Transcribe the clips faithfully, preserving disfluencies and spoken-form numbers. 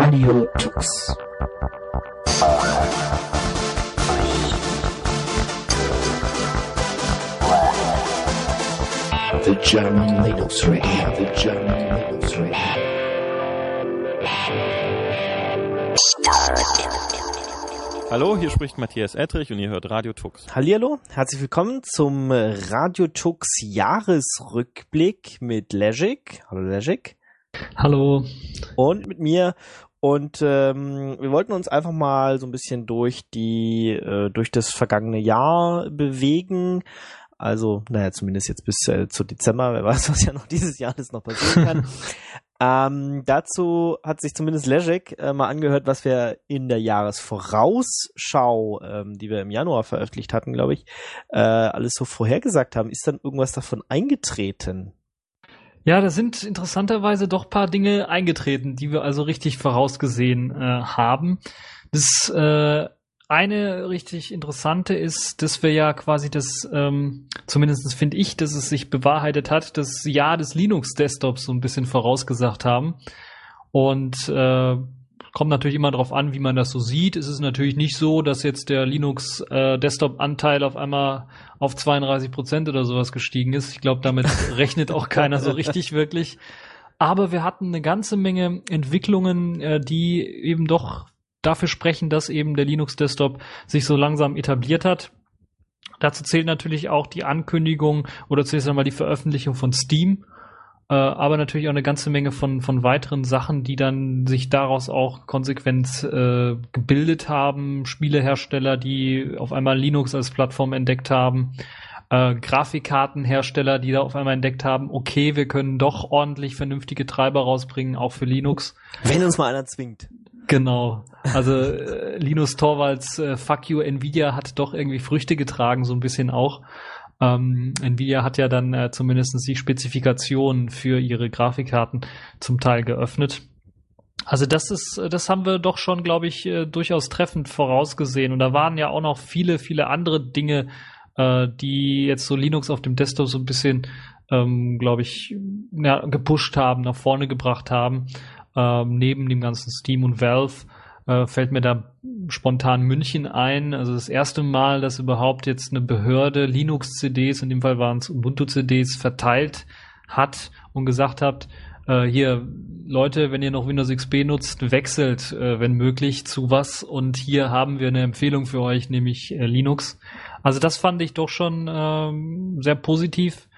Radio Tux. The German Linux Radio, the German Linux Radio. Hallo, hier spricht Matthias Ettrich und ihr hört Radio Tux. Hallihallo, herzlich willkommen zum Radio Tux Jahresrückblick mit Ležik. Hallo Ležik. Hallo. Und mit mir. Und ähm, wir wollten uns einfach mal so ein bisschen durch die, äh, durch das vergangene Jahr bewegen. Also, naja, zumindest jetzt bis äh, zu Dezember. Wer weiß, was ja noch dieses Jahr alles noch passieren kann. ähm, dazu hat sich zumindest Ležik äh, mal angehört, was wir in der Jahresvorausschau, ähm, die wir im Januar veröffentlicht hatten, glaube ich, äh, alles so vorhergesagt haben. Ist dann irgendwas davon eingetreten? Ja, da sind interessanterweise doch ein paar Dinge eingetreten, die wir also richtig vorausgesehen äh, haben. Das äh, eine richtig interessante ist, dass wir ja quasi das, ähm, zumindest finde ich, dass es sich bewahrheitet hat, das Jahr des Linux-Desktops so ein bisschen vorausgesagt haben. Und äh, kommt natürlich immer darauf an, wie man das so sieht. Es ist natürlich nicht so, dass jetzt der Linux-Desktop-Anteil auf einmal auf zweiunddreißig Prozent oder sowas gestiegen ist. Ich glaube, damit rechnet auch keiner so richtig wirklich. Aber wir hatten eine ganze Menge Entwicklungen, äh, die eben doch dafür sprechen, dass eben der Linux-Desktop sich so langsam etabliert hat. Dazu zählt natürlich auch die Ankündigung oder zunächst einmal die Veröffentlichung von Steam, äh, aber natürlich auch eine ganze Menge von von weiteren Sachen, die dann sich daraus auch konsequent äh, gebildet haben. Spielehersteller, die auf einmal Linux als Plattform entdeckt haben. Äh, Grafikkartenhersteller, die da auf einmal entdeckt haben, okay, wir können doch ordentlich vernünftige Treiber rausbringen, auch für Linux. Wenn uns mal einer zwingt. Genau. Also äh, Linus Torvalds äh, Fuck you Nvidia hat doch irgendwie Früchte getragen, so ein bisschen auch. Ähm, Nvidia hat ja dann äh, zumindest die Spezifikationen für ihre Grafikkarten zum Teil geöffnet. Also das ist, das haben wir doch schon, glaube ich, äh, durchaus treffend vorausgesehen. Und da waren ja auch noch viele, viele andere Dinge, äh, die jetzt so Linux auf dem Desktop so ein bisschen, ähm, glaube ich, ja, gepusht haben, nach vorne gebracht haben. Ähm, neben dem ganzen Steam und Valve äh, fällt mir da spontan München ein. Also das erste Mal, dass überhaupt jetzt eine Behörde Linux-C Ds, in dem Fall waren es Ubuntu-C Ds, verteilt hat und gesagt hat, äh, hier, Leute, wenn ihr noch Windows X P nutzt, wechselt, äh, wenn möglich, zu was. Und hier haben wir eine Empfehlung für euch, nämlich äh, Linux. Also das fand ich doch schon ähm, sehr positiv.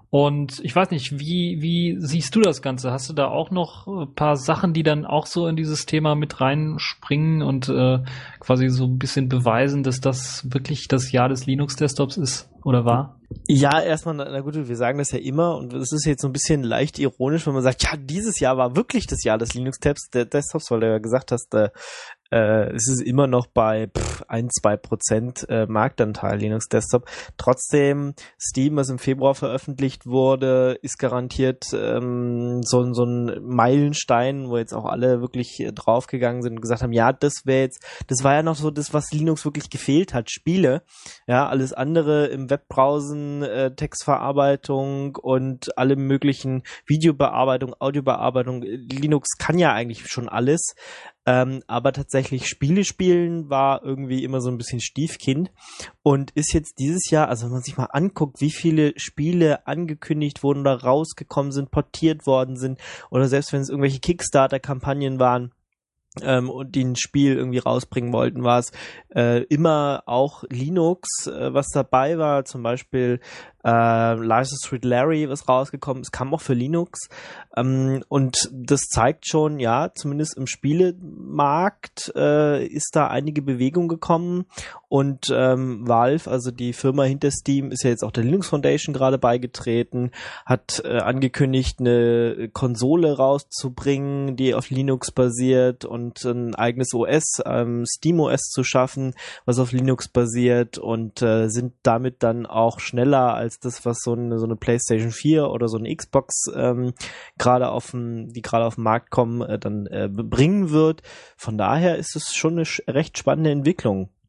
Und ich weiß nicht, wie wie siehst du das Ganze? Hast du da auch noch ein paar Sachen, die dann auch so in dieses Thema mit reinspringen und äh, quasi so ein bisschen beweisen, dass das wirklich das Jahr des Linux-Desktops ist oder war? Ja, erstmal, na gut, wir sagen das ja immer und es ist jetzt so ein bisschen leicht ironisch, wenn man sagt, ja, dieses Jahr war wirklich das Jahr des Linux-Desktops, weil du ja gesagt hast, äh, äh, es ist immer noch bei pff, ein, zwei Prozent äh, Marktanteil Linux-Desktop. Trotzdem, Steam, was im Februar veröffentlicht wurde, ist garantiert ähm, so, so ein Meilenstein, wo jetzt auch alle wirklich äh, draufgegangen sind und gesagt haben, ja, das wäre jetzt, das war ja noch so das, was Linux wirklich gefehlt hat, Spiele. Ja, alles andere im Webbrowsen, äh, Textverarbeitung und alle möglichen Videobearbeitung, Audiobearbeitung. Linux kann ja eigentlich schon alles. Ähm, aber tatsächlich Spiele spielen war irgendwie immer so ein bisschen Stiefkind und ist jetzt dieses Jahr, also wenn man sich mal anguckt, wie viele Spiele angekündigt wurden oder rausgekommen sind, portiert worden sind oder selbst wenn es irgendwelche Kickstarter-Kampagnen waren, ähm, und die ein Spiel irgendwie rausbringen wollten, war es äh, immer auch Linux, äh, was dabei war, zum Beispiel äh, License Street Larry, was rausgekommen ist, kam auch für Linux, ähm, und das zeigt schon, ja, zumindest im Spielemarkt äh, ist da einige Bewegung gekommen und ähm, Valve, also die Firma hinter Steam, ist ja jetzt auch der Linux Foundation gerade beigetreten, hat äh, angekündigt, eine Konsole rauszubringen, die auf Linux basiert und ein eigenes O S, ähm, SteamOS zu schaffen, was auf Linux basiert und äh, sind damit dann auch schneller als das, was so eine, so eine PlayStation vier oder so eine Xbox ähm, gerade auf dem, die gerade auf den Markt kommen, äh, dann äh, bringen wird. Von daher ist es schon eine sch- recht spannende Entwicklung.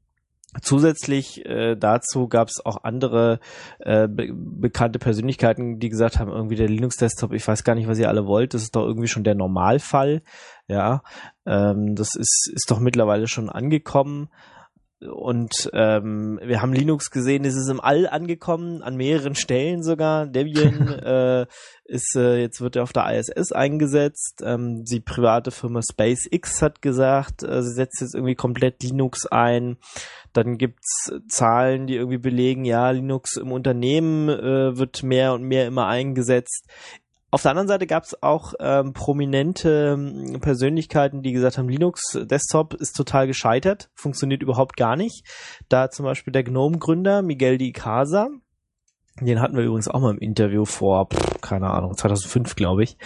Zusätzlich äh, dazu gab es auch andere äh, be- bekannte Persönlichkeiten, die gesagt haben, irgendwie der Linux-Desktop, ich weiß gar nicht, was ihr alle wollt, das ist doch irgendwie schon der Normalfall. Ja, ähm, das ist, ist doch mittlerweile schon angekommen. Und ähm, wir haben Linux gesehen, es ist im All angekommen, an mehreren Stellen sogar. Debian äh, ist äh, jetzt wird er auf der I S S eingesetzt. Ähm, die private Firma SpaceX hat gesagt, äh, sie setzt jetzt irgendwie komplett Linux ein. Dann gibt's Zahlen, die irgendwie belegen, ja, Linux im Unternehmen äh, wird mehr und mehr immer eingesetzt. Auf der anderen Seite gab es auch ähm, prominente ähm, Persönlichkeiten, die gesagt haben, Linux Desktop ist total gescheitert, funktioniert überhaupt gar nicht. Da zum Beispiel der GNOME-Gründer Miguel de Icaza, den hatten wir übrigens auch mal im Interview vor, pff, keine Ahnung, zweitausendfünf glaube ich.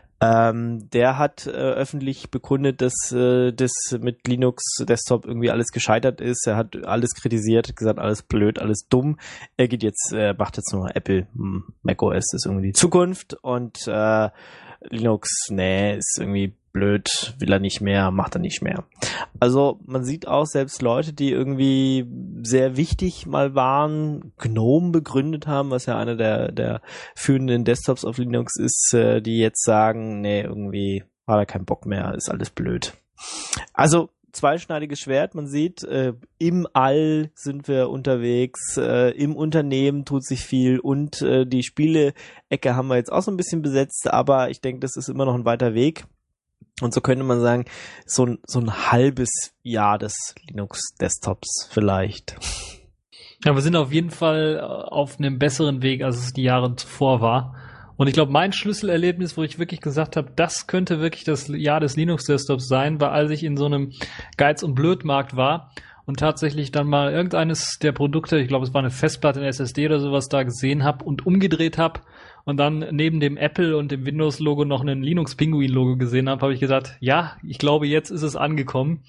Ähm, der hat äh, öffentlich bekundet, dass äh, das mit Linux Desktop irgendwie alles gescheitert ist. Er hat alles kritisiert, hat gesagt, alles blöd, alles dumm. Er geht jetzt, äh, macht jetzt nur Apple, hm, macOS ist irgendwie die Zukunft und äh, Linux, nee, ist irgendwie blöd, will er nicht mehr, macht er nicht mehr. Also man sieht auch selbst Leute, die irgendwie sehr wichtig mal waren, GNOME begründet haben, was ja einer der, der führenden Desktops auf Linux ist, äh, die jetzt sagen, nee, irgendwie hat er keinen Bock mehr, ist alles blöd. Also zweischneidiges Schwert, man sieht, äh, im All sind wir unterwegs, äh, im Unternehmen tut sich viel und äh, die Spiele-Ecke haben wir jetzt auch so ein bisschen besetzt, aber ich denke, das ist immer noch ein weiter Weg. Und so könnte man sagen, so ein, so ein halbes Jahr des Linux-Desktops vielleicht. Ja, wir sind auf jeden Fall auf einem besseren Weg, als es die Jahre zuvor war. Und ich glaube, mein Schlüsselerlebnis, wo ich wirklich gesagt habe, das könnte wirklich das Jahr des Linux-Desktops sein, war, als ich in so einem Geiz- und Blödmarkt war und tatsächlich dann mal irgendeines der Produkte, ich glaube, es war eine Festplatte, eine S S D oder sowas, da gesehen habe und umgedreht habe und dann neben dem Apple und dem Windows-Logo noch ein Linux-Pinguin-Logo gesehen habe, habe ich gesagt, ja, ich glaube, jetzt ist es angekommen.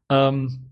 Ähm,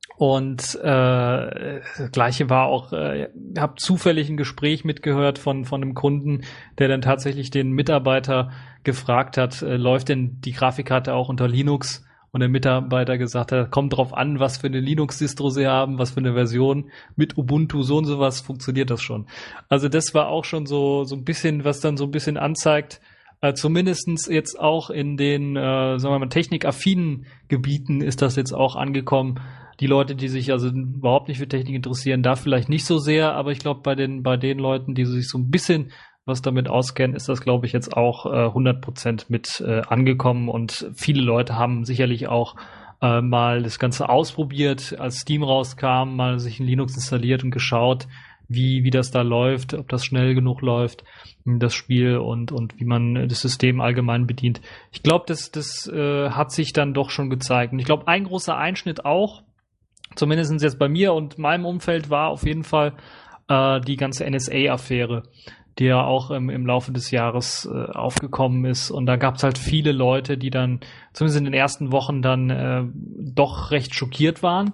und äh, das Gleiche war auch, äh, ich habe zufällig ein Gespräch mitgehört von von einem Kunden, der dann tatsächlich den Mitarbeiter gefragt hat, äh, läuft denn die Grafikkarte auch unter Linux? Und der Mitarbeiter gesagt hat, kommt drauf an, was für eine Linux-Distro sie haben, was für eine Version. Mit Ubuntu, so und sowas funktioniert das schon. Also das war auch schon so so ein bisschen, was dann so ein bisschen anzeigt, äh, zumindestens jetzt auch in den, äh, sagen wir mal, technikaffinen Gebieten ist das jetzt auch angekommen. Die Leute, die sich also überhaupt nicht für Technik interessieren, da vielleicht nicht so sehr, aber ich glaube, bei den bei den Leuten, die sich so ein bisschen was damit auskennen, ist das, glaube ich, jetzt auch äh, hundert Prozent mit äh, angekommen und viele Leute haben sicherlich auch äh, mal das Ganze ausprobiert, als Steam rauskam, mal sich ein Linux installiert und geschaut, wie wie das da läuft, ob das schnell genug läuft, das Spiel und und wie man das System allgemein bedient. Ich glaube, das das äh, hat sich dann doch schon gezeigt. Und ich glaube, ein großer Einschnitt auch, zumindest jetzt bei mir und meinem Umfeld, war auf jeden Fall äh, die ganze N S A-Affäre, die ja auch im, im Laufe des Jahres äh, aufgekommen ist. Und da gab es halt viele Leute, die dann zumindest in den ersten Wochen dann äh, doch recht schockiert waren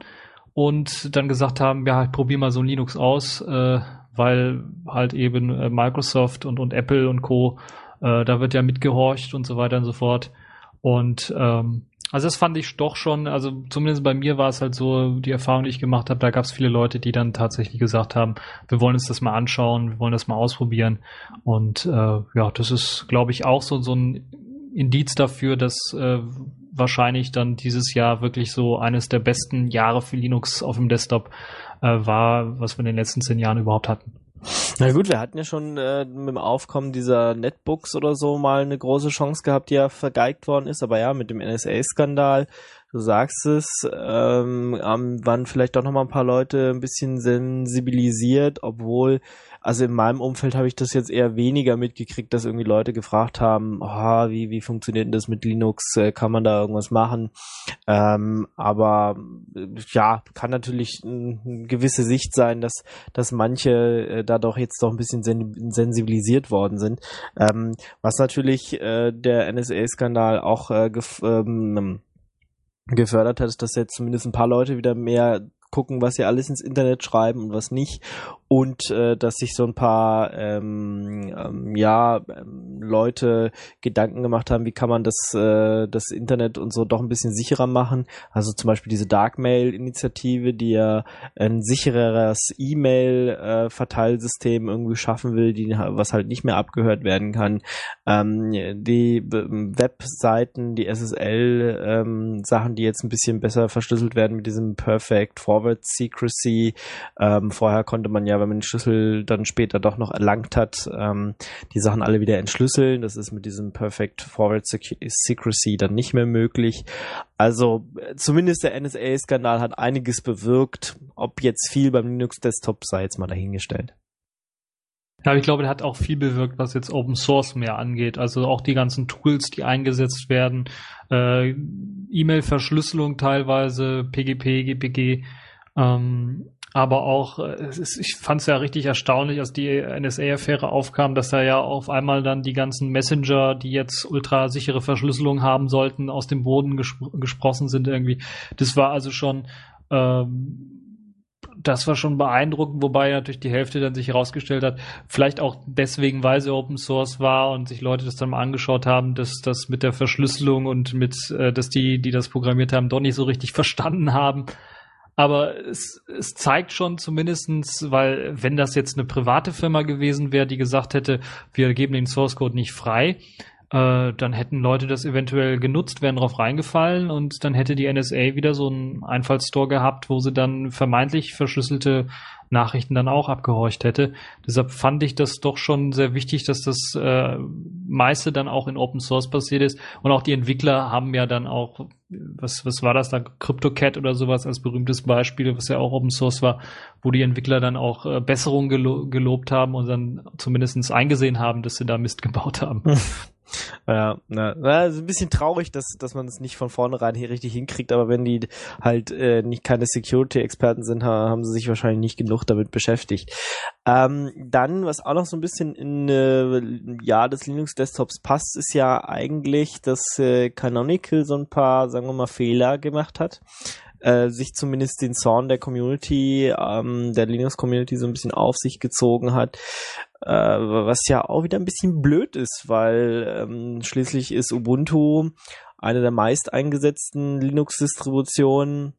und dann gesagt haben, ja, ich probiere mal so ein Linux aus, äh, weil halt eben äh, Microsoft und, und Apple und Co., äh, da wird ja mitgehorcht und so weiter und so fort. Und ähm, also das fand ich doch schon, also zumindest bei mir war es halt so, die Erfahrung, die ich gemacht habe, da gab es viele Leute, die dann tatsächlich gesagt haben, wir wollen uns das mal anschauen, wir wollen das mal ausprobieren. Und äh, ja, das ist, glaube ich, auch so, so ein Indiz dafür, dass äh, wahrscheinlich dann dieses Jahr wirklich so eines der besten Jahre für Linux auf dem Desktop äh, war, was wir in den letzten zehn Jahren überhaupt hatten. Na gut, wir hatten ja schon äh, mit dem Aufkommen dieser Netbooks oder so mal eine große Chance gehabt, die ja vergeigt worden ist, aber ja, mit dem N S A-Skandal, du sagst es, ähm, waren vielleicht doch nochmal ein paar Leute ein bisschen sensibilisiert, obwohl, also in meinem Umfeld habe ich das jetzt eher weniger mitgekriegt, dass irgendwie Leute gefragt haben, oh, wie, wie funktioniert denn das mit Linux, kann man da irgendwas machen? Ähm, aber ja, kann natürlich eine gewisse Sicht sein, dass, dass manche äh, da doch jetzt doch ein bisschen sen- sensibilisiert worden sind. Ähm, was natürlich äh, der N S A-Skandal auch äh, gef- ähm, gefördert hat, ist, dass jetzt zumindest ein paar Leute wieder mehr gucken, was sie alles ins Internet schreiben und was nicht. und äh, dass sich so ein paar ähm, ähm, ja ähm, Leute Gedanken gemacht haben, wie kann man das äh, das Internet und so doch ein bisschen sicherer machen. Also zum Beispiel diese Darkmail-Initiative, die ja ein sichereres E-Mail-Verteilsystem äh, irgendwie schaffen will, die was halt nicht mehr abgehört werden kann. Ähm, die B- Webseiten, die S S L-Sachen, ähm, die jetzt ein bisschen besser verschlüsselt werden mit diesem Perfect Forward Secrecy. Ähm, vorher konnte man ja, wenn man den Schlüssel dann später doch noch erlangt hat, ähm, die Sachen alle wieder entschlüsseln. Das ist mit diesem Perfect Forward Secrecy dann nicht mehr möglich. Also zumindest der N S A-Skandal hat einiges bewirkt. Ob jetzt viel beim Linux-Desktop, sei jetzt mal dahingestellt. Ja, ich glaube, der hat auch viel bewirkt, was jetzt Open Source mehr angeht. Also auch die ganzen Tools, die eingesetzt werden, äh, E-Mail-Verschlüsselung teilweise, P G P, G P G, ähm, aber auch, es ist, ich fand es ja richtig erstaunlich, als die N S A-Affäre aufkam, dass da ja auf einmal dann die ganzen Messenger, die jetzt ultrasichere Verschlüsselung haben sollten, aus dem Boden gespr- gesprossen sind irgendwie. Das war also schon, ähm, das war schon beeindruckend, wobei natürlich die Hälfte dann sich herausgestellt hat, vielleicht auch deswegen, weil sie Open Source war und sich Leute das dann mal angeschaut haben, dass das mit der Verschlüsselung und mit, äh, dass die, die das programmiert haben, doch nicht so richtig verstanden haben. Aber es, es zeigt schon zumindestens, weil wenn das jetzt eine private Firma gewesen wäre, die gesagt hätte, wir geben den Source Code nicht frei, äh, dann hätten Leute das eventuell genutzt, wären drauf reingefallen und dann hätte die N S A wieder so einen Einfallstor gehabt, wo sie dann vermeintlich verschlüsselte Nachrichten dann auch abgehorcht hätte. Deshalb fand ich das doch schon sehr wichtig, dass das äh, meiste dann auch in Open Source passiert ist. Und auch die Entwickler haben ja dann auch, was was war das da, CryptoCat oder sowas als berühmtes Beispiel, was ja auch Open Source war, wo die Entwickler dann auch äh, Besserungen gelo- gelobt haben und dann zumindest eingesehen haben, dass sie da Mist gebaut haben. Ja, na, na, ist ein bisschen traurig, dass dass man es nicht von vornherein hier richtig hinkriegt, aber wenn die halt äh, nicht keine Security-Experten sind, ha, haben sie sich wahrscheinlich nicht genug damit beschäftigt. Ähm, dann, was auch noch so ein bisschen in äh, ja des Linux-Desktops passt, ist ja eigentlich, dass äh, Canonical so ein paar, sagen wir mal, Fehler gemacht hat. Äh, sich zumindest den Zorn der Community, ähm, der Linux-Community so ein bisschen auf sich gezogen hat, äh, was ja auch wieder ein bisschen blöd ist, weil ähm, schließlich ist Ubuntu eine der meist eingesetzten Linux-Distributionen,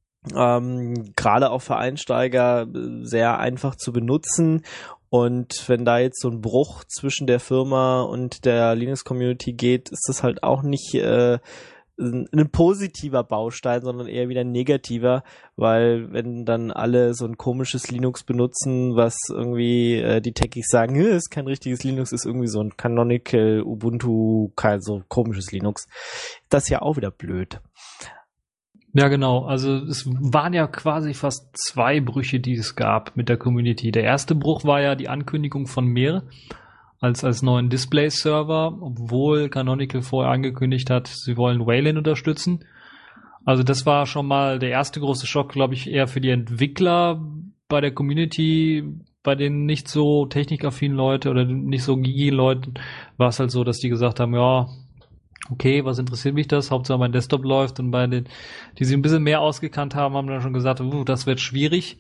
ähm, gerade auch für Einsteiger sehr einfach zu benutzen. Und wenn da jetzt so ein Bruch zwischen der Firma und der Linux-Community geht, ist das halt auch nicht äh, ein positiver Baustein, sondern eher wieder ein negativer, weil wenn dann alle so ein komisches Linux benutzen, was irgendwie äh, die Techies sagen, ist kein richtiges Linux, ist irgendwie so ein Canonical, Ubuntu, kein so komisches Linux, das ist ja auch wieder blöd. Ja, genau. Also es waren ja quasi fast zwei Brüche, die es gab mit der Community. Der erste Bruch war ja die Ankündigung von Mir als als neuen Display-Server, obwohl Canonical vorher angekündigt hat, sie wollen Wayland unterstützen. Also das war schon mal der erste große Schock, glaube ich, eher für die Entwickler. Bei der Community, bei den nicht so technikaffinen Leute oder nicht so geeky Leuten, war es halt so, dass die gesagt haben, ja, okay, was interessiert mich das? Hauptsache mein Desktop läuft. Und bei den, die sich ein bisschen mehr ausgekannt haben, haben dann schon gesagt, uh, das wird schwierig.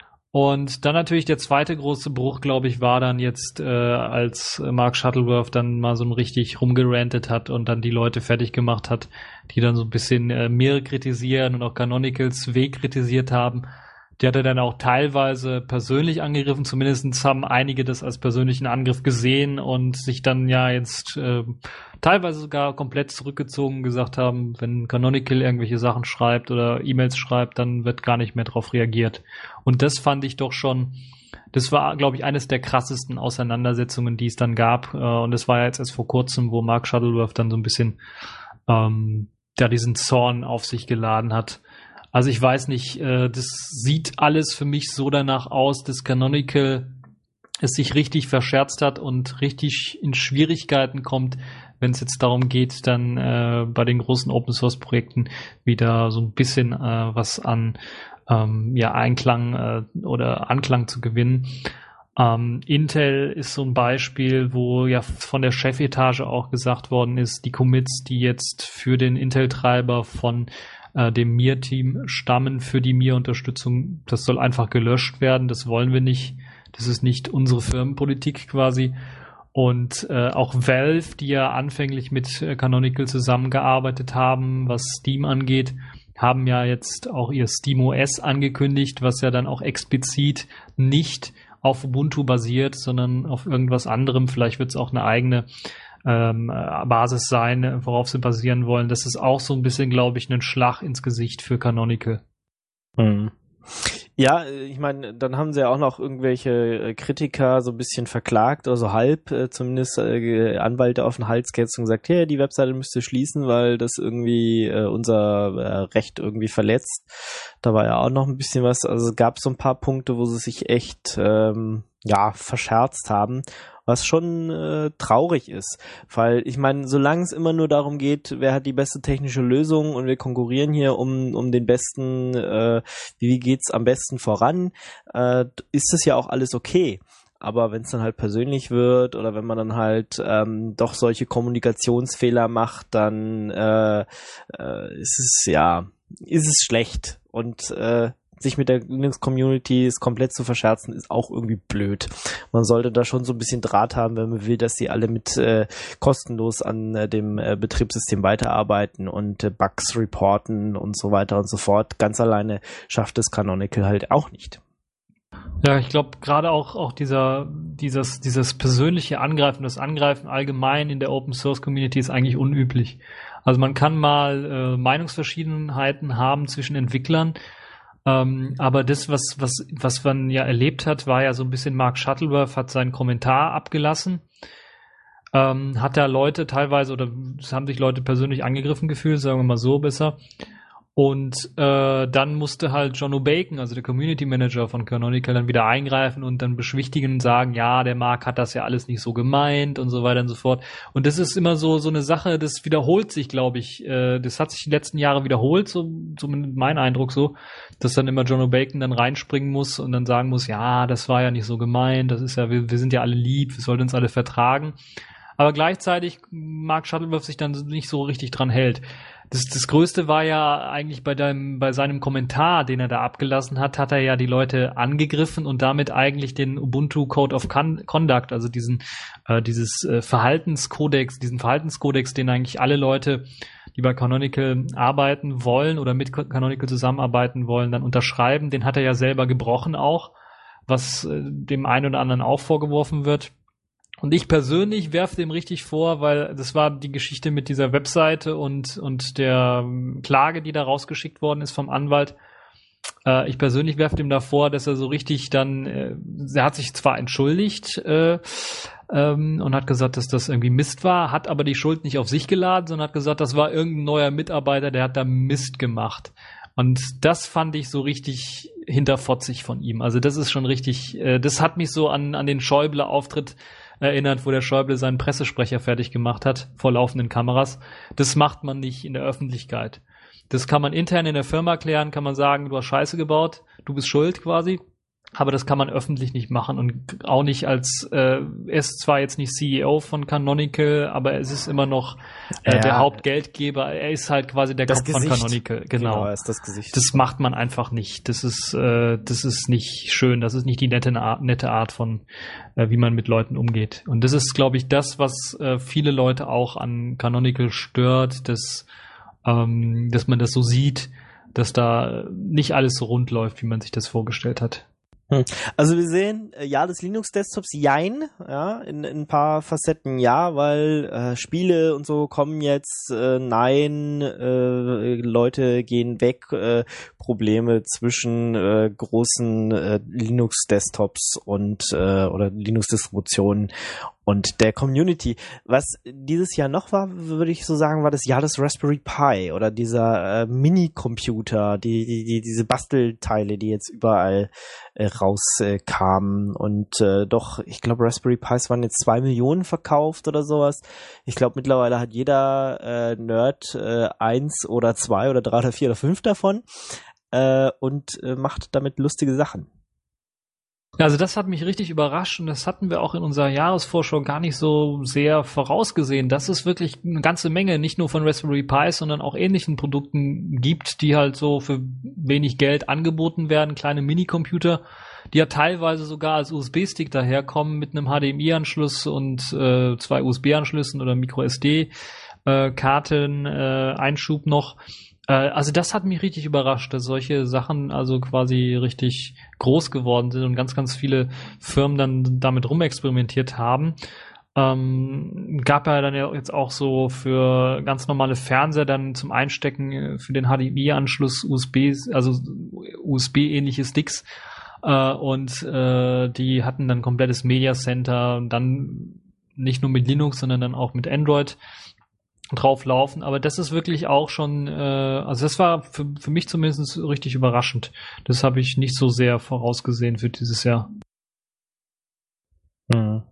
Und dann natürlich der zweite große Bruch, glaube ich, war dann jetzt, äh, als Mark Shuttleworth dann mal so richtig rumgerantet hat und dann die Leute fertig gemacht hat, die dann so ein bisschen äh, Mir kritisieren und auch Canonicals Weg kritisiert haben. Die hat er dann auch teilweise persönlich angegriffen, zumindest haben einige das als persönlichen Angriff gesehen und sich dann ja jetzt äh, teilweise sogar komplett zurückgezogen und gesagt haben, wenn Canonical irgendwelche Sachen schreibt oder E-Mails schreibt, dann wird gar nicht mehr drauf reagiert. Und das fand ich doch schon, das war, glaube ich, eines der krassesten Auseinandersetzungen, die es dann gab. Und das war ja jetzt erst vor kurzem, wo Mark Shuttleworth dann so ein bisschen ähm, da diesen Zorn auf sich geladen hat. Also ich weiß nicht, äh, das sieht alles für mich so danach aus, dass Canonical es sich richtig verscherzt hat und richtig in Schwierigkeiten kommt, wenn es jetzt darum geht, dann äh, bei den großen Open-Source-Projekten wieder so ein bisschen äh, was an ähm, ja Einklang äh, oder Anklang zu gewinnen. Ähm, Intel ist so ein Beispiel, wo ja von der Chefetage auch gesagt worden ist, die Commits, die jetzt für den Intel-Treiber von äh, dem Mir-Team stammen, für die Mir-Unterstützung, das soll einfach gelöscht werden, das wollen wir nicht. Das ist nicht unsere Firmenpolitik quasi. Und äh, auch Valve, die ja anfänglich mit äh, Canonical zusammengearbeitet haben, was Steam angeht, haben ja jetzt auch ihr SteamOS angekündigt, was ja dann auch explizit nicht auf Ubuntu basiert, sondern auf irgendwas anderem. Vielleicht wird es auch eine eigene ähm, Basis sein, worauf sie basieren wollen. Das ist auch so ein bisschen, glaube ich, ein Schlag ins Gesicht für Canonical. Mhm. Ja, ich meine, dann haben sie ja auch noch irgendwelche Kritiker so ein bisschen verklagt, also halb äh, zumindest äh, Anwälte auf den Hals gehetzt und gesagt, hey, die Webseite müsste schließen, weil das irgendwie äh, unser äh, Recht irgendwie verletzt. Da war ja auch noch ein bisschen was, also es gab so ein paar Punkte, wo sie sich echt ähm, ja verscherzt haben, was schon äh, traurig ist, weil ich meine, solange es immer nur darum geht, wer hat die beste technische Lösung und wir konkurrieren hier um um den besten, äh, wie geht's am besten voran, äh, ist das ja auch alles okay. Aber wenn es dann halt persönlich wird oder wenn man dann halt ähm, doch solche Kommunikationsfehler macht, dann äh, äh, ist es ja, ist es schlecht und äh, sich mit der Linux-Community komplett zu verscherzen, ist auch irgendwie blöd. Man sollte da schon so ein bisschen Draht haben, wenn man will, dass sie alle mit äh, kostenlos an äh, dem äh, Betriebssystem weiterarbeiten und äh, Bugs reporten und so weiter und so fort. Ganz alleine schafft es Canonical halt auch nicht. Ja, ich glaube gerade auch auch dieser dieses dieses persönliche Angreifen, das Angreifen allgemein in der Open Source Community ist eigentlich unüblich. Also man kann mal äh, Meinungsverschiedenheiten haben zwischen Entwicklern. Ähm, aber das, was, was, was man ja erlebt hat, war ja so ein bisschen, Mark Shuttleworth hat seinen Kommentar abgelassen, ähm, hat da Leute teilweise, oder es haben sich Leute persönlich angegriffen gefühlt, sagen wir mal so besser. Und äh, dann musste halt John O'Bacon, also der Community Manager von Canonical, dann wieder eingreifen und dann beschwichtigen und sagen, ja, der Mark hat das ja alles nicht so gemeint und so weiter und so fort. Und das ist immer so so eine Sache, das wiederholt sich, glaube ich. Äh, das hat sich die letzten Jahre wiederholt, so zumindest mein Eindruck so, dass dann immer John O'Bacon dann reinspringen muss und dann sagen muss, ja, das war ja nicht so gemeint, das ist ja, wir, wir sind ja alle lieb, wir sollten uns alle vertragen. Aber gleichzeitig Mark Shuttleworth sich dann nicht so richtig dran hält. Das, das Größte war ja eigentlich bei deinem, bei seinem Kommentar, den er da abgelassen hat, hat er ja die Leute angegriffen und damit eigentlich den Ubuntu Code of Conduct, also diesen, äh, dieses äh, Verhaltenskodex, diesen Verhaltenskodex, den eigentlich alle Leute, die bei Canonical arbeiten wollen oder mit Canonical zusammenarbeiten wollen, dann unterschreiben. Den hat er ja selber gebrochen auch, was äh, dem einen oder anderen auch vorgeworfen wird. Und ich persönlich werfe dem richtig vor, weil das war die Geschichte mit dieser Webseite und und der Klage, die da rausgeschickt worden ist vom Anwalt. Äh, ich persönlich werfe dem da vor, dass er so richtig dann, äh, er hat sich zwar entschuldigt äh, ähm, und hat gesagt, dass das irgendwie Mist war, hat aber die Schuld nicht auf sich geladen, sondern hat gesagt, das war irgendein neuer Mitarbeiter, der hat da Mist gemacht. Und das fand ich so richtig hinterfotzig von ihm. Also das ist schon richtig, äh, das hat mich so an an den Schäuble-Auftritt erinnert, wo der Schäuble seinen Pressesprecher fertig gemacht hat, vor laufenden Kameras. Das macht man nicht in der Öffentlichkeit. Das kann man intern in der Firma klären, kann man sagen, du hast Scheiße gebaut, du bist schuld quasi. Aber das kann man öffentlich nicht machen und auch nicht als, äh, er ist zwar jetzt nicht C E O von Canonical, aber es ist immer noch äh, ja. der Hauptgeldgeber. Er ist halt quasi der das Kopf Gesicht. von Canonical. Genau. Genau, er ist das Gesicht. Das macht man einfach nicht. Das ist, äh, das ist nicht schön. Das ist nicht die nette, nette Art von, äh, wie man mit Leuten umgeht. Und das ist, glaube ich, das, was äh, viele Leute auch an Canonical stört, dass, ähm, dass man das so sieht, dass da nicht alles so rund läuft, wie man sich das vorgestellt hat. Also wir sehen, äh, ja, des Linux-Desktops, jein, ja, in, in ein paar Facetten ja, weil äh, Spiele und so kommen jetzt, äh, nein, äh, Leute gehen weg, äh, Probleme zwischen äh, großen äh, Linux-Desktops und äh, oder Linux-Distributionen und der Community. Was dieses Jahr noch war, würde ich so sagen, war das Jahr des Raspberry Pi oder dieser äh, Mini-Computer, die, die, die, diese Bastelteile, die jetzt überall äh, rauskamen. Äh, und äh, doch, ich glaube, Raspberry Pis waren jetzt zwei Millionen verkauft oder sowas. Ich glaube, mittlerweile hat jeder äh, Nerd äh, eins oder zwei oder drei oder vier oder fünf davon äh, und äh, macht damit lustige Sachen. Also das hat mich richtig überrascht und das hatten wir auch in unserer Jahresvorschau gar nicht so sehr vorausgesehen, dass es wirklich eine ganze Menge nicht nur von Raspberry Pi, sondern auch ähnlichen Produkten gibt, die halt so für wenig Geld angeboten werden, kleine Minicomputer, die ja teilweise sogar als U S B-Stick daherkommen mit einem H D M I-Anschluss und äh, zwei U S B-Anschlüssen oder Micro-S D-Karten, äh, Einschub noch. Äh, also das hat mich richtig überrascht, dass solche Sachen also quasi richtig groß geworden sind und ganz, ganz viele Firmen dann damit rumexperimentiert haben. Ähm, gab ja dann ja jetzt auch so für ganz normale Fernseher dann zum Einstecken für den H D M I-Anschluss U S B, also U S B-ähnliche Sticks, äh, und äh, die hatten dann komplettes Media Center und dann nicht nur mit Linux, sondern dann auch mit Android drauf laufen. Aber das ist wirklich auch schon, äh, also das war für, für mich zumindest richtig überraschend. Das habe ich nicht so sehr vorausgesehen für dieses Jahr. Hm.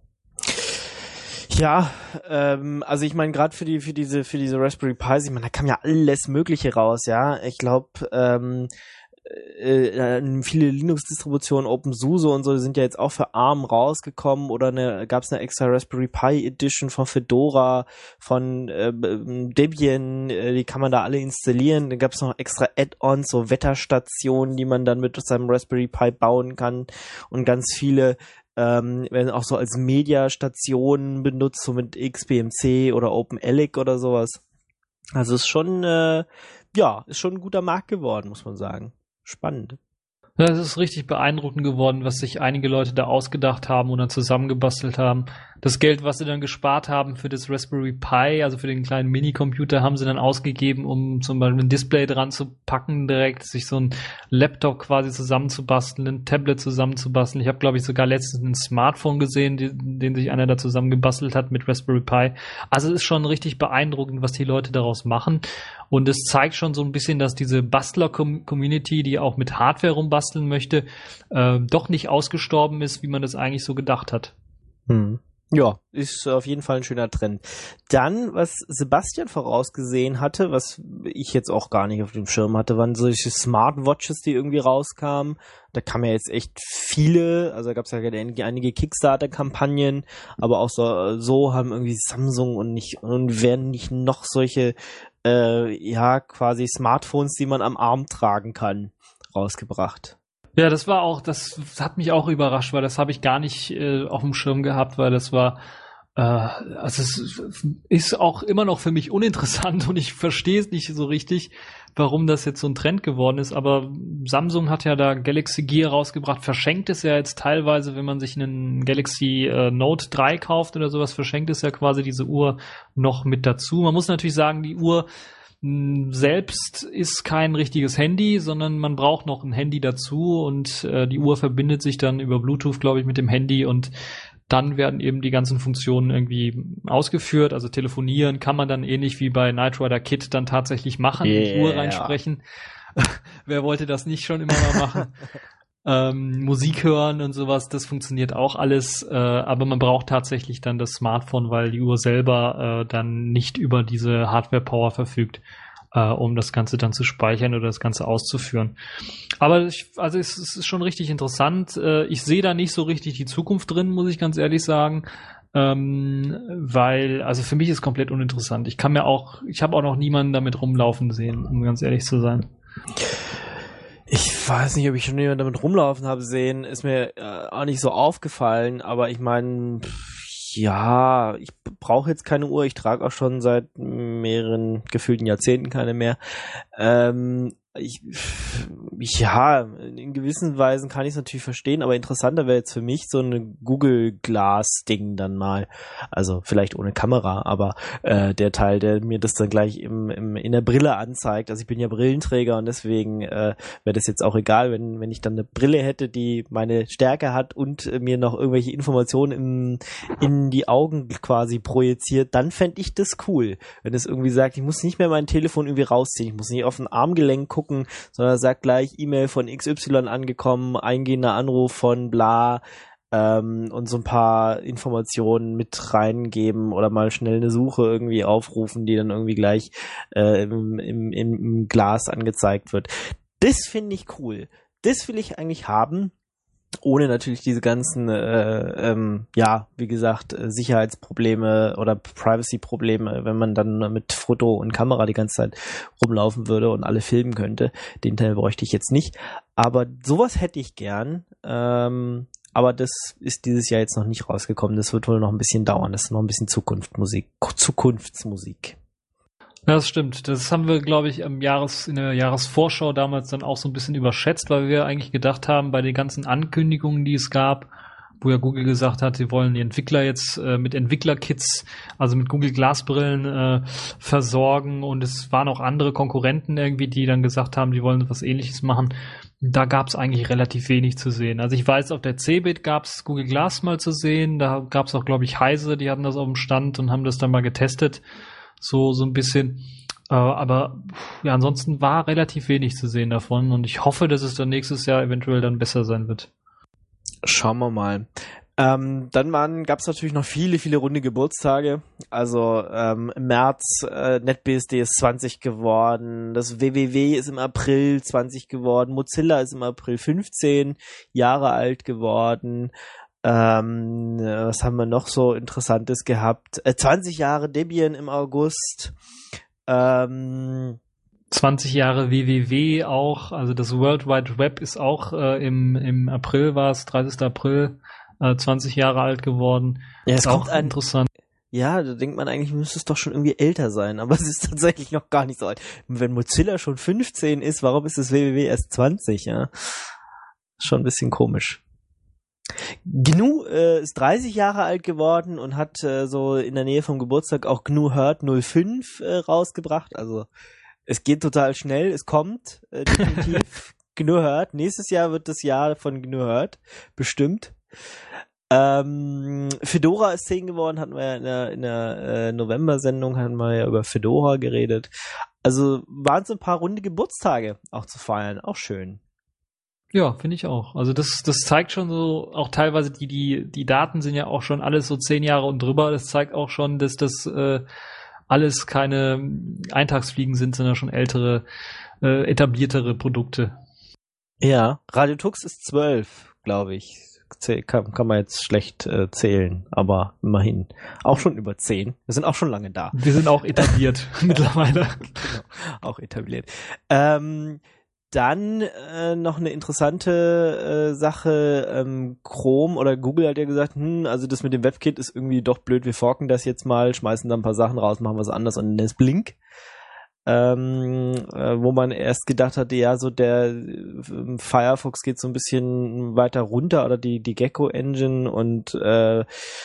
Ja, ähm, also ich meine gerade für die für diese für diese Raspberry Pis, ich meine, da kam ja alles Mögliche raus, ja. Ich glaube, ähm, äh, viele Linux-Distributionen, OpenSUSE und so, die sind ja jetzt auch für ARM rausgekommen oder eine, gab es eine extra Raspberry Pi Edition von Fedora, von äh, Debian, äh, die kann man da alle installieren. Dann gab es noch extra Add-ons, so Wetterstationen, die man dann mit seinem Raspberry Pi bauen kann und ganz viele Ähm, werden auch so als Mediastationen benutzt, so mit X B M C oder OpenELEC oder sowas. Also ist schon, äh, ja, ist schon ein guter Markt geworden, muss man sagen. Spannend. Ja, es ist richtig beeindruckend geworden, was sich einige Leute da ausgedacht haben oder zusammengebastelt haben. Das Geld, was sie dann gespart haben für das Raspberry Pi, also für den kleinen Minicomputer, haben sie dann ausgegeben, um zum Beispiel ein Display dran zu packen, direkt sich so ein Laptop quasi zusammenzubasteln, ein Tablet zusammenzubasteln. Ich habe, glaube ich, sogar letztens ein Smartphone gesehen, die, den sich einer da zusammengebastelt hat mit Raspberry Pi. Also es ist schon richtig beeindruckend, was die Leute daraus machen. Und es zeigt schon so ein bisschen, dass diese Bastler-Community, die auch mit Hardware rumbasteln möchte, äh, doch nicht ausgestorben ist, wie man das eigentlich so gedacht hat. Hm. Ja, ist auf jeden Fall ein schöner Trend. Dann, was Sebastian vorausgesehen hatte, was ich jetzt auch gar nicht auf dem Schirm hatte, waren solche Smartwatches, die irgendwie rauskamen. Da kamen ja jetzt echt viele, also da gab es ja einige Kickstarter-Kampagnen, aber auch so, so haben irgendwie Samsung und nicht und werden nicht noch solche äh, ja quasi Smartphones, die man am Arm tragen kann, rausgebracht. Ja, das war auch, das hat mich auch überrascht, weil das habe ich gar nicht äh, auf dem Schirm gehabt, weil das war, äh, also es ist auch immer noch für mich uninteressant und ich verstehe es nicht so richtig, warum das jetzt so ein Trend geworden ist, aber Samsung hat ja da Galaxy Gear rausgebracht, verschenkt es ja jetzt teilweise, wenn man sich einen Galaxy äh, Note drei kauft oder sowas, verschenkt es ja quasi diese Uhr noch mit dazu. Man muss natürlich sagen, die Uhr selbst ist kein richtiges Handy, sondern man braucht noch ein Handy dazu und äh, die Uhr verbindet sich dann über Bluetooth, glaube ich, mit dem Handy und dann werden eben die ganzen Funktionen irgendwie ausgeführt. Also telefonieren kann man dann ähnlich wie bei Knight Rider Kit dann tatsächlich machen, yeah. in die Uhr reinsprechen. Wer wollte das nicht schon immer mal machen? Ähm, Musik hören und sowas, das funktioniert auch alles, äh, aber man braucht tatsächlich dann das Smartphone, weil die Uhr selber äh, dann nicht über diese Hardware-Power verfügt, äh, um das Ganze dann zu speichern oder das Ganze auszuführen. Aber ich, also es, es ist schon richtig interessant. Äh, ich sehe da nicht so richtig die Zukunft drin, muss ich ganz ehrlich sagen. Ähm, weil, also für mich ist komplett uninteressant. Ich kann mir auch, ich habe auch noch niemanden damit rumlaufen sehen, um ganz ehrlich zu sein. Ich weiß nicht, ob ich schon jemanden damit rumlaufen habe sehen, ist mir äh, auch nicht so aufgefallen, aber ich meine, ja, ich brauche jetzt keine Uhr, ich trage auch schon seit mehreren gefühlten Jahrzehnten keine mehr. Ähm, ich, ja, in gewissen Weisen kann ich es natürlich verstehen, aber interessanter wäre jetzt für mich so eine Google Glass Ding dann mal. Also vielleicht ohne Kamera, aber äh, der Teil, der mir das dann gleich im, im in der Brille anzeigt. Also ich bin ja Brillenträger und deswegen äh, wäre das jetzt auch egal, wenn wenn ich dann eine Brille hätte, die meine Stärke hat und äh, mir noch irgendwelche Informationen im, in die Augen quasi projiziert, dann fände ich das cool. Wenn es irgendwie sagt, ich muss nicht mehr mein Telefon irgendwie rausziehen, ich muss nicht auf ein Armgelenk gucken, sondern sagt gleich E-Mail von X Y angekommen, eingehender Anruf von bla ähm, und so ein paar Informationen mit reingeben oder mal schnell eine Suche irgendwie aufrufen, die dann irgendwie gleich äh, im, im, im Glas angezeigt wird. Das finde ich cool. Das will ich eigentlich haben. ohne natürlich diese ganzen, äh, ähm, ja, wie gesagt, äh, Sicherheitsprobleme oder Privacy-Probleme, wenn man dann mit Foto und Kamera die ganze Zeit rumlaufen würde und alle filmen könnte. Den Teil bräuchte ich jetzt nicht. Aber sowas hätte ich gern. Ähm, aber das ist dieses Jahr jetzt noch nicht rausgekommen. Das wird wohl noch ein bisschen dauern. Das ist noch ein bisschen Zukunftsmusik. Zukunftsmusik. Ja, das stimmt. Das haben wir, glaube ich, im Jahres, in der Jahresvorschau damals dann auch so ein bisschen überschätzt, weil wir eigentlich gedacht haben, bei den ganzen Ankündigungen, die es gab, wo ja Google gesagt hat, sie wollen die Entwickler jetzt äh, mit Entwicklerkits, also mit Google Glasbrillen äh, versorgen, und es waren auch andere Konkurrenten irgendwie, die dann gesagt haben, die wollen was Ähnliches machen. Da gab es eigentlich relativ wenig zu sehen. Also ich weiß, auf der Cebit gab es Google Glass mal zu sehen, da gab es auch, glaube ich, Heise, die hatten das auf dem Stand und haben das dann mal getestet, so so ein bisschen. Äh, aber ja, ansonsten war relativ wenig zu sehen davon, und ich hoffe, dass es dann nächstes Jahr eventuell dann besser sein wird. Schauen wir mal. Ähm, dann waren, gab es natürlich noch viele, viele runde Geburtstage. Also ähm, im März äh, NetBSD ist zwanzig geworden, das W W W ist im April zwanzig geworden, Mozilla ist im April fünfzehn Jahre alt geworden. Ähm, was haben wir noch so Interessantes gehabt? Äh, zwanzig Jahre Debian im August. Ähm, zwanzig Jahre W W W auch, also das World Wide Web ist auch äh, im, im April war es, dreißigsten April, äh, zwanzig Jahre alt geworden. Ja, es ist kommt auch ein, interessant. Ja, da denkt man eigentlich, müsste es doch schon irgendwie älter sein, aber es ist tatsächlich noch gar nicht so alt. Wenn Mozilla schon fünfzehn ist, warum ist das W W W erst zwanzig, ja? Schon ein bisschen komisch. G N U äh, ist dreißig Jahre alt geworden und hat äh, so in der Nähe vom Geburtstag auch G N U Hurt null fünf äh, rausgebracht, also es geht total schnell, es kommt äh, definitiv. G N U Hurt, nächstes Jahr wird das Jahr von G N U Hurt, bestimmt. Ähm, Fedora ist zehn geworden, hatten wir ja in der, in der äh, November-Sendung, hatten wir ja über Fedora geredet. Also waren so ein paar runde Geburtstage auch zu feiern, auch schön. Ja, finde ich auch. Also das, das zeigt schon so, auch teilweise die, die, die Daten sind ja auch schon alles so zehn Jahre und drüber. Das zeigt auch schon, dass das äh, alles keine Eintagsfliegen sind, sondern schon ältere, äh, etabliertere Produkte. Ja, Radio Tux ist zwölf, glaube ich. Kann, kann man jetzt schlecht äh, zählen, aber immerhin. Auch schon über zehn. Wir sind auch schon lange da. Wir sind auch etabliert mittlerweile. Genau, auch etabliert. Ähm, Dann äh, noch eine interessante äh, Sache, ähm, Chrome oder Google hat ja gesagt, hm, also das mit dem WebKit ist irgendwie doch blöd, wir forken das jetzt mal, schmeißen da ein paar Sachen raus, machen was anderes und nennen es Blink. Ähm, äh, wo man erst gedacht hatte, ja, so der äh, Firefox geht so ein bisschen weiter runter oder die, die Gecko-Engine und äh,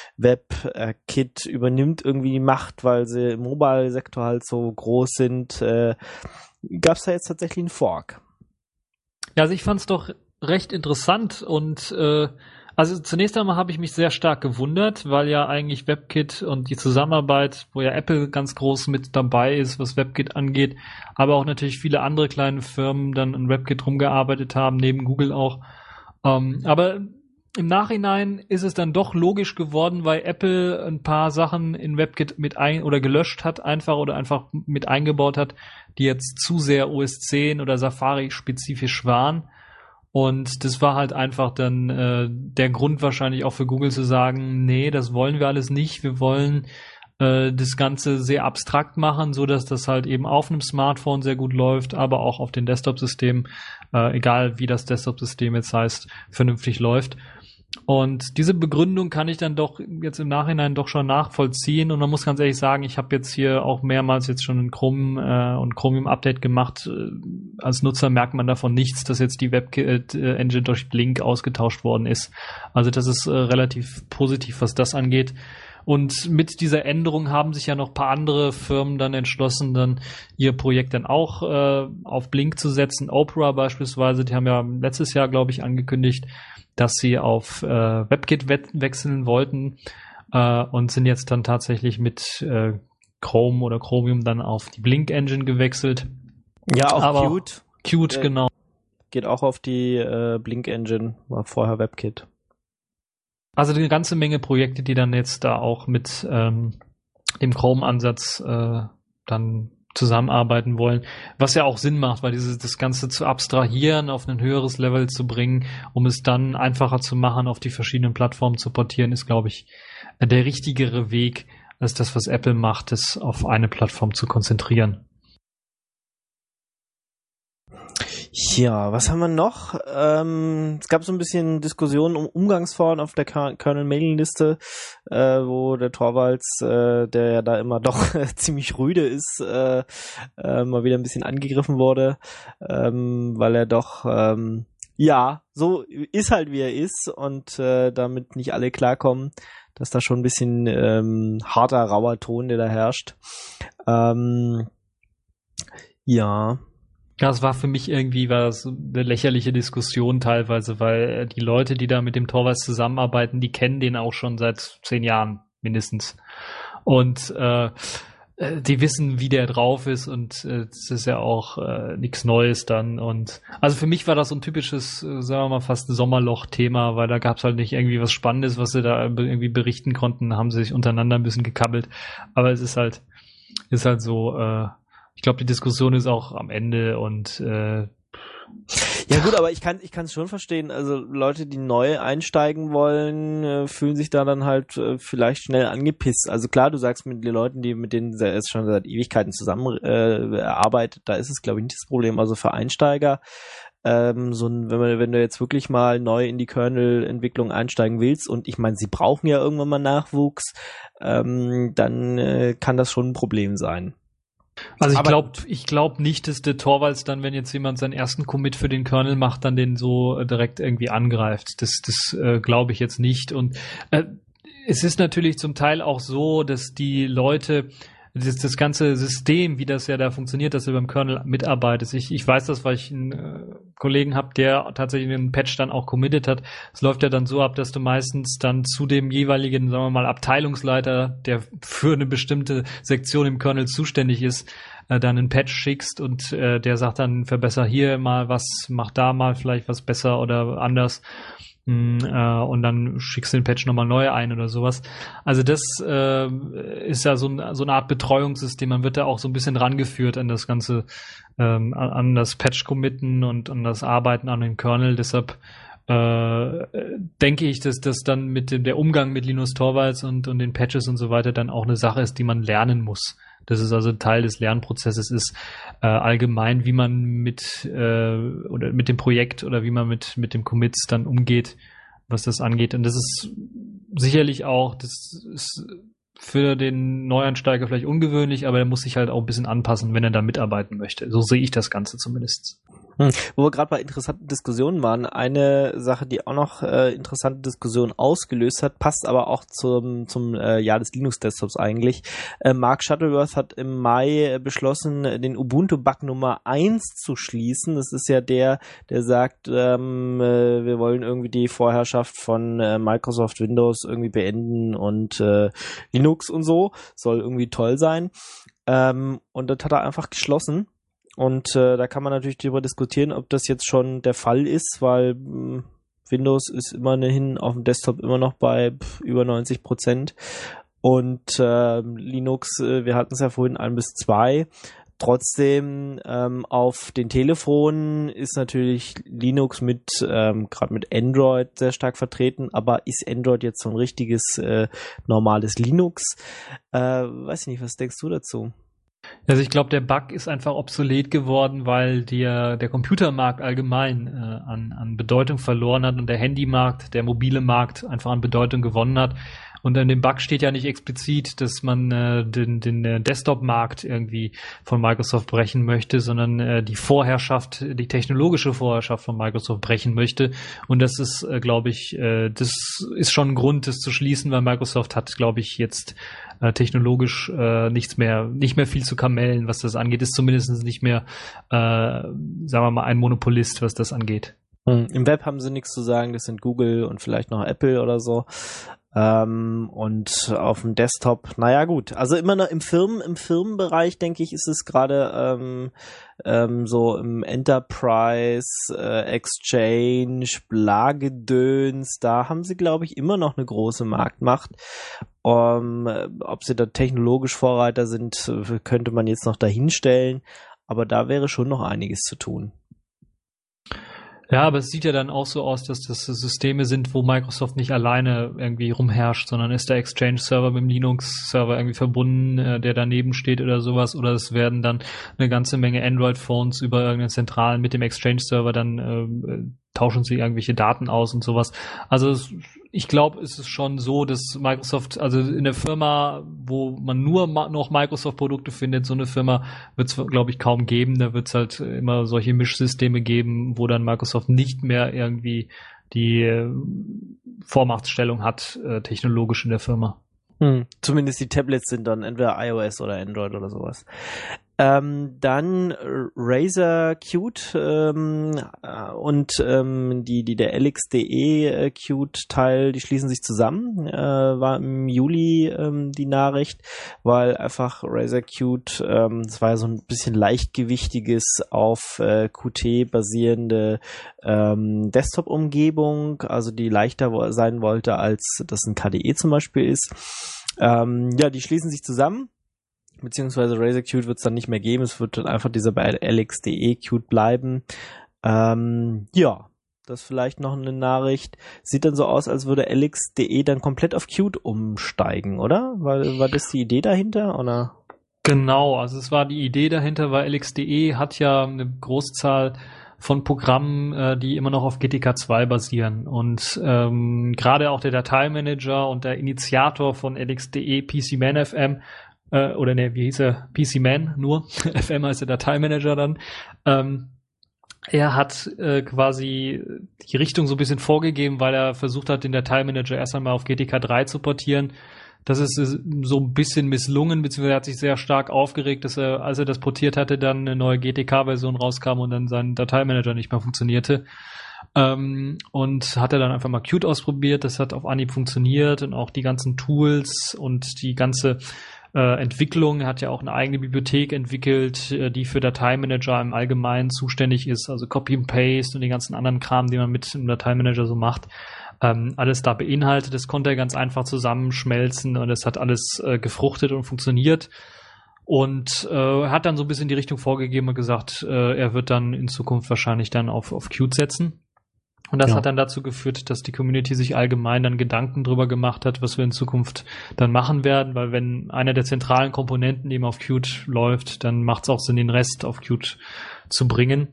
WebKit übernimmt irgendwie die Macht, weil sie im Mobile-Sektor halt so groß sind. Äh, Gab es da jetzt tatsächlich einen Fork? Ja, also ich fand es doch recht interessant und äh, also zunächst einmal habe ich mich sehr stark gewundert, weil ja eigentlich WebKit und die Zusammenarbeit, wo ja Apple ganz groß mit dabei ist, was WebKit angeht, aber auch natürlich viele andere kleine Firmen dann an WebKit rumgearbeitet haben, neben Google auch. Ähm, aber im Nachhinein ist es dann doch logisch geworden, weil Apple ein paar Sachen in WebKit mit ein oder gelöscht hat einfach oder einfach mit eingebaut hat, die jetzt zu sehr O S zehn oder Safari spezifisch waren. Und das war halt einfach dann äh, der Grund wahrscheinlich auch für Google zu sagen, nee, das wollen wir alles nicht. Wir wollen äh, das Ganze sehr abstrakt machen, so dass das halt eben auf einem Smartphone sehr gut läuft, aber auch auf den Desktop-Systemen, äh, egal wie das Desktop-System jetzt heißt, vernünftig läuft. Und diese Begründung kann ich dann doch jetzt im Nachhinein doch schon nachvollziehen. Und man muss ganz ehrlich sagen, ich habe jetzt hier auch mehrmals jetzt schon ein Chrome äh, und Chromium Update gemacht. Als Nutzer merkt man davon nichts, dass jetzt die Web-Engine durch Blink ausgetauscht worden ist. Also das ist äh, relativ positiv, was das angeht. Und mit dieser Änderung haben sich ja noch ein paar andere Firmen dann entschlossen, dann ihr Projekt dann auch äh, auf Blink zu setzen. Opera beispielsweise, die haben ja letztes Jahr, glaube ich, angekündigt, dass sie auf äh, WebKit we- wechseln wollten äh, und sind jetzt dann tatsächlich mit äh, Chrome oder Chromium dann auf die Blink-Engine gewechselt. Ja, auch Aber Qt. Qt, äh, genau. Geht auch auf die äh, Blink-Engine, war vorher WebKit. Also eine ganze Menge Projekte, die dann jetzt da auch mit ähm, dem Chrome-Ansatz äh, dann zusammenarbeiten wollen, was ja auch Sinn macht, weil dieses das Ganze zu abstrahieren, auf ein höheres Level zu bringen, um es dann einfacher zu machen, auf die verschiedenen Plattformen zu portieren, ist, glaube ich, der richtigere Weg, als das, was Apple macht, es auf eine Plattform zu konzentrieren. Ja, was haben wir noch? Ähm, es gab so ein bisschen Diskussionen um Umgangsformen auf der Kernel-Mailing-Liste, äh, wo der Torvalds, äh, der ja da immer doch ziemlich rüde ist, äh, äh, mal wieder ein bisschen angegriffen wurde, ähm, weil er doch, ähm, ja, so ist halt wie er ist und äh, damit nicht alle klarkommen, dass da schon ein bisschen ähm, harter, rauer Ton, der da herrscht. Ähm, ja, Ja, es war für mich irgendwie war das eine lächerliche Diskussion teilweise, weil die Leute, die da mit dem Torvalds zusammenarbeiten, die kennen den auch schon seit zehn Jahren mindestens. Und äh, die wissen, wie der drauf ist und äh, das ist ja auch äh, nichts Neues dann. Und also für mich war das so ein typisches, äh, sagen wir mal, fast ein Sommerloch-Thema, weil da gab es halt nicht irgendwie was Spannendes, was sie da irgendwie berichten konnten, haben sie sich untereinander ein bisschen gekabbelt. Aber es ist halt, ist halt so, äh, ich glaube, die Diskussion ist auch am Ende und äh, ja gut, aber ich kann ich kann es schon verstehen. Also Leute, die neu einsteigen wollen, äh, fühlen sich da dann halt äh, vielleicht schnell angepisst. Also klar, du sagst mit den Leuten, die mit denen er jetzt schon seit Ewigkeiten zusammen äh, arbeitet, da ist es glaube ich nicht das Problem. Also für Einsteiger, ähm, so ein, wenn man wenn du jetzt wirklich mal neu in die Kernel-Entwicklung einsteigen willst und ich meine, sie brauchen ja irgendwann mal Nachwuchs, ähm, dann äh, kann das schon ein Problem sein. Also ich glaube ich glaub nicht, dass der Torvalds dann, wenn jetzt jemand seinen ersten Commit für den Kernel macht, dann den so direkt irgendwie angreift. Das, das äh, glaube ich jetzt nicht. Und äh, es ist natürlich zum Teil auch so, dass die Leute, das, das ganze System, wie das ja da funktioniert, dass er beim Kernel mitarbeitet. Ich, ich weiß das, weil ich einen äh, Kollegen habe, der tatsächlich einen Patch dann auch committed hat. Es läuft ja dann so ab, dass du meistens dann zu dem jeweiligen, sagen wir mal, Abteilungsleiter, der für eine bestimmte Sektion im Kernel zuständig ist, äh, dann einen Patch schickst und äh, der sagt dann, verbessere hier mal was, mach da mal vielleicht was besser oder anders. Und dann schickst du den Patch nochmal neu ein oder sowas. Also das äh, ist ja so, ein, so eine Art Betreuungssystem. Man wird da auch so ein bisschen rangeführt an das ganze, ähm, an das Patch-Committen und an das Arbeiten an den Kernel. Deshalb äh, denke ich, dass das dann mit dem der Umgang mit Linus Torvalds und, und den Patches und so weiter dann auch eine Sache ist, die man lernen muss. Das ist also Teil des Lernprozesses ist äh, allgemein, wie man mit äh, oder mit dem Projekt oder wie man mit mit dem Commits dann umgeht, was das angeht. Und das ist sicherlich auch, das ist für den Neueinsteiger vielleicht ungewöhnlich, aber er muss sich halt auch ein bisschen anpassen, wenn er da mitarbeiten möchte. So sehe ich das Ganze zumindest. Hm. Wo wir gerade bei interessanten Diskussionen waren, eine Sache, die auch noch äh, interessante Diskussionen ausgelöst hat, passt aber auch zum zum äh, Jahr des Linux-Desktops eigentlich. Äh, Mark Shuttleworth hat im Mai äh, beschlossen, den Ubuntu-Bug Nummer eins zu schließen. Das ist ja der, der sagt, ähm, äh, wir wollen irgendwie die Vorherrschaft von äh, Microsoft Windows irgendwie beenden und äh, Linux und so. Soll irgendwie toll sein. Ähm, und das hat er einfach geschlossen. Und äh, da kann man natürlich darüber diskutieren, ob das jetzt schon der Fall ist, weil mh, Windows ist immerhin auf dem Desktop immer noch bei pff, über neunzig Prozent und äh, Linux, äh, wir hatten es ja vorhin ein bis zwei. Trotzdem ähm, auf den Telefonen ist natürlich Linux mit ähm, gerade mit Android sehr stark vertreten, aber ist Android jetzt so ein richtiges äh, normales Linux? Äh, weiß ich nicht, was denkst du dazu? Also ich glaube, der Bug ist einfach obsolet geworden, weil der, der Computermarkt allgemein äh, an, an Bedeutung verloren hat und der Handymarkt, der mobile Markt einfach an Bedeutung gewonnen hat. Und in dem Bug steht ja nicht explizit, dass man äh, den, den äh, Desktop-Markt irgendwie von Microsoft brechen möchte, sondern äh, die Vorherrschaft, die technologische Vorherrschaft von Microsoft brechen möchte. Und das ist, äh, glaube ich, äh, das ist schon ein Grund, das zu schließen, weil Microsoft hat, glaube ich, jetzt äh, technologisch äh, nichts mehr, nicht mehr viel zu kamellen, was das angeht. Ist zumindest nicht mehr, äh, sagen wir mal, ein Monopolist, was das angeht. Hm. Im Web haben sie nichts zu sagen, das sind Google und vielleicht noch Apple oder so. Ähm, und auf dem Desktop, naja gut, also immer noch im Firmen, im Firmenbereich, denke ich, ist es gerade ähm, ähm, so im Enterprise, äh, Exchange, Blagedöns, da haben sie, glaube ich, immer noch eine große Marktmacht. Um, ob sie da technologisch Vorreiter sind, könnte man jetzt noch dahinstellen, aber da wäre schon noch einiges zu tun. Ja, aber es sieht ja dann auch so aus, dass das Systeme sind, wo Microsoft nicht alleine irgendwie rumherrscht, sondern ist der Exchange-Server mit dem Linux-Server irgendwie verbunden, äh, der daneben steht oder sowas, oder es werden dann eine ganze Menge Android-Phones über irgendeinen Zentralen mit dem Exchange-Server dann äh, tauschen sie irgendwelche Daten aus und sowas. Also es, ich glaube, es ist schon so, dass Microsoft, also in der Firma, wo man nur ma- noch Microsoft-Produkte findet, so eine Firma wird es, glaube ich, kaum geben. Da wird es halt immer solche Mischsysteme geben, wo dann Microsoft nicht mehr irgendwie die äh, Vormachtstellung hat, äh, technologisch in der Firma. Hm. Zumindest die Tablets sind dann entweder iOS oder Android oder sowas. Ähm, dann Razer Qt ähm, und ähm, die, die der L X D E äh, Qt Teil, die schließen sich zusammen, äh, war im Juli ähm, die Nachricht, weil einfach Razer Qt, ähm, das war ja so ein bisschen leichtgewichtiges auf äh, Qt basierende ähm, Desktop-Umgebung, also die leichter wo- sein wollte, als das ein K D E zum Beispiel ist. Ähm, ja, die schließen sich zusammen. Beziehungsweise Razer Qt wird es dann nicht mehr geben, es wird dann einfach dieser bei L X D E Qt bleiben. Ähm, ja, das ist vielleicht noch eine Nachricht. Sieht dann so aus, als würde L X D E dann komplett auf Qt umsteigen, oder? War, war das die Idee dahinter, oder? Genau, also es war die Idee dahinter, weil L X D E hat ja eine Großzahl von Programmen, äh, die immer noch auf G T K zwei basieren. Und ähm, gerade auch der Dateimanager und der Initiator von L X D E, P C Man F M, äh, oder ne, wie hieß er? P C Man nur. F M heißt der Dateimanager dann. Ähm, er hat äh, quasi die Richtung so ein bisschen vorgegeben, weil er versucht hat, den Dateimanager erst einmal auf G T K drei zu portieren. Das ist so ein bisschen misslungen, beziehungsweise er hat sich sehr stark aufgeregt, dass er, als er das portiert hatte, dann eine neue G T K-Version rauskam und dann sein Dateimanager nicht mehr funktionierte. Ähm, und hat er dann einfach mal Qt ausprobiert, das hat auf Anhieb funktioniert und auch die ganzen Tools und die ganze äh, Entwicklung, er hat ja auch eine eigene Bibliothek entwickelt, äh, die für Dateimanager im Allgemeinen zuständig ist, also Copy and Paste und den ganzen anderen Kram, den man mit dem Dateimanager so macht. Ähm, alles da beinhaltet, das konnte er ganz einfach zusammenschmelzen und es hat alles äh, gefruchtet und funktioniert und äh, hat dann so ein bisschen die Richtung vorgegeben und gesagt, äh, er wird dann in Zukunft wahrscheinlich dann auf, auf Qt setzen und das Ja. hat dann dazu geführt, dass die Community sich allgemein dann Gedanken drüber gemacht hat, was wir in Zukunft dann machen werden, weil wenn einer der zentralen Komponenten eben auf Qt läuft, dann macht es auch Sinn, den Rest auf Qt zu bringen.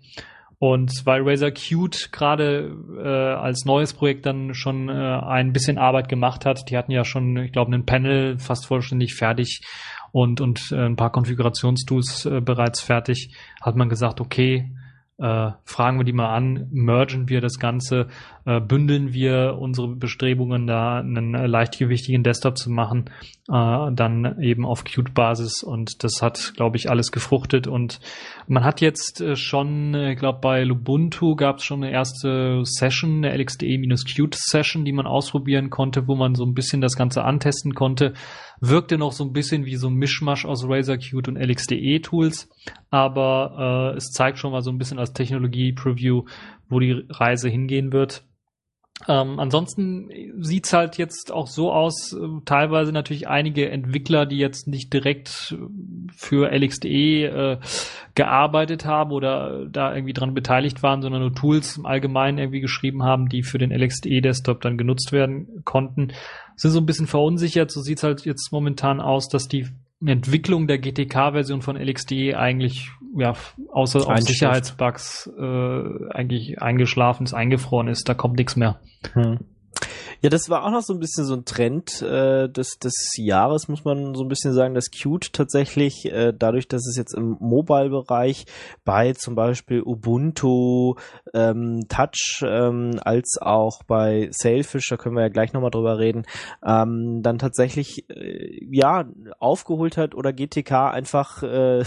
Und weil Razer Qt gerade äh, als neues Projekt dann schon äh, ein bisschen Arbeit gemacht hat, die hatten ja schon, ich glaube, ein Panel fast vollständig fertig und und äh, ein paar Konfigurationstools äh, bereits fertig, hat man gesagt, okay, äh, fragen wir die mal an, mergen wir das Ganze, äh, bündeln wir unsere Bestrebungen, da einen äh, leichtgewichtigen Desktop zu machen, äh, dann eben auf Qt-Basis und das hat, glaube ich, alles gefruchtet und man hat jetzt äh, schon, ich äh, glaube, bei Lubuntu gab es schon eine erste Session, eine L X D E-Qt-Session, die man ausprobieren konnte, wo man so ein bisschen das Ganze antesten konnte. Wirkte noch so ein bisschen wie so ein Mischmasch aus Razer Qt und L X D E-Tools, aber äh, es zeigt schon mal so ein bisschen als Technologie-Preview, wo die Reise hingehen wird. Ähm, ansonsten sieht's halt jetzt auch so aus, äh, teilweise natürlich einige Entwickler, die jetzt nicht direkt für L X D E äh, gearbeitet haben oder da irgendwie dran beteiligt waren, sondern nur Tools im Allgemeinen irgendwie geschrieben haben, die für den L X D E-Desktop dann genutzt werden konnten, sind so ein bisschen verunsichert. So sieht's halt jetzt momentan aus, dass die Entwicklung der G T K-Version von L X D E eigentlich, ja, außer auf Sicherheitsbugs äh, eigentlich eingeschlafen ist, eingefroren ist. Da kommt nichts mehr. Hm. Ja, das war auch noch so ein bisschen so ein Trend äh, des, des Jahres, muss man so ein bisschen sagen, dass Qt tatsächlich, äh, dadurch, dass es jetzt im Mobile-Bereich bei zum Beispiel Ubuntu, ähm, Touch, ähm, als auch bei Sailfish, da können wir ja gleich nochmal drüber reden, ähm, dann tatsächlich, äh, ja, aufgeholt hat oder G T K einfach äh,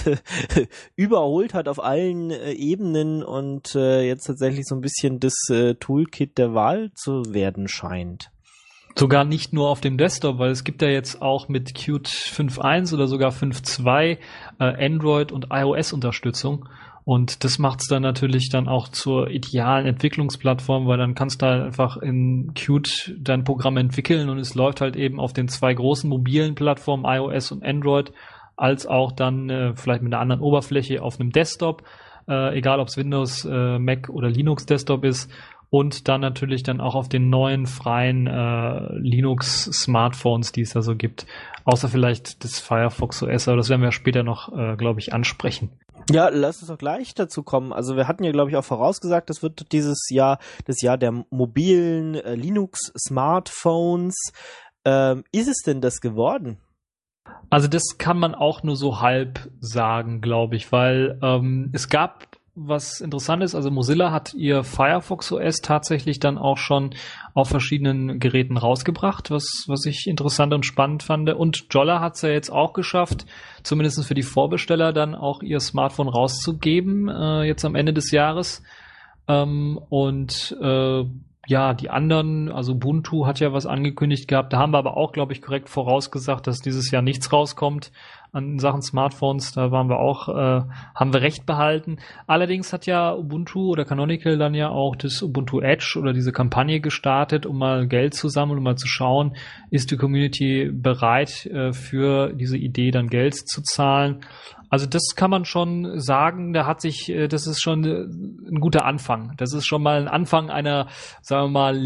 überholt hat auf allen äh, Ebenen und äh, jetzt tatsächlich so ein bisschen das äh, Toolkit der Wahl zu werden scheint. Sogar nicht nur auf dem Desktop, weil es gibt ja jetzt auch mit Qt fünf Punkt eins oder sogar fünf Punkt zwei äh, Android- und iOS-Unterstützung. Und das macht es dann natürlich dann auch zur idealen Entwicklungsplattform, weil dann kannst du halt einfach in Qt dein Programm entwickeln und es läuft halt eben auf den zwei großen mobilen Plattformen, iOS und Android, als auch dann äh, vielleicht mit einer anderen Oberfläche auf einem Desktop, äh, egal ob es Windows, äh, Mac oder Linux Desktop ist. Und dann natürlich dann auch auf den neuen freien äh, Linux-Smartphones, die es da so gibt. Außer vielleicht das Firefox O S, aber das werden wir später noch, äh, glaube ich, ansprechen. Ja, lass uns doch gleich dazu kommen. Also wir hatten ja, glaube ich, auch vorausgesagt, das wird dieses Jahr das Jahr der mobilen äh, Linux-Smartphones. Ähm, ist es denn das geworden? Also das kann man auch nur so halb sagen, glaube ich, weil ähm, es gab was interessant ist, also Mozilla hat ihr Firefox O S tatsächlich dann auch schon auf verschiedenen Geräten rausgebracht, was was ich interessant und spannend fand. Und Jolla hat es ja jetzt auch geschafft, zumindest für die Vorbesteller dann auch ihr Smartphone rauszugeben, äh, jetzt am Ende des Jahres. Ähm, und äh, ja, die anderen, also Ubuntu hat ja was angekündigt gehabt, da haben wir aber auch, glaube ich, korrekt vorausgesagt, dass dieses Jahr nichts rauskommt an Sachen Smartphones, da waren wir auch, äh, haben wir recht behalten. Allerdings hat ja Ubuntu oder Canonical dann ja auch das Ubuntu Edge oder diese Kampagne gestartet, um mal Geld zu sammeln, um mal zu schauen, ist die Community bereit, äh, für diese Idee dann Geld zu zahlen. Also das kann man schon sagen, da hat sich, äh, das ist schon äh, ein guter Anfang. Das ist schon mal ein Anfang einer, sagen wir mal,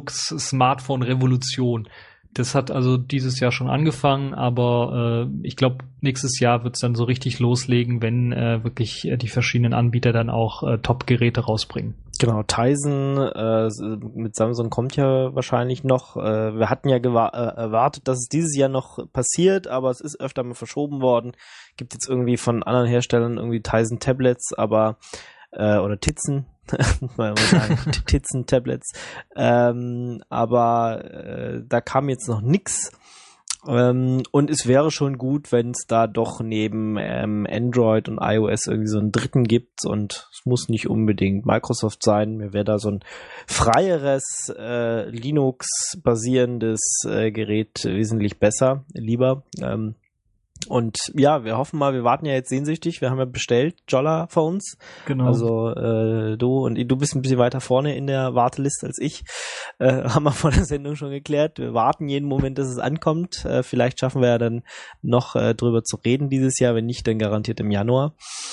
Linux-Smartphone-Revolution. Das hat also dieses Jahr schon angefangen, aber äh, ich glaube, nächstes Jahr wird es dann so richtig loslegen, wenn äh, wirklich äh, die verschiedenen Anbieter dann auch äh, Top-Geräte rausbringen. Genau, Tizen äh, mit Samsung kommt ja wahrscheinlich noch. Äh, wir hatten ja gewa- äh, erwartet, dass es dieses Jahr noch passiert, aber es ist öfter mal verschoben worden. Gibt jetzt irgendwie von anderen Herstellern irgendwie Tizen Tablets, aber äh, oder Tizen. mal sagen, Tizen-Tablets, ähm, aber äh, da kam jetzt noch nix. Ähm, und es wäre schon gut, wenn es da doch neben ähm, Android und iOS irgendwie so einen dritten gibt, und es muss nicht unbedingt Microsoft sein. Mir wäre da so ein freieres äh, Linux-basierendes äh, Gerät wesentlich besser, lieber. Ähm, Und ja, wir hoffen mal, wir warten ja jetzt sehnsüchtig, wir haben ja bestellt, Jolla Phones. Genau. Also äh, du und du bist ein bisschen weiter vorne in der Warteliste als ich. Äh, haben wir vor der Sendung schon geklärt. Wir warten jeden Moment, dass es ankommt. Äh, vielleicht schaffen wir ja dann noch äh, drüber zu reden dieses Jahr, wenn nicht, dann garantiert im Januar.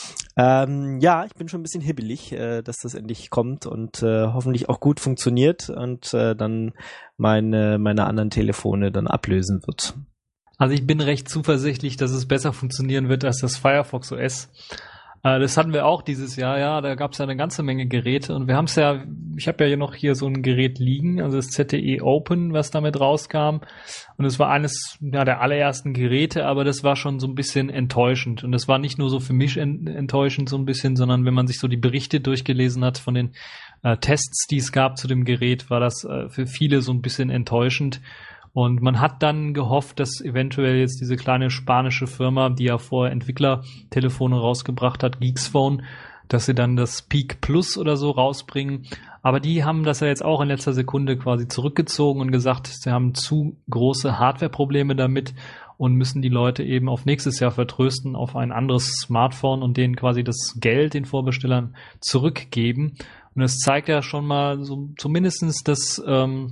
Ähm, ja, ich bin schon ein bisschen hibbelig, äh, dass das endlich kommt und äh, hoffentlich auch gut funktioniert und äh, dann meine, meine anderen Telefone dann ablösen wird. Also ich bin recht zuversichtlich, dass es besser funktionieren wird als das Firefox O S. Äh, das hatten wir auch dieses Jahr, ja, da gab es ja eine ganze Menge Geräte und wir haben es ja, ich habe ja noch hier so ein Gerät liegen, also das Z T E Open, was damit rauskam, und es war eines ja, der allerersten Geräte, aber das war schon so ein bisschen enttäuschend, und das war nicht nur so für mich ent- enttäuschend so ein bisschen, sondern wenn man sich so die Berichte durchgelesen hat von den äh, Tests, die es gab zu dem Gerät, war das äh, für viele so ein bisschen enttäuschend. Und man hat dann gehofft, dass eventuell jetzt diese kleine spanische Firma, die ja vorher Entwicklertelefone rausgebracht hat, Geeksphone, dass sie dann das Peak Plus oder so rausbringen. Aber die haben das ja jetzt auch in letzter Sekunde quasi zurückgezogen und gesagt, sie haben zu große Hardware-Probleme damit und müssen die Leute eben auf nächstes Jahr vertrösten auf ein anderes Smartphone und denen quasi das Geld den Vorbestellern zurückgeben. Und das zeigt ja schon mal so zumindestens, dass ähm,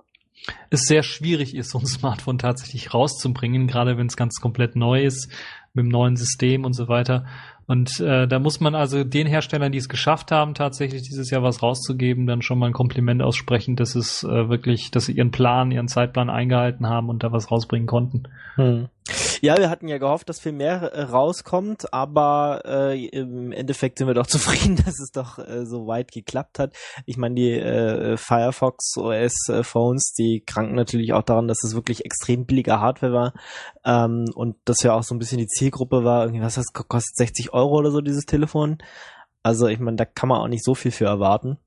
es sehr schwierig ist, so ein Smartphone tatsächlich rauszubringen, gerade wenn es ganz komplett neu ist, mit dem neuen System und so weiter. Und äh, da muss man also den Herstellern, die es geschafft haben, tatsächlich dieses Jahr was rauszugeben, dann schon mal ein Kompliment aussprechen, dass es äh, wirklich, dass sie ihren Plan, ihren Zeitplan eingehalten haben und da was rausbringen konnten. Hm. Ja, wir hatten ja gehofft, dass viel mehr äh, rauskommt, aber äh, im Endeffekt sind wir doch zufrieden, dass es doch äh, so weit geklappt hat. Ich meine, die äh, Firefox O S äh, Phones, die kranken natürlich auch daran, dass es wirklich extrem billige Hardware war, ähm, und das ja auch so ein bisschen die Zielgruppe war. Irgendwie, was das kostet, sechzig Euro oder so, dieses Telefon. Also ich meine, da kann man auch nicht so viel für erwarten.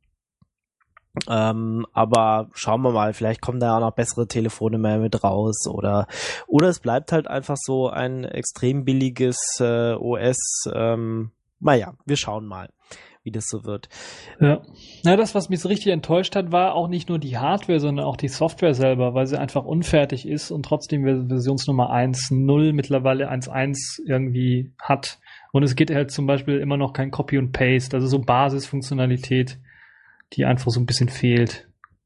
Ähm, aber schauen wir mal, vielleicht kommen da ja auch noch bessere Telefone mehr mit raus, oder oder es bleibt halt einfach so ein extrem billiges äh, O S. Ähm, naja, wir schauen mal. wie das so wird. Ja. Na, das, was mich so richtig enttäuscht hat, war auch nicht nur die Hardware, sondern auch die Software selber, weil sie einfach unfertig ist und trotzdem Versionsnummer eins Punkt null mittlerweile eins Punkt eins irgendwie hat. Und es geht halt zum Beispiel immer noch kein Copy und Paste, also so Basisfunktionalität, die einfach so ein bisschen fehlt.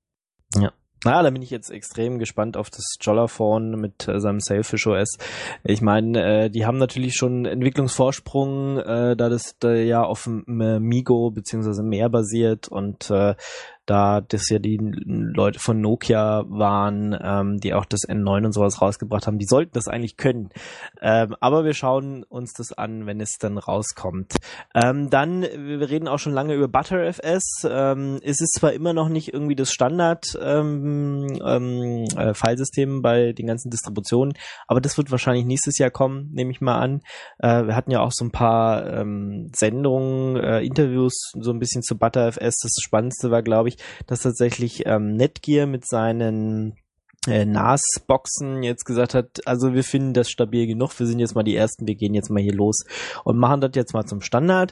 Ja. Na, da bin ich jetzt extrem gespannt auf das Jolla-Phone mit äh, seinem Sailfish O S. Ich meine, äh, die haben natürlich schon Entwicklungsvorsprung, äh, da das da ja auf dem äh, Migo beziehungsweise mehr basiert und äh, da das ja die Leute von Nokia waren, ähm, die auch das N neun und sowas rausgebracht haben, die sollten das eigentlich können. Ähm, aber wir schauen uns das an, wenn es dann rauskommt. Ähm, dann, wir reden auch schon lange über ButterFS. Ähm, es ist zwar immer noch nicht irgendwie das Standard ähm, ähm, äh, Filesystem bei den ganzen Distributionen, aber das wird wahrscheinlich nächstes Jahr kommen, nehme ich mal an. Äh, wir hatten ja auch so ein paar ähm, Sendungen, äh, Interviews so ein bisschen zu ButterFS. Das Spannendste war, glaube ich, dass tatsächlich ähm, Netgear mit seinen äh, N A S-Boxen jetzt gesagt hat, also wir finden das stabil genug, wir sind jetzt mal die Ersten, wir gehen jetzt mal hier los und machen das jetzt mal zum Standard.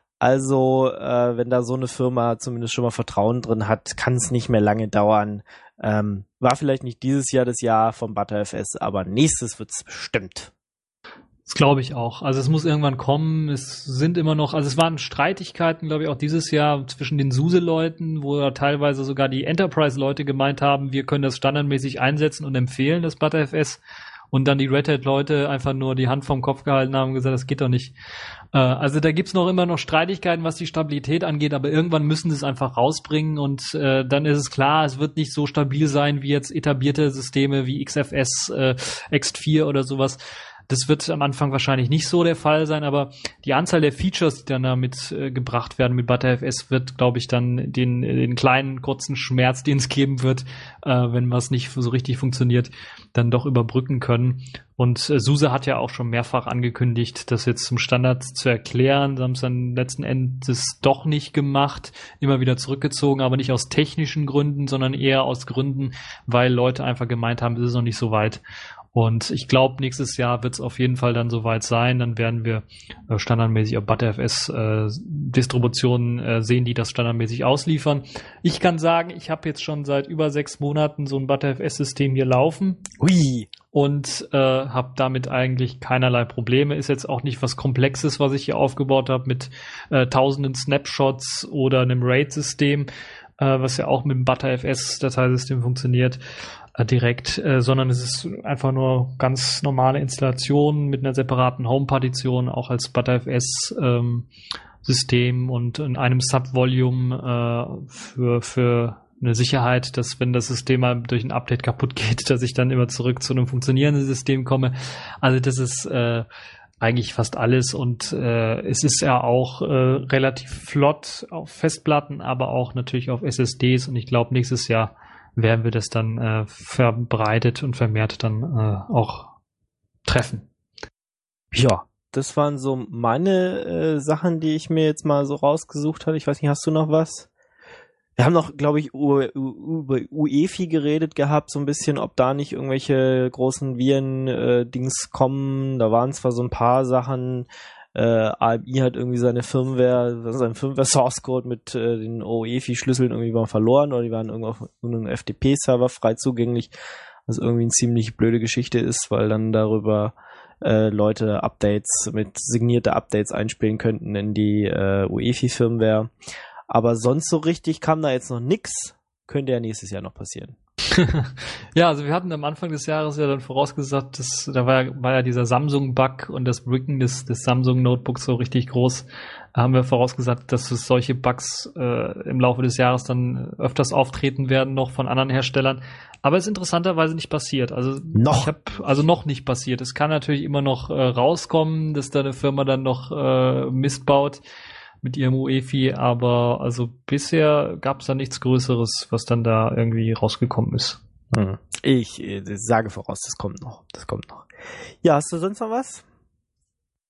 Also äh, wenn da so eine Firma zumindest schon mal Vertrauen drin hat, kann es nicht mehr lange dauern. Ähm, war vielleicht nicht dieses Jahr das Jahr vom ButterFS, aber nächstes wird's bestimmt. Das glaube ich auch. Also es muss irgendwann kommen. Es sind immer noch, also es waren Streitigkeiten, glaube ich, auch dieses Jahr zwischen den SUSE-Leuten, wo ja teilweise sogar die Enterprise-Leute gemeint haben, wir können das standardmäßig einsetzen und empfehlen, das ButterFS. Und dann die Red Hat-Leute einfach nur die Hand vom Kopf gehalten haben und gesagt, das geht doch nicht. Äh, also da gibt's noch immer noch Streitigkeiten, was die Stabilität angeht, aber irgendwann müssen sie es einfach rausbringen und äh, dann ist es klar, es wird nicht so stabil sein wie jetzt etablierte Systeme wie X F S, äh, X vier oder sowas. Das wird am Anfang wahrscheinlich nicht so der Fall sein, aber die Anzahl der Features, die dann damit äh, gebracht werden mit ButterFS, wird, glaube ich, dann den, den kleinen, kurzen Schmerz, den es geben wird, äh, wenn was nicht so richtig funktioniert, dann doch überbrücken können. Und äh, SUSE hat ja auch schon mehrfach angekündigt, das jetzt zum Standard zu erklären. Sie haben es dann letzten Endes doch nicht gemacht, immer wieder zurückgezogen, aber nicht aus technischen Gründen, sondern eher aus Gründen, weil Leute einfach gemeint haben, es ist noch nicht so weit. Und ich glaube, nächstes Jahr wird es auf jeden Fall dann soweit sein. Dann werden wir äh, standardmäßig auf ButterFS-Distributionen äh, äh, sehen, die das standardmäßig ausliefern. Ich kann sagen, ich habe jetzt schon seit über sechs Monaten so ein ButterFS-System hier laufen. Ui. Und äh, habe damit eigentlich keinerlei Probleme. Ist jetzt auch nicht was Komplexes, was ich hier aufgebaut habe mit äh, tausenden Snapshots oder einem RAID-System, äh, was ja auch mit dem ButterFS-Dateisystem funktioniert. Direkt, äh, sondern es ist einfach nur ganz normale Installation mit einer separaten Home-Partition, auch als ButterFS-System ähm, und in einem Subvolume äh, für für eine Sicherheit, dass wenn das System mal durch ein Update kaputt geht, dass ich dann immer zurück zu einem funktionierenden System komme. Also das ist äh, eigentlich fast alles und äh, es ist ja auch äh, relativ flott auf Festplatten, aber auch natürlich auf S S Ds und ich glaube nächstes Jahr werden wir das dann äh, verbreitet und vermehrt dann äh, auch treffen. Ja, das waren so meine äh, Sachen, die ich mir jetzt mal so rausgesucht hatte. Ich weiß nicht, hast du noch was? Wir haben noch, glaube ich, über U E F I geredet gehabt, so ein bisschen, ob da nicht irgendwelche großen Viren-Dings äh, kommen. Da waren zwar so ein paar Sachen. Äh, A M I hat irgendwie seine Firmware, sein Firmware-Source-Code mit äh, den O E F I-Schlüsseln irgendwie mal verloren oder die waren irgendwo auf irgendeinem F T P-Server frei zugänglich, was irgendwie eine ziemlich blöde Geschichte ist, weil dann darüber äh, Leute Updates mit signierte Updates einspielen könnten in die äh, U E F I-Firmware. Aber sonst so richtig kam da jetzt noch nix. Könnte ja nächstes Jahr noch passieren. Ja, also wir hatten am Anfang des Jahres ja dann vorausgesagt, dass da war ja, war ja dieser Samsung-Bug und das Bricken des, des Samsung-Notebooks so richtig groß. Da haben wir vorausgesagt, dass es solche Bugs äh, im Laufe des Jahres dann öfters auftreten werden, noch von anderen Herstellern. Aber es ist interessanterweise nicht passiert. Also noch, ich hab, also noch nicht passiert. Es kann natürlich immer noch äh, rauskommen, dass da eine Firma dann noch äh, Mist baut mit ihrem U E F I, aber also bisher gab es da nichts Größeres, was dann da irgendwie rausgekommen ist. Hm. Ich äh, sage voraus, das kommt noch. Das kommt noch. Ja, hast du sonst noch was?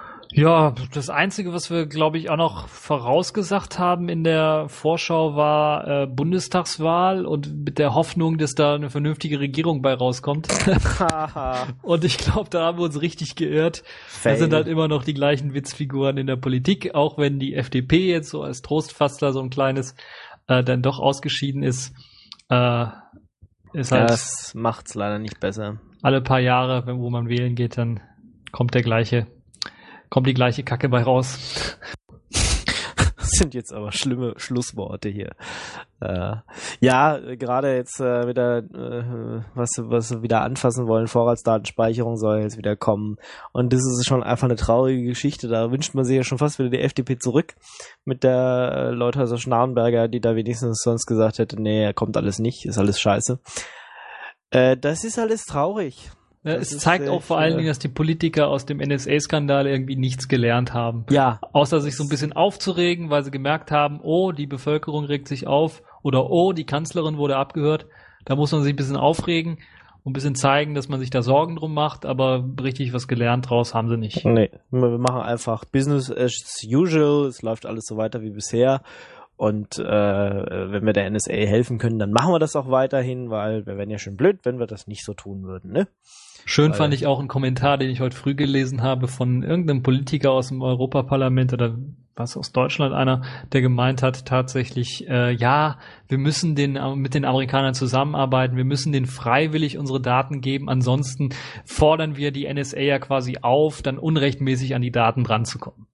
Ja, das Einzige, was wir, glaube ich, auch noch vorausgesagt haben in der Vorschau war äh, Bundestagswahl und mit der Hoffnung, dass da eine vernünftige Regierung bei rauskommt. Und ich glaube, da haben wir uns richtig geirrt. Fail. Da sind halt immer noch die gleichen Witzfiguren in der Politik, auch wenn die F D P jetzt so als Trostpflaster so ein kleines äh, dann doch ausgeschieden ist. Äh, ist halt Das macht's leider nicht besser. alle paar Jahre, wenn wo man wählen geht, dann kommt der gleiche kommt die gleiche Kacke bei raus. Das sind jetzt aber schlimme Schlussworte hier. Äh, ja, gerade jetzt äh, wieder, äh, was, was wir wieder anfassen wollen, Vorratsdatenspeicherung soll jetzt wieder kommen. Und das ist schon einfach eine traurige Geschichte. Da wünscht man sich ja schon fast wieder die F D P zurück mit der äh, Leuthäuser Schnarrenberger, die da wenigstens sonst gesagt hätte, nee, kommt alles nicht, ist alles scheiße. Äh, das ist alles traurig. Ja, Das es ist zeigt echt, auch vor allen äh, Dingen, dass die Politiker aus dem N S A-Skandal irgendwie nichts gelernt haben. Ja. Außer sich so ein bisschen aufzuregen, weil sie gemerkt haben, oh, die Bevölkerung regt sich auf oder oh, die Kanzlerin wurde abgehört. Da muss man sich ein bisschen aufregen und ein bisschen zeigen, dass man sich da Sorgen drum macht, aber richtig was gelernt draus haben sie nicht. Nee, wir machen einfach Business as usual, es läuft alles so weiter wie bisher. Und äh, wenn wir der N S A helfen können, dann machen wir das auch weiterhin, weil wir wären ja schon blöd, wenn wir das nicht so tun würden, ne? Schön Weil- fand ich auch einen Kommentar, den ich heute früh gelesen habe von irgendeinem Politiker aus dem Europaparlament oder was aus Deutschland einer, der gemeint hat tatsächlich, äh, ja, wir müssen den mit den Amerikanern zusammenarbeiten, wir müssen denen freiwillig unsere Daten geben, ansonsten fordern wir die N S A ja quasi auf, dann unrechtmäßig an die Daten dran zu kommen.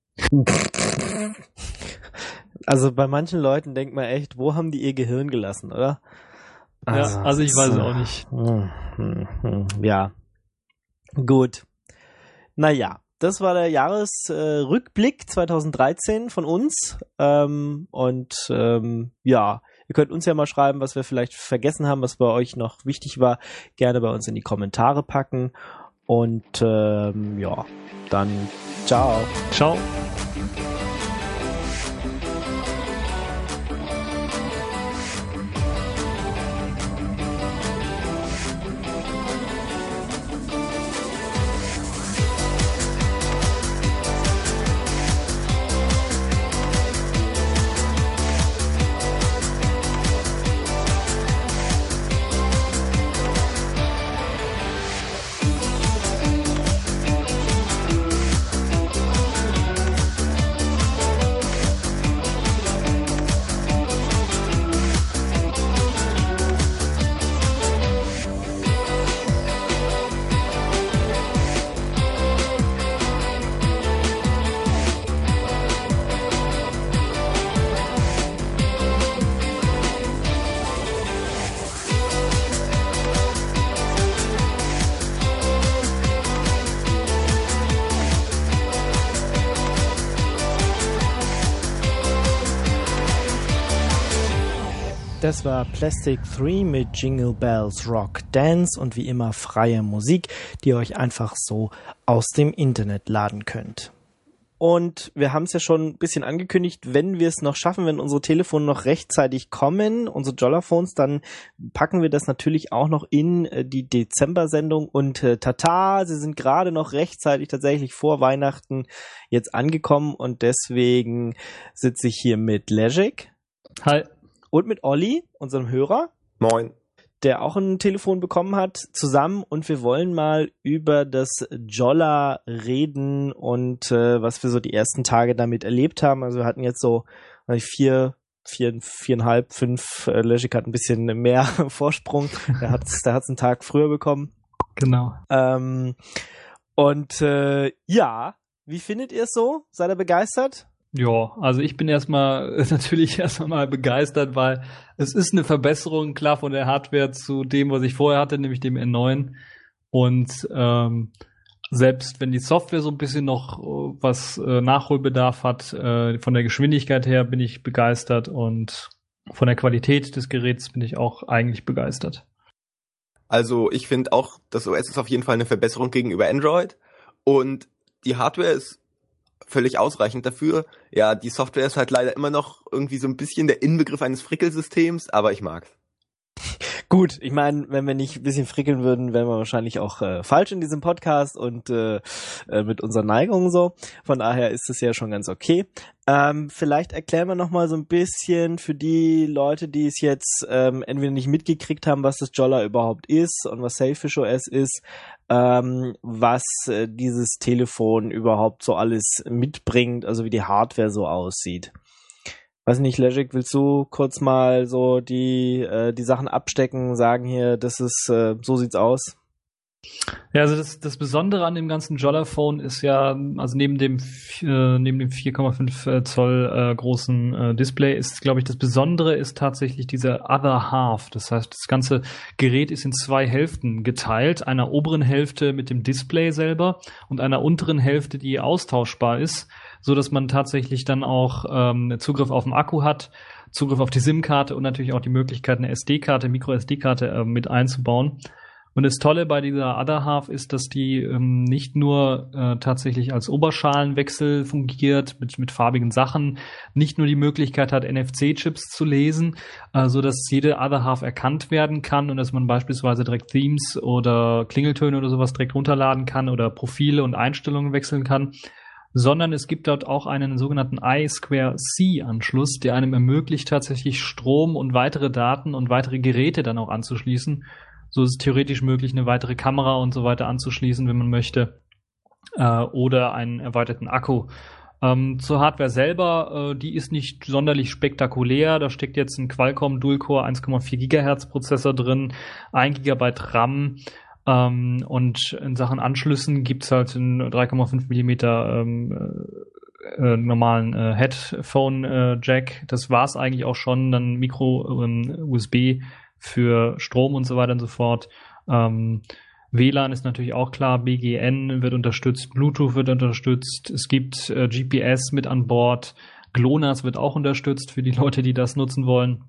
Also bei manchen Leuten denkt man echt, wo haben die ihr Gehirn gelassen, oder? Ja, also ich weiß es so- auch nicht. Hm, hm, hm, Ja. Gut. Naja, das war der Jahresrückblick äh, zweitausenddreizehn von uns. Ähm, und ähm, ja, ihr könnt uns ja mal schreiben, was wir vielleicht vergessen haben, was bei euch noch wichtig war. Gerne bei uns in die Kommentare packen. Und ähm, ja, dann ciao. Ciao. Das war Plastic drei mit Jingle Bells Rock Dance und wie immer freie Musik, die ihr euch einfach so aus dem Internet laden könnt. Und wir haben es ja schon ein bisschen angekündigt, wenn wir es noch schaffen, wenn unsere Telefone noch rechtzeitig kommen, unsere Jolla-Phones, dann packen wir das natürlich auch noch in äh, die Dezember-Sendung. Und äh, tata, sie sind gerade noch rechtzeitig tatsächlich vor Weihnachten jetzt angekommen und deswegen sitze ich hier mit Lejek. Hi. Und mit Olli, unserem Hörer, Moin. der auch ein Telefon bekommen hat, zusammen. Und wir wollen mal über das Jolla reden und äh, was wir so die ersten Tage damit erlebt haben. Also wir hatten jetzt so weiß ich, vier, vier, viereinhalb, fünf. Äh, Lejek hat ein bisschen mehr Vorsprung. Der hat der hat's einen Tag früher bekommen. Genau. Ähm, und äh, ja, wie findet ihr es so? Seid ihr begeistert? Ja, also ich bin erstmal natürlich erstmal mal begeistert, weil es ist eine Verbesserung, klar, von der Hardware zu dem, was ich vorher hatte, nämlich dem N neun. Und ähm, selbst wenn die Software so ein bisschen noch äh, was äh, Nachholbedarf hat, äh, von der Geschwindigkeit her bin ich begeistert und von der Qualität des Geräts bin ich auch eigentlich begeistert. Also ich finde auch, das O S ist auf jeden Fall eine Verbesserung gegenüber Android und die Hardware ist völlig ausreichend dafür. Ja, die Software ist halt leider immer noch irgendwie so ein bisschen der Inbegriff eines Frickelsystems, aber ich mag's. Gut, ich meine, wenn wir nicht ein bisschen frickeln würden, wären wir wahrscheinlich auch äh, falsch in diesem Podcast und äh, äh, mit unseren Neigungen so. Von daher ist es ja schon ganz okay. Ähm, vielleicht erklären wir nochmal so ein bisschen für die Leute, die es jetzt ähm, entweder nicht mitgekriegt haben, was das Jolla überhaupt ist und was Sailfish O S ist, ähm, was äh, dieses Telefon überhaupt so alles mitbringt, also wie die Hardware so aussieht. Weiß nicht, Legic, willst du kurz mal so die äh, die Sachen abstecken, sagen hier, das ist, äh, so sieht's aus? Ja, also das, das Besondere an dem ganzen Jolla-Phone ist ja, also neben dem äh, neben dem vier Komma fünf Zoll äh, großen äh, Display ist, glaube ich, das Besondere ist tatsächlich dieser Other Half. Das heißt, das ganze Gerät ist in zwei Hälften geteilt. Einer oberen Hälfte mit dem Display selber und einer unteren Hälfte, die austauschbar ist, so dass man tatsächlich dann auch ähm, Zugriff auf den Akku hat, Zugriff auf die SIM-Karte und natürlich auch die Möglichkeit, eine S D-Karte, Micro-S D-Karte äh, mit einzubauen. Und das Tolle bei dieser Other Half ist, dass die ähm, nicht nur äh, tatsächlich als Oberschalenwechsel fungiert mit mit farbigen Sachen, nicht nur die Möglichkeit hat, N F C-Chips zu lesen, äh, so dass jede Other Half erkannt werden kann und dass man beispielsweise direkt Themes oder Klingeltöne oder sowas direkt runterladen kann oder Profile und Einstellungen wechseln kann, sondern es gibt dort auch einen sogenannten I zwei C-Anschluss, der einem ermöglicht, tatsächlich Strom und weitere Daten und weitere Geräte dann auch anzuschließen. So ist es theoretisch möglich, eine weitere Kamera und so weiter anzuschließen, wenn man möchte, äh, oder einen erweiterten Akku. Ähm, zur Hardware selber, äh, die ist nicht sonderlich spektakulär. Da steckt jetzt ein Qualcomm Dual-Core eins Komma vier Gigahertz Prozessor drin, ein Gigabyte RAM, ähm, und in Sachen Anschlüssen gibt's halt einen drei Komma fünf Millimeter ähm, äh, normalen äh, Headphone-Jack. Äh, das war's eigentlich auch schon. Dann Micro ähm, U S B für Strom und so weiter und so fort. Ähm, W L A N ist natürlich auch klar, B G N wird unterstützt, Bluetooth wird unterstützt, es gibt äh, G P S mit an Bord, GLONASS wird auch unterstützt für die Leute, die das nutzen wollen.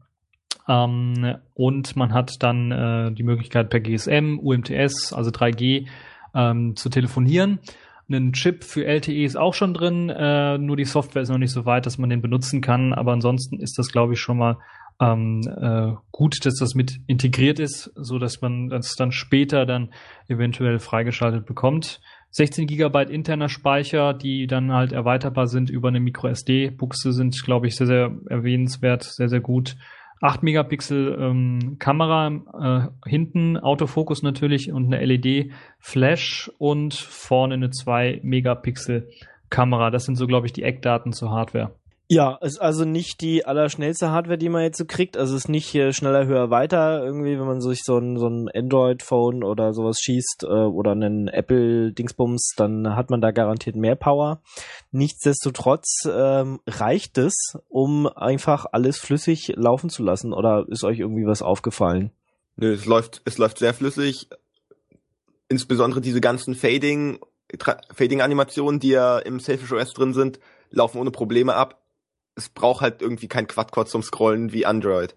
Ähm, und man hat dann äh, die Möglichkeit per G S M, U M T S, also drei G, ähm, zu telefonieren. Ein Chip für L T E ist auch schon drin, äh, nur die Software ist noch nicht so weit, dass man den benutzen kann, aber ansonsten ist das, glaube ich, schon mal ähm, äh, gut, dass das mit integriert ist, so dass man das dann später dann eventuell freigeschaltet bekommt. sechzehn Gigabyte interner Speicher, die dann halt erweiterbar sind über eine Micro S D-Buchse, sind, glaube ich, sehr, sehr erwähnenswert, sehr, sehr gut. acht Megapixel ähm, Kamera äh, hinten, Autofokus natürlich und eine L E D-Flash und vorne eine zwei Megapixel Kamera. Das sind so, glaube ich, die Eckdaten zur Hardware. Ja, ist also nicht die allerschnellste Hardware, die man jetzt so kriegt. Also ist nicht äh, schneller, höher, weiter irgendwie, wenn man sich so ein, so ein Android-Phone oder sowas schießt äh, oder einen Apple-Dingsbums, dann hat man da garantiert mehr Power. Nichtsdestotrotz ähm, reicht es, um einfach alles flüssig laufen zu lassen. Oder ist euch irgendwie was aufgefallen? Nö, es läuft, es läuft sehr flüssig. Insbesondere diese ganzen Fading, Tra- Fading-Animationen, die ja im Sailfish O S drin sind, laufen ohne Probleme ab. Es braucht halt irgendwie kein Quad-Core zum Scrollen wie Android.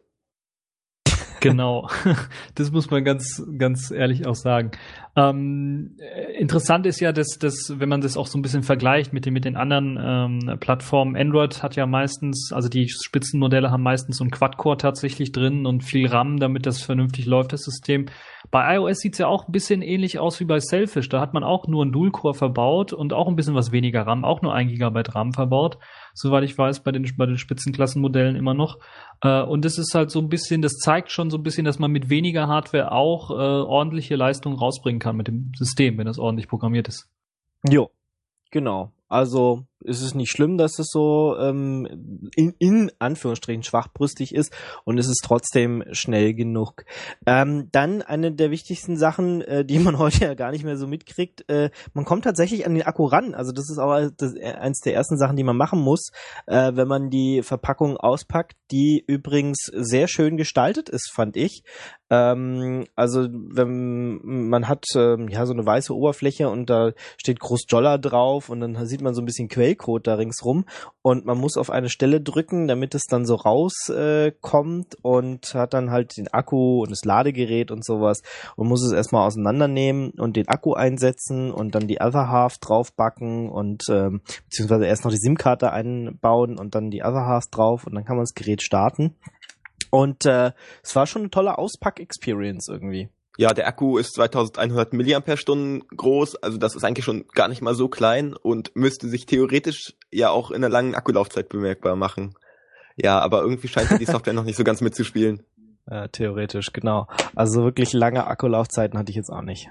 Genau, das muss man ganz, ganz ehrlich auch sagen. Ähm, interessant ist ja, dass, dass, wenn man das auch so ein bisschen vergleicht mit den, mit den anderen ähm, Plattformen, Android hat ja meistens, also die Spitzenmodelle haben meistens so ein Quad-Core tatsächlich drin und viel RAM, damit das vernünftig läuft, das System. Bei iOS sieht's ja auch ein bisschen ähnlich aus wie bei Sailfish. Da hat man auch nur ein Dual-Core verbaut und auch ein bisschen was weniger RAM, auch nur ein Gigabyte RAM verbaut, soweit ich weiß, bei den, bei den Spitzenklassenmodellen immer noch. Äh, und das ist halt so ein bisschen, das zeigt schon so ein bisschen, dass man mit weniger Hardware auch äh, ordentliche Leistung rausbringen kann mit dem System, wenn das ordentlich programmiert ist. Jo, genau. Also ist es nicht schlimm, dass es so ähm, in, in Anführungsstrichen schwachbrüstig ist und es ist trotzdem schnell genug. Ähm, dann eine der wichtigsten Sachen, äh, die man heute ja gar nicht mehr so mitkriegt, äh, man kommt tatsächlich an den Akku ran. Also das ist auch das, eins der ersten Sachen, die man machen muss, äh, wenn man die Verpackung auspackt, die übrigens sehr schön gestaltet ist, fand ich. Ähm, also wenn man hat ähm, ja so eine weiße Oberfläche und da steht groß Jolla drauf und dann sieht man so ein bisschen Quellcode da ringsrum und man muss auf eine Stelle drücken, damit es dann so rauskommt äh, kommt und hat dann halt den Akku und das Ladegerät und sowas und muss es erstmal auseinandernehmen und den Akku einsetzen und dann die Other Half draufbacken und ähm, beziehungsweise erst noch die SIM-Karte einbauen und dann die Other Half drauf und dann kann man das Gerät starten. Und äh, es war schon eine tolle Auspack-Experience irgendwie. Ja, der Akku ist zweitausendeinhundert Milliampere-Stunden groß, also das ist eigentlich schon gar nicht mal so klein und müsste sich theoretisch ja auch in einer langen Akkulaufzeit bemerkbar machen. Ja, aber irgendwie scheint die Software noch nicht so ganz mitzuspielen. Ja, theoretisch, genau. Also wirklich lange Akkulaufzeiten hatte ich jetzt auch nicht.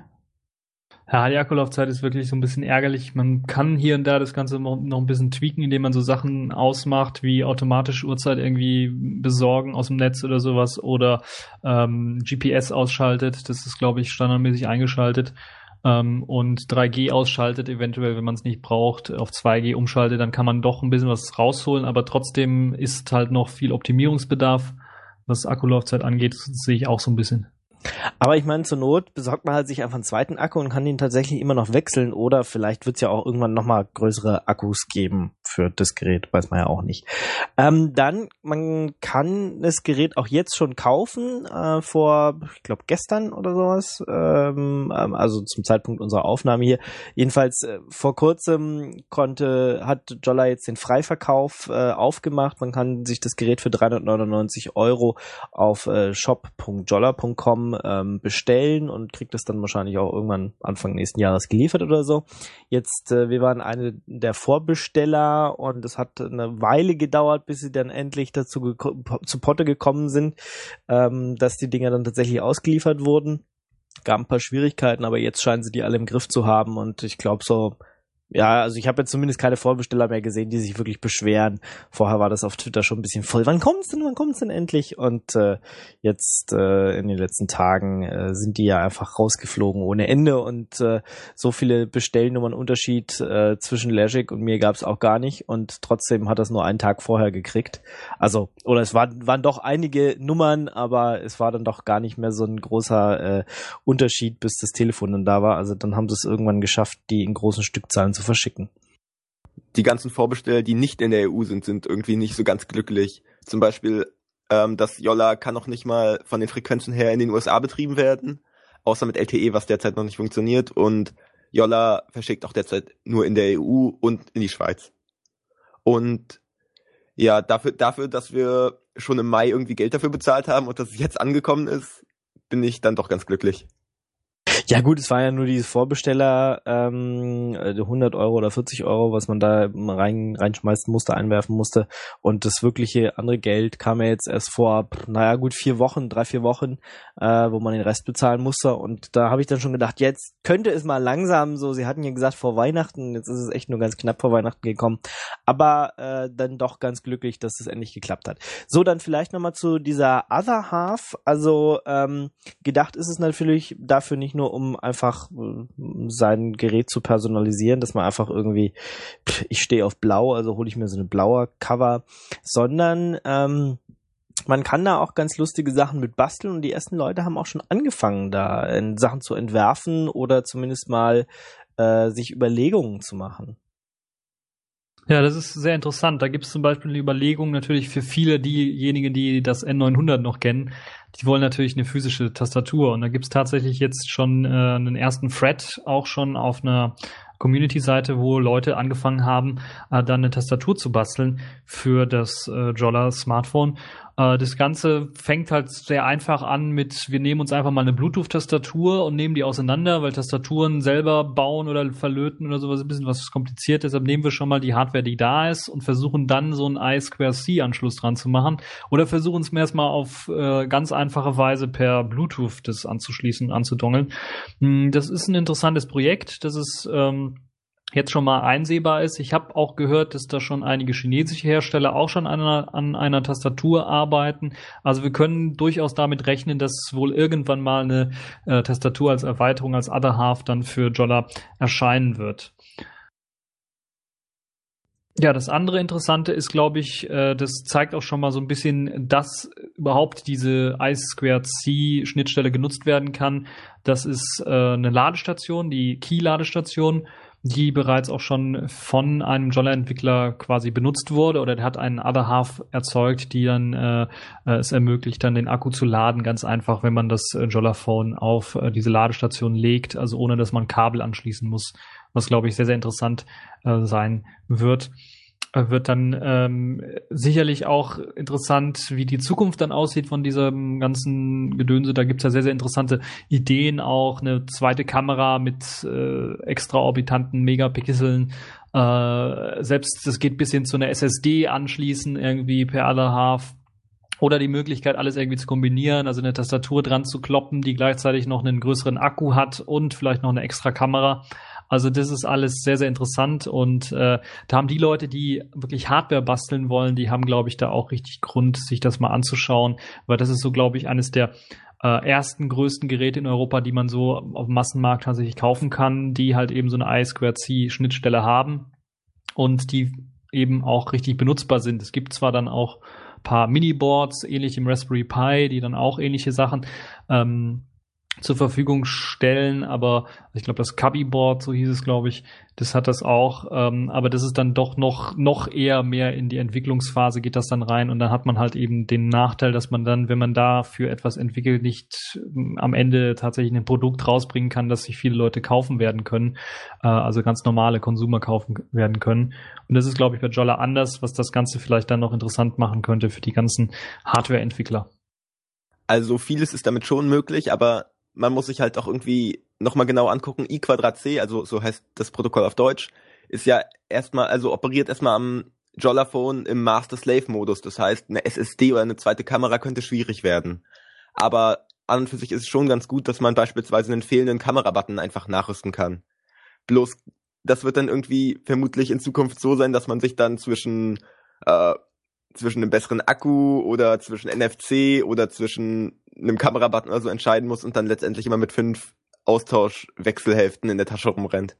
Ja, die Akkulaufzeit ist wirklich so ein bisschen ärgerlich. Man kann hier und da das Ganze noch ein bisschen tweaken, indem man so Sachen ausmacht, wie automatisch Uhrzeit irgendwie besorgen aus dem Netz oder sowas oder ähm, G P S ausschaltet. Das ist, glaube ich, standardmäßig eingeschaltet. Ähm, und drei G ausschaltet, eventuell, wenn man es nicht braucht, auf zwei G umschaltet, dann kann man doch ein bisschen was rausholen, aber trotzdem ist halt noch viel Optimierungsbedarf, was Akkulaufzeit angeht. Das sehe ich auch so ein bisschen. Aber ich meine, zur Not besorgt man halt sich einfach einen zweiten Akku und kann den tatsächlich immer noch wechseln oder vielleicht wird es ja auch irgendwann nochmal größere Akkus geben für das Gerät, weiß man ja auch nicht. Ähm, dann, man kann das Gerät auch jetzt schon kaufen, äh, vor, ich glaube gestern oder sowas, ähm, also zum Zeitpunkt unserer Aufnahme hier. Jedenfalls äh, vor kurzem konnte, hat Jolla jetzt den Freiverkauf äh, aufgemacht. Man kann sich das Gerät für dreihundertneunundneunzig Euro auf äh, shop punkt jolla punkt com ähm, bestellen und kriegt das dann wahrscheinlich auch irgendwann Anfang nächsten Jahres geliefert oder so. Jetzt, äh, wir waren eine der Vorbesteller und es hat eine Weile gedauert, bis sie dann endlich dazu geko- zu Potte gekommen sind, ähm, dass die Dinger dann tatsächlich ausgeliefert wurden. Gab ein paar Schwierigkeiten, aber jetzt scheinen sie die alle im Griff zu haben und ich glaube so, ja, also ich habe jetzt zumindest keine Vorbesteller mehr gesehen, die sich wirklich beschweren. Vorher war das auf Twitter schon ein bisschen voll. Wann kommt's denn? Wann kommt's denn endlich? Und äh, jetzt äh, in den letzten Tagen äh, sind die ja einfach rausgeflogen ohne Ende und äh, so viele Bestellnummern Unterschied äh, zwischen Legic und mir gab's auch gar nicht und trotzdem hat das nur einen Tag vorher gekriegt. Also, oder es waren, waren doch einige Nummern, aber es war dann doch gar nicht mehr so ein großer äh, Unterschied, bis das Telefon dann da war. Also dann haben sie es irgendwann geschafft, die in großen Stückzahlen zu verschicken. Die ganzen Vorbesteller, die nicht in der E U sind, sind irgendwie nicht so ganz glücklich. Zum Beispiel, ähm, das Jolla kann noch nicht mal von den Frequenzen her in den U S A betrieben werden, außer mit L T E, was derzeit noch nicht funktioniert. Und Jolla verschickt auch derzeit nur in der E U und in die Schweiz. Und ja, dafür, dafür, dass wir schon im Mai irgendwie Geld dafür bezahlt haben und dass es jetzt angekommen ist, bin ich dann doch ganz glücklich. Ja gut, es war ja nur dieses Vorbesteller, ähm, hundert Euro oder vierzig Euro, was man da rein reinschmeißen musste, einwerfen musste. Und das wirkliche andere Geld kam ja jetzt erst vor, naja gut, vier Wochen, drei, vier Wochen, äh, wo man den Rest bezahlen musste. Und da habe ich dann schon gedacht, jetzt könnte es mal langsam so, sie hatten ja gesagt vor Weihnachten, jetzt ist es echt nur ganz knapp vor Weihnachten gekommen. Aber äh, dann doch ganz glücklich, dass es endlich geklappt hat. So, dann vielleicht nochmal zu dieser Other Half. Also ähm, gedacht ist es natürlich dafür nicht nur um einfach äh, sein Gerät zu personalisieren, dass man einfach irgendwie, pff, ich stehe auf blau, also hole ich mir so eine blaue Cover, sondern ähm, man kann da auch ganz lustige Sachen mit basteln und die ersten Leute haben auch schon angefangen, da äh, Sachen zu entwerfen oder zumindest mal äh, sich Überlegungen zu machen. Ja, das ist sehr interessant. Da gibt es zum Beispiel eine Überlegung natürlich für viele diejenigen, die das N neunhundert noch kennen. Die wollen natürlich eine physische Tastatur. Und da gibt es tatsächlich jetzt schon äh, einen ersten Thread, auch schon auf einer Community-Seite, wo Leute angefangen haben, äh, dann eine Tastatur zu basteln für das äh, Jolla Smartphone. Äh, das Ganze fängt halt sehr einfach an mit, wir nehmen uns einfach mal eine Bluetooth-Tastatur und nehmen die auseinander, weil Tastaturen selber bauen oder verlöten oder sowas ist ein bisschen was kompliziert. Deshalb nehmen wir schon mal die Hardware, die da ist und versuchen dann so einen I zwei C-Anschluss dran zu machen oder versuchen es mir erstmal auf äh, ganz einfache Weise per Bluetooth das anzuschließen, anzudongeln. Das ist ein interessantes Projekt. Das ist ähm, jetzt schon mal einsehbar ist. Ich habe auch gehört, dass da schon einige chinesische Hersteller auch schon an einer, an einer Tastatur arbeiten. Also wir können durchaus damit rechnen, dass wohl irgendwann mal eine äh, Tastatur als Erweiterung, als Other Half dann für Jolla erscheinen wird. Ja, das andere Interessante ist, glaube ich, äh, das zeigt auch schon mal so ein bisschen, dass überhaupt diese I zwei C-Schnittstelle genutzt werden kann. Das ist äh, eine Ladestation, die Key-Ladestation, die bereits auch schon von einem Jolla-Entwickler quasi benutzt wurde oder der hat einen Other Half erzeugt, die dann äh, es ermöglicht, dann den Akku zu laden, ganz einfach, wenn man das äh, Jolla-Phone auf äh, diese Ladestation legt, also ohne, dass man Kabel anschließen muss, was, glaube ich, sehr, sehr interessant äh, sein wird. wird dann ähm, sicherlich auch interessant, wie die Zukunft dann aussieht von diesem ganzen Gedönse. Da gibt's ja sehr, sehr interessante Ideen auch. Eine zweite Kamera mit äh, extraorbitanten Megapixeln. Äh, selbst das geht bis hin zu einer S S D anschließen, irgendwie per Allerhalf. Oder die Möglichkeit, alles irgendwie zu kombinieren, also eine Tastatur dran zu kloppen, die gleichzeitig noch einen größeren Akku hat und vielleicht noch eine extra Kamera. Also das ist alles sehr, sehr interessant und äh, da haben die Leute, die wirklich Hardware basteln wollen, die haben, glaube ich, da auch richtig Grund, sich das mal anzuschauen, weil das ist so, glaube ich, eines der äh, ersten, größten Geräte in Europa, die man so auf dem Massenmarkt tatsächlich kaufen kann, die halt eben so eine I zwei C Schnittstelle haben und die eben auch richtig benutzbar sind. Es gibt zwar dann auch ein paar Miniboards, ähnlich im Raspberry Pi, die dann auch ähnliche Sachen ähm, zur Verfügung stellen, aber ich glaube, das Cubby-Board, so hieß es, glaube ich, das hat das auch, ähm, aber das ist dann doch noch noch eher mehr in die Entwicklungsphase geht das dann rein und dann hat man halt eben den Nachteil, dass man dann, wenn man dafür etwas entwickelt, nicht ähm, am Ende tatsächlich ein Produkt rausbringen kann, das sich viele Leute kaufen werden können, äh, also ganz normale Consumer kaufen werden können und das ist, glaube ich, bei Jolla anders, was das Ganze vielleicht dann noch interessant machen könnte für die ganzen Hardware-Entwickler. Also vieles ist damit schon möglich, aber man muss sich halt auch irgendwie nochmal genau angucken. I Quadrat C, also so heißt das Protokoll auf Deutsch, ist ja erstmal, also operiert erstmal am Jollaphone im Master-Slave-Modus. Das heißt, eine S S D oder eine zweite Kamera könnte schwierig werden. Aber an und für sich ist es schon ganz gut, dass man beispielsweise einen fehlenden Kamerabutton einfach nachrüsten kann. Bloß, das wird dann irgendwie vermutlich in Zukunft so sein, dass man sich dann zwischen äh, zwischen einem besseren Akku oder zwischen N F C oder zwischen einem Kamerabutton oder so entscheiden muss und dann letztendlich immer mit fünf Austauschwechselhälften in der Tasche rumrennt.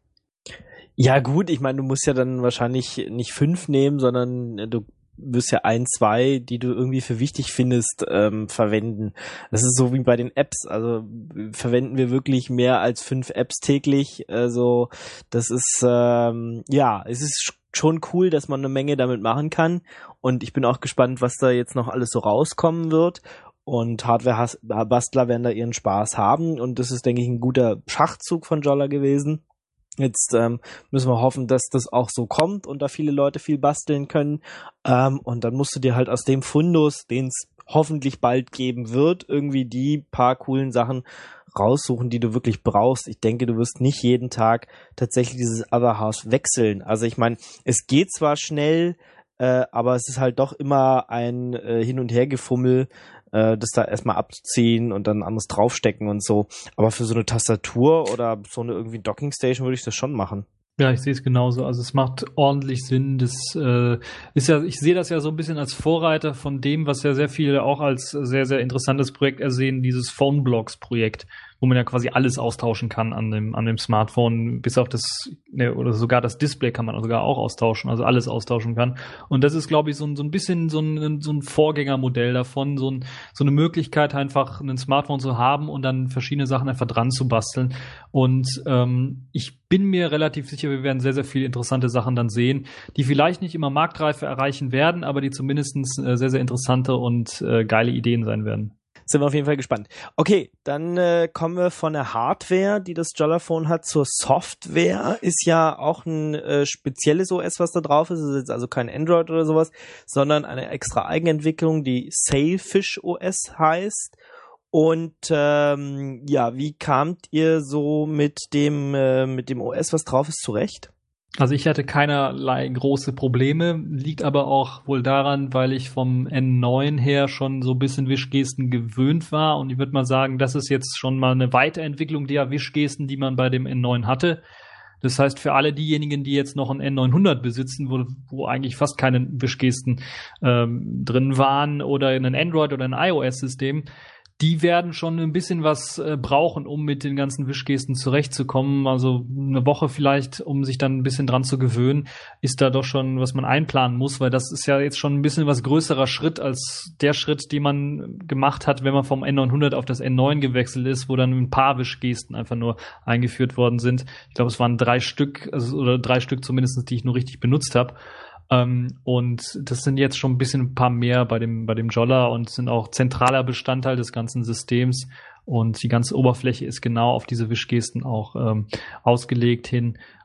Ja gut, ich meine, du musst ja dann wahrscheinlich nicht fünf nehmen, sondern du wirst ja ein, zwei, die du irgendwie für wichtig findest, ähm, verwenden. Das ist so wie bei den Apps, also verwenden wir wirklich mehr als fünf Apps täglich, also das ist, ähm, ja, es ist schon cool, dass man eine Menge damit machen kann und ich bin auch gespannt, was da jetzt noch alles so rauskommen wird und Hardware-Bastler werden da ihren Spaß haben und das ist, denke ich, ein guter Schachzug von Jolla gewesen. Jetzt ähm, müssen wir hoffen, dass das auch so kommt und da viele Leute viel basteln können ähm, und dann musst du dir halt aus dem Fundus, den es hoffentlich bald geben wird, irgendwie die paar coolen Sachen raussuchen, die du wirklich brauchst. Ich denke, du wirst nicht jeden Tag tatsächlich dieses Other House wechseln. Also ich meine, es geht zwar schnell, äh, aber es ist halt doch immer ein äh, Hin- und Hergefummel, äh, das da erstmal abzuziehen und dann anderes draufstecken und so. Aber für so eine Tastatur oder so eine irgendwie Dockingstation würde ich das schon machen. Ja, ich sehe es genauso. Also es macht ordentlich Sinn. Das äh, ist ja, ich sehe das ja so ein bisschen als Vorreiter von dem, was ja sehr viele auch als sehr, sehr interessantes Projekt ersehen, dieses Phone-Blocks-Projekt, wo man ja quasi alles austauschen kann an dem, an dem Smartphone, bis auf das, ne, oder sogar das Display kann man sogar auch austauschen, also alles austauschen kann. Und das ist, glaube ich, so ein, so ein bisschen so ein, so ein Vorgängermodell davon, so, ein, so eine Möglichkeit, einfach ein Smartphone zu haben und dann verschiedene Sachen einfach dran zu basteln. Und ähm, ich bin mir relativ sicher, wir werden sehr, sehr viele interessante Sachen dann sehen, die vielleicht nicht immer Marktreife erreichen werden, aber die zumindest äh, sehr, sehr interessante und äh, geile Ideen sein werden. Sind wir auf jeden Fall gespannt. Okay, dann äh, kommen wir von der Hardware, die das Jollaphone hat, zur Software. Ist ja auch ein äh, spezielles O S, was da drauf ist. Es ist jetzt also kein Android oder sowas, sondern eine extra Eigenentwicklung, die Sailfish O S heißt. Und ähm, ja, wie kamt ihr so mit dem äh, mit dem O S, was drauf ist, zurecht? Also ich hatte keinerlei große Probleme, liegt aber auch wohl daran, weil ich vom N neun her schon so ein bisschen Wischgesten gewöhnt war und ich würde mal sagen, das ist jetzt schon mal eine Weiterentwicklung der Wischgesten, die man bei dem N neun hatte. Das heißt, für alle diejenigen, die jetzt noch ein N neunhundert besitzen, wo, wo eigentlich fast keine Wischgesten ähm, drin waren oder in ein Android oder ein iOS-System, die werden schon ein bisschen was äh, brauchen, um mit den ganzen Wischgesten zurechtzukommen. Also eine Woche vielleicht, um sich dann ein bisschen dran zu gewöhnen, ist da doch schon, was man einplanen muss, weil das ist ja jetzt schon ein bisschen was größerer Schritt als der Schritt, den man gemacht hat, wenn man vom N neunhundert auf das N neun gewechselt ist, wo dann ein paar Wischgesten einfach nur eingeführt worden sind. Ich glaube, es waren drei Stück, also, oder drei Stück zumindest, die ich nur richtig benutzt habe. Ähm, und das sind jetzt schon ein bisschen ein paar mehr bei dem, bei dem Jolla und sind auch zentraler Bestandteil des ganzen Systems und die ganze Oberfläche ist genau auf diese Wischgesten auch ähm, ausgelegt hin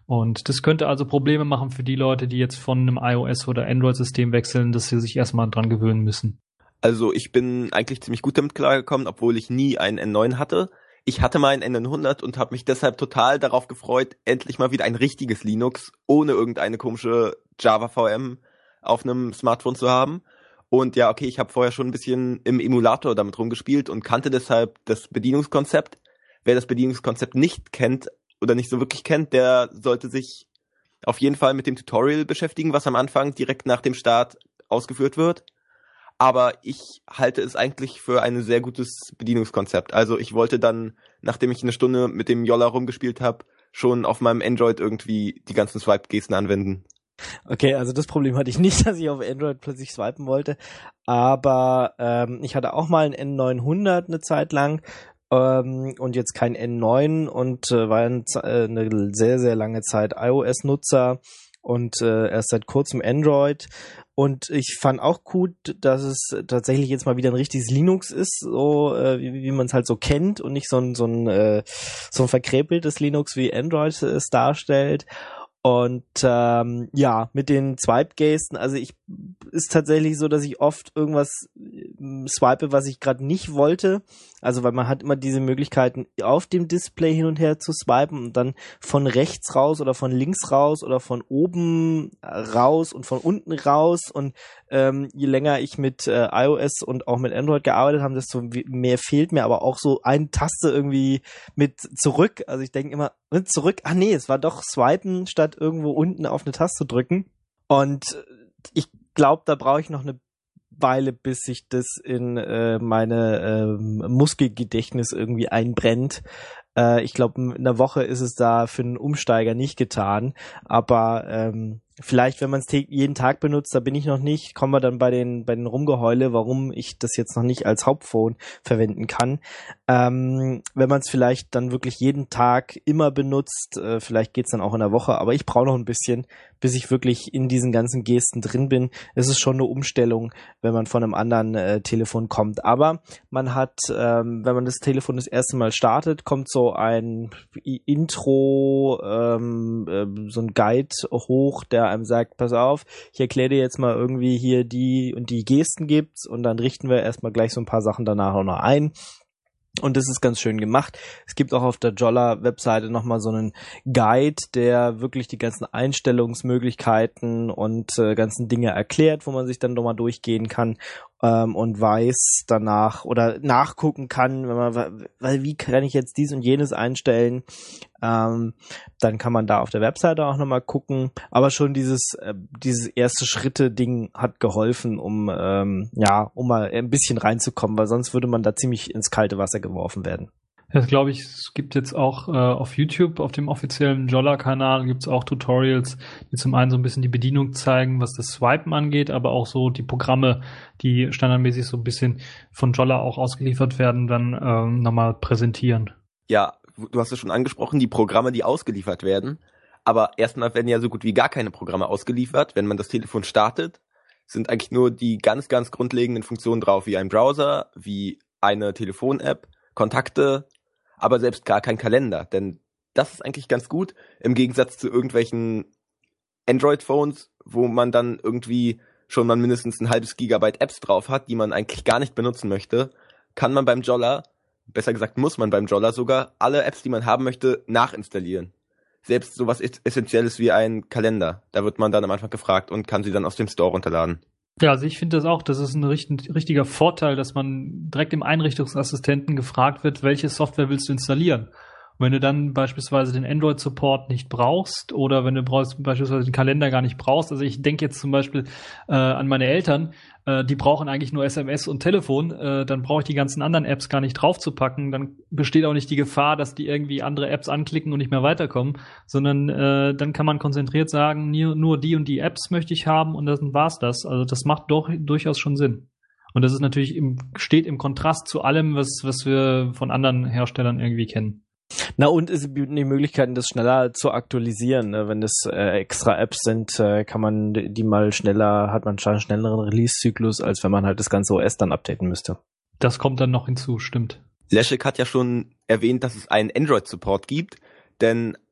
Und das könnte also Probleme machen für die Leute, die jetzt von einem iOS- oder Android-System wechseln, dass sie sich erstmal dran gewöhnen müssen. Also ich bin eigentlich ziemlich gut damit klargekommen, obwohl ich nie einen N neun hatte. Ich hatte mal einen N neunhundert und habe mich deshalb total darauf gefreut, endlich mal wieder ein richtiges Linux ohne irgendeine komische Java-V M auf einem Smartphone zu haben. Und ja, okay, ich habe vorher schon ein bisschen im Emulator damit rumgespielt und kannte deshalb das Bedienungskonzept. Wer das Bedienungskonzept nicht kennt oder nicht so wirklich kennt, der sollte sich auf jeden Fall mit dem Tutorial beschäftigen, was am Anfang direkt nach dem Start ausgeführt wird. Aber ich halte es eigentlich für ein sehr gutes Bedienungskonzept. Also ich wollte dann, nachdem ich eine Stunde mit dem Jolla rumgespielt habe, schon auf meinem Android irgendwie die ganzen Swipe-Gesten anwenden. Okay, also das Problem hatte ich nicht, dass ich auf Android plötzlich swipen wollte, aber ähm, ich hatte auch mal einen N neunhundert eine Zeit lang ähm, und jetzt kein N neun und äh, war ein, äh, eine sehr, sehr lange Zeit iOS-Nutzer und äh, erst seit kurzem Android. Und ich fand auch gut, dass es tatsächlich jetzt mal wieder ein richtiges Linux ist, so äh, wie, wie man es halt so kennt und nicht so ein so ein äh, so ein verkrebeltes Linux wie Android es darstellt. Und ähm, ja, mit den Swipe-Gesten, also ich ist tatsächlich so, dass ich oft irgendwas äh, swipe, was ich gerade nicht wollte. Also weil man hat immer diese Möglichkeiten, auf dem Display hin und her zu swipen und dann von rechts raus oder von links raus oder von oben raus und von unten raus. Und ähm, je länger ich mit äh, iOS und auch mit Android gearbeitet habe, desto mehr fehlt mir aber auch so eine Taste irgendwie mit zurück. Also ich denke immer, zurück, ah nee, es war doch swipen, statt irgendwo unten auf eine Taste drücken. Und ich glaube, da brauche ich noch eine Weile, bis sich das in äh, meine äh, Muskelgedächtnis irgendwie einbrennt. Äh, ich glaube, in einer Woche ist es da für einen Umsteiger nicht getan. Aber ähm, vielleicht, wenn man es jeden Tag benutzt, da bin ich noch nicht, kommen wir dann bei den bei den Rumgeheule, warum ich das jetzt noch nicht als Hauptphone verwenden kann. Ähm, wenn man es vielleicht dann wirklich jeden Tag immer benutzt, äh, vielleicht geht's dann auch in der Woche, aber ich brauche noch ein bisschen, bis ich wirklich in diesen ganzen Gesten drin bin. Es ist schon eine Umstellung, wenn man von einem anderen äh, Telefon kommt. Aber man hat, ähm, wenn man das Telefon das erste Mal startet, kommt so ein Intro, ähm, äh, so ein Guide hoch, der einem sagt, pass auf, ich erkläre dir jetzt mal irgendwie hier die und die Gesten gibt's und dann richten wir erstmal gleich so ein paar Sachen danach auch noch ein. Und das ist ganz schön gemacht. Es gibt auch auf der Jolla-Webseite nochmal so einen Guide, der wirklich die ganzen Einstellungsmöglichkeiten und äh, ganzen Dinge erklärt, wo man sich dann nochmal durchgehen kann ähm, und weiß danach oder nachgucken kann, wenn man, weil wie kann ich jetzt dies und jenes einstellen, ähm, dann kann man da auf der Webseite auch nochmal gucken. Aber schon dieses äh, dieses erste Schritte-Ding hat geholfen, um ähm, ja um mal ein bisschen reinzukommen, weil sonst würde man da ziemlich ins kalte Wasser geworfen werden. Das glaube ich, es gibt jetzt auch äh, auf YouTube, auf dem offiziellen Jolla-Kanal gibt es auch Tutorials, die zum einen so ein bisschen die Bedienung zeigen, was das Swipen angeht, aber auch so die Programme, die standardmäßig so ein bisschen von Jolla auch ausgeliefert werden, dann ähm, nochmal präsentieren. Ja, du hast es schon angesprochen, die Programme, die ausgeliefert werden. Aber erstmal werden ja so gut wie gar keine Programme ausgeliefert. Wenn man das Telefon startet, sind eigentlich nur die ganz, ganz grundlegenden Funktionen drauf, wie ein Browser, wie eine Telefon-App, Kontakte, aber selbst gar kein Kalender. Denn das ist eigentlich ganz gut, im Gegensatz zu irgendwelchen Android-Phones, wo man dann irgendwie schon mal mindestens ein halbes Gigabyte Apps drauf hat, die man eigentlich gar nicht benutzen möchte, kann man beim Jolla, besser gesagt muss man beim Jolla sogar, alle Apps, die man haben möchte, nachinstallieren. Selbst sowas Essentielles wie ein Kalender. Da wird man dann am Anfang gefragt und kann sie dann aus dem Store runterladen. Ja, also ich finde das auch, das ist ein richtig, richtiger Vorteil, dass man direkt im Einrichtungsassistenten gefragt wird, welche Software willst du installieren. Und wenn du dann beispielsweise den Android-Support nicht brauchst oder wenn du brauchst, beispielsweise den Kalender gar nicht brauchst, also ich denke jetzt zum Beispiel äh, an meine Eltern, äh, die brauchen eigentlich nur S M S und Telefon, äh, dann brauche ich die ganzen anderen Apps gar nicht draufzupacken, dann besteht auch nicht die Gefahr, dass die irgendwie andere Apps anklicken und nicht mehr weiterkommen, sondern äh, dann kann man konzentriert sagen, nur, nur die und die Apps möchte ich haben und dann war's das. Also das macht doch durchaus schon Sinn. Und das ist natürlich im, steht im Kontrast zu allem, was, was wir von anderen Herstellern irgendwie kennen. Na und es gibt die Möglichkeiten, das schneller zu aktualisieren. Ne? Wenn das äh, extra Apps sind, äh, kann man die mal schneller, hat man einen schnelleren Release-Zyklus, als wenn man halt das ganze O S dann updaten müsste. Das kommt dann noch hinzu, stimmt. Leszek hat ja schon erwähnt, dass es einen Android-Support gibt, denn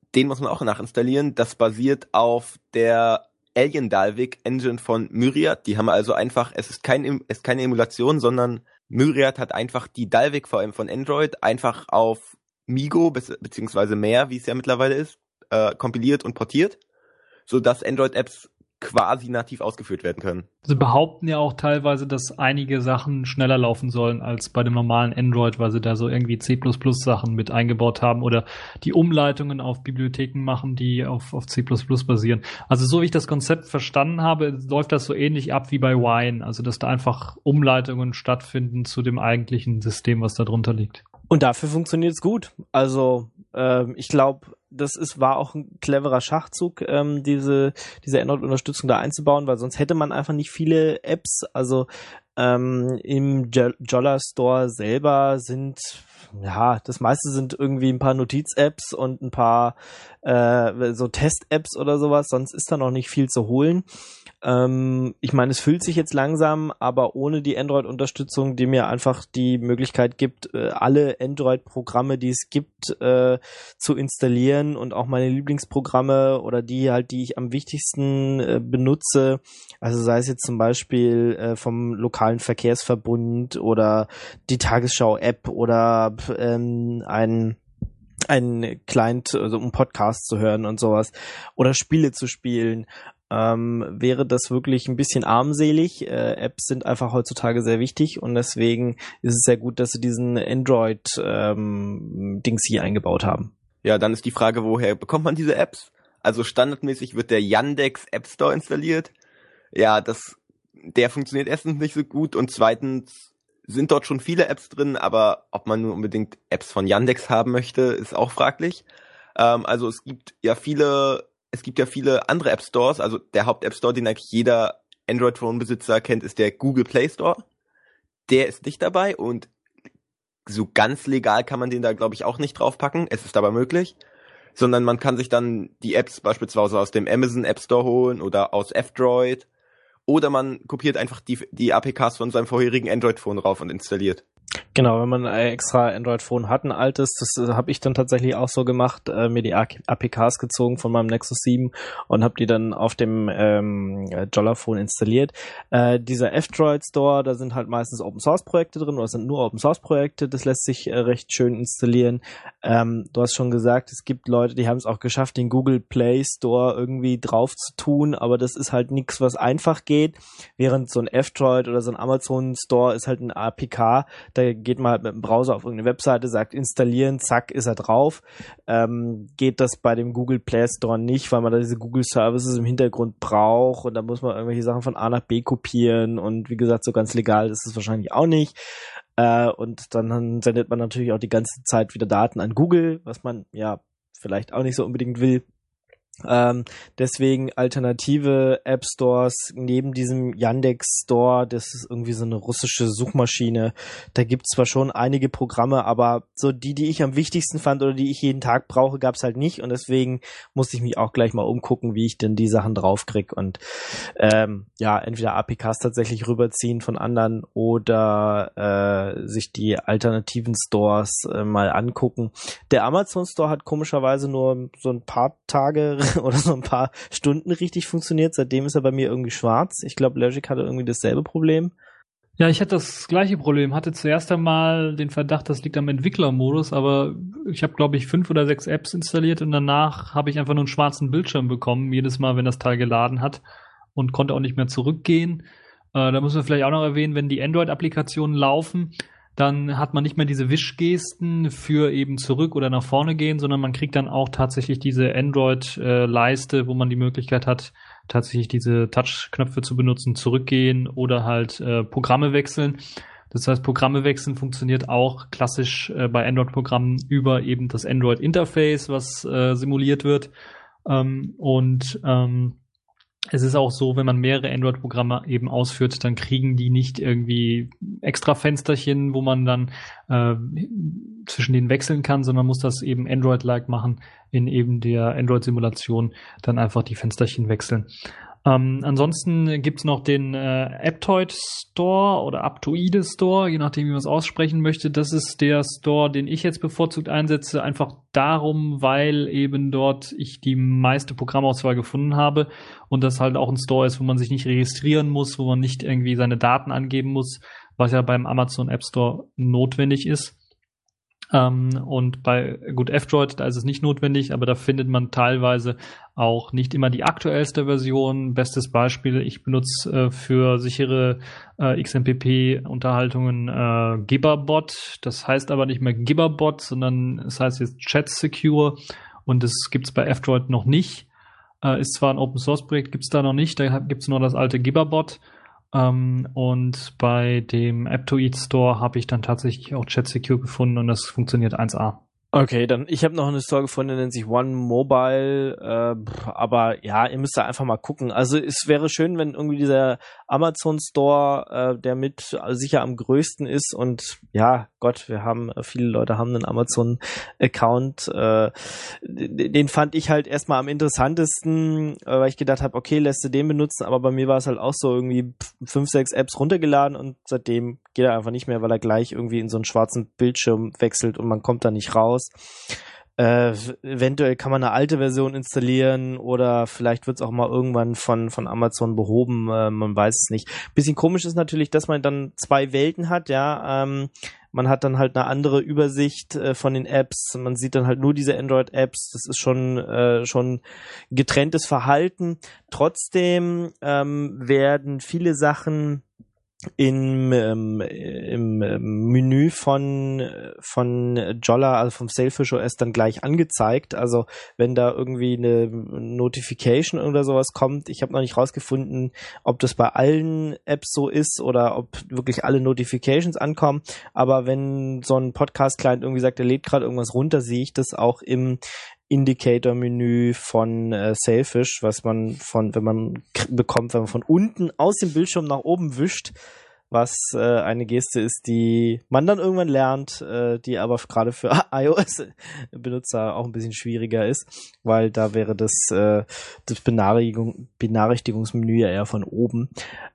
den muss man auch nachinstallieren. Das basiert auf der Alien Dalvik Engine von Myriad. Die haben also einfach, es ist kein, es ist keine Emulation, sondern Myriad hat einfach die Dalvik V M von Android einfach auf Migo, beziehungsweise mehr, wie es ja mittlerweile ist, äh, kompiliert und portiert, sodass Android-Apps quasi nativ ausgeführt werden können. Sie behaupten ja auch teilweise, dass einige Sachen schneller laufen sollen als bei dem normalen Android, weil sie da so irgendwie C plus plus Sachen mit eingebaut haben oder die Umleitungen auf Bibliotheken machen, die auf, auf C plus plus basieren. Also so wie ich das Konzept verstanden habe, läuft das so ähnlich ab wie bei Wine, also dass da einfach Umleitungen stattfinden zu dem eigentlichen System, was da drunter liegt. Und dafür funktioniert es gut. Also ähm, ich glaube, das ist war auch ein cleverer Schachzug, ähm, diese diese Android-Unterstützung da einzubauen, weil sonst hätte man einfach nicht viele Apps. Also ähm, im Jolla Store selber sind, ja, das meiste sind irgendwie ein paar Notiz-Apps und ein paar äh, so Test-Apps oder sowas, sonst ist da noch nicht viel zu holen. Ähm, ich meine, es füllt sich jetzt langsam, aber ohne die Android-Unterstützung, die mir einfach die Möglichkeit gibt, äh, alle Android-Programme, die es gibt, äh, zu installieren und auch meine Lieblingsprogramme oder die halt, die ich am wichtigsten äh, benutze, also sei es jetzt zum Beispiel äh, vom lokalen Verkehrsverbund oder die Tagesschau-App oder ähm, ein ein Client, also um Podcast zu hören und sowas oder Spiele zu spielen. Ähm, wäre das wirklich ein bisschen armselig. Äh, Apps sind einfach heutzutage sehr wichtig und deswegen ist es sehr gut, dass sie diesen Android-Dings ähm, hier eingebaut haben. Ja, dann ist die Frage, woher bekommt man diese Apps? Also standardmäßig wird der Yandex App Store installiert. Ja, das, der funktioniert erstens nicht so gut und zweitens sind dort schon viele Apps drin, aber ob man nur unbedingt Apps von Yandex haben möchte, ist auch fraglich. Ähm, also es gibt ja viele Es gibt ja viele andere App Stores, also der Haupt-App Store, den eigentlich jeder Android-Phone-Besitzer kennt, ist der Google Play Store. Der ist nicht dabei und so ganz legal kann man den da, glaube ich, auch nicht draufpacken. Es ist aber möglich. Sondern man kann sich dann die Apps beispielsweise aus dem Amazon App Store holen oder aus F-Droid. Oder man kopiert einfach die, die A P Ks von seinem vorherigen Android-Phone rauf und installiert. Genau, wenn man ein extra Android-Phone hat, ein altes, das äh, habe ich dann tatsächlich auch so gemacht, äh, mir die A P Ks gezogen von meinem Nexus sieben und habe die dann auf dem ähm, Jolla-Phone installiert. Äh, dieser F-Droid Store, da sind halt meistens Open-Source-Projekte drin oder sind nur Open-Source-Projekte, das lässt sich äh, recht schön installieren. Ähm, du hast schon gesagt, es gibt Leute, die haben es auch geschafft, den Google Play Store irgendwie drauf zu tun, aber das ist halt nichts, was einfach geht, während so ein F-Droid oder so ein Amazon Store ist halt ein A P K, da geht man halt mit dem Browser auf irgendeine Webseite, sagt installieren, zack, ist er drauf. Ähm, geht das bei dem Google Play Store nicht, weil man da diese Google Services im Hintergrund braucht und da muss man irgendwelche Sachen von A nach B kopieren und wie gesagt, so ganz legal ist es wahrscheinlich auch nicht. Äh, und dann sendet man natürlich auch die ganze Zeit wieder Daten an Google, was man ja vielleicht auch nicht so unbedingt will. Ähm, deswegen alternative App Stores neben diesem Yandex Store, das ist irgendwie so eine russische Suchmaschine. Da gibt's zwar schon einige Programme, aber so die, die ich am wichtigsten fand oder die ich jeden Tag brauche, gab's halt nicht und deswegen musste ich mich auch gleich mal umgucken, wie ich denn die Sachen draufkrieg und ähm, ja, entweder A P Ks tatsächlich rüberziehen von anderen oder äh, sich die alternativen Stores äh, mal angucken. Der Amazon Store hat komischerweise nur so ein paar Tage oder so ein paar Stunden richtig funktioniert. Seitdem ist er bei mir irgendwie schwarz. Ich glaube, Logic hatte irgendwie dasselbe Problem. Ja, ich hatte das gleiche Problem. Hatte zuerst einmal den Verdacht, das liegt am Entwicklermodus, aber ich habe, glaube ich, fünf oder sechs Apps installiert und danach habe ich einfach nur einen schwarzen Bildschirm bekommen, jedes Mal, wenn das Teil geladen hat und konnte auch nicht mehr zurückgehen. Äh, da muss man vielleicht auch noch erwähnen, wenn die Android-Applikationen laufen, dann hat man nicht mehr diese Wischgesten für eben zurück oder nach vorne gehen, sondern man kriegt dann auch tatsächlich diese Android-Leiste, wo man die Möglichkeit hat, tatsächlich diese Touch-Knöpfe zu benutzen, zurückgehen oder halt äh, Programme wechseln. Das heißt, Programme wechseln funktioniert auch klassisch äh, bei Android-Programmen über eben das Android-Interface, was äh, simuliert wird. Ähm, und ähm, es ist auch so, wenn man mehrere Android-Programme eben ausführt, dann kriegen die nicht irgendwie extra Fensterchen, wo man dann äh, zwischen denen wechseln kann, sondern muss das eben Android-like machen, in eben der Android-Simulation dann einfach die Fensterchen wechseln. Ähm, ansonsten gibt's noch den äh, Aptoide Store oder Aptoide Store, je nachdem, wie man es aussprechen möchte. Das ist der Store, den ich jetzt bevorzugt einsetze, einfach darum, weil eben dort ich die meiste Programmauswahl gefunden habe und das halt auch ein Store ist, wo man sich nicht registrieren muss, wo man nicht irgendwie seine Daten angeben muss, was ja beim Amazon App Store notwendig ist. Ähm, und bei, gut, F-Droid, da ist es nicht notwendig, aber da findet man teilweise auch nicht immer die aktuellste Version. Bestes Beispiel, ich benutze äh, für sichere äh, X M P P-Unterhaltungen äh, Gibbabot. Das heißt aber nicht mehr Gibbabot, sondern es heißt jetzt Chat Secure und das gibt's bei F-Droid noch nicht. Äh, ist zwar ein Open-Source-Projekt, gibt's da noch nicht, da gibt's nur das alte Gibbabot. Um, und bei dem Aptoide Store habe ich dann tatsächlich auch Chat Secure gefunden und das funktioniert eins A. Okay, dann ich habe noch eine Store gefunden, die nennt sich One Mobile, äh, aber ja, ihr müsst da einfach mal gucken. Also es wäre schön, wenn irgendwie dieser Amazon Store, äh, der mit also sicher am größten ist und ja, Gott, wir haben, viele Leute haben einen Amazon-Account, äh, den fand ich halt erstmal am interessantesten, äh, weil ich gedacht habe, okay, lässt du den benutzen, aber bei mir war es halt auch so irgendwie fünf, sechs Apps runtergeladen und seitdem geht er einfach nicht mehr, weil er gleich irgendwie in so einen schwarzen Bildschirm wechselt und man kommt da nicht raus. Äh, eventuell kann man eine alte Version installieren oder vielleicht wird es auch mal irgendwann von von Amazon behoben, äh, man weiß es nicht. Bisschen komisch ist natürlich, dass man dann zwei Welten hat, ja, ähm, man hat dann halt eine andere Übersicht äh, von den Apps, man sieht dann halt nur diese Android-Apps, das ist schon äh, schon getrenntes Verhalten. Trotzdem ähm, werden viele Sachen im, ähm, im Menü von von Jolla, also vom Sailfish O S dann gleich angezeigt. Also wenn da irgendwie eine Notification oder sowas kommt, ich habe noch nicht rausgefunden, ob das bei allen Apps so ist oder ob wirklich alle Notifications ankommen. Aber wenn so ein Podcast-Client irgendwie sagt, er lädt gerade irgendwas runter, sehe ich das auch im Indicator-Menü von äh, Sailfish, was man von, wenn man k- bekommt, wenn man von unten aus dem Bildschirm nach oben wischt, was äh, eine Geste ist, die man dann irgendwann lernt, äh, die aber gerade für iOS-Benutzer auch ein bisschen schwieriger ist, weil da wäre das, äh, das Benachrichtigung, Benachrichtigungsmenü ja eher von oben.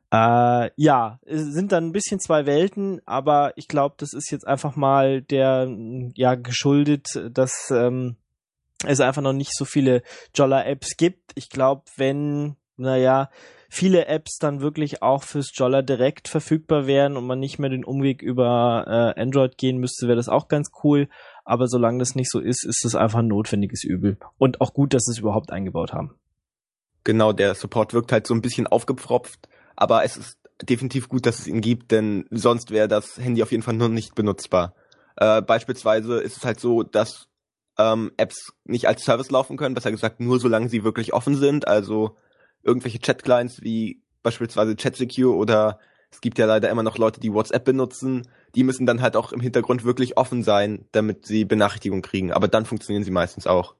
Äh, ja, es sind dann ein bisschen zwei Welten, aber ich glaube, das ist jetzt einfach mal der, ja, geschuldet, dass ähm, es einfach noch nicht so viele Jolla-Apps gibt. Ich glaube, wenn, naja, viele Apps dann wirklich auch fürs Jolla direkt verfügbar wären und man nicht mehr den Umweg über äh, Android gehen müsste, wäre das auch ganz cool. Aber solange das nicht so ist, ist das einfach ein notwendiges Übel. Und auch gut, dass sie es überhaupt eingebaut haben. Genau, der Support wirkt halt so ein bisschen aufgepfropft, aber es ist definitiv gut, dass es ihn gibt, denn sonst wäre das Handy auf jeden Fall nur nicht benutzbar. Äh, beispielsweise ist es halt so, dass ähm, Apps nicht als Service laufen können, besser gesagt nur solange sie wirklich offen sind, also irgendwelche Chat-Clients wie beispielsweise Chat Secure oder es gibt ja leider immer noch Leute, die WhatsApp benutzen, die müssen dann halt auch im Hintergrund wirklich offen sein, damit sie Benachrichtigungen kriegen, aber dann funktionieren sie meistens auch.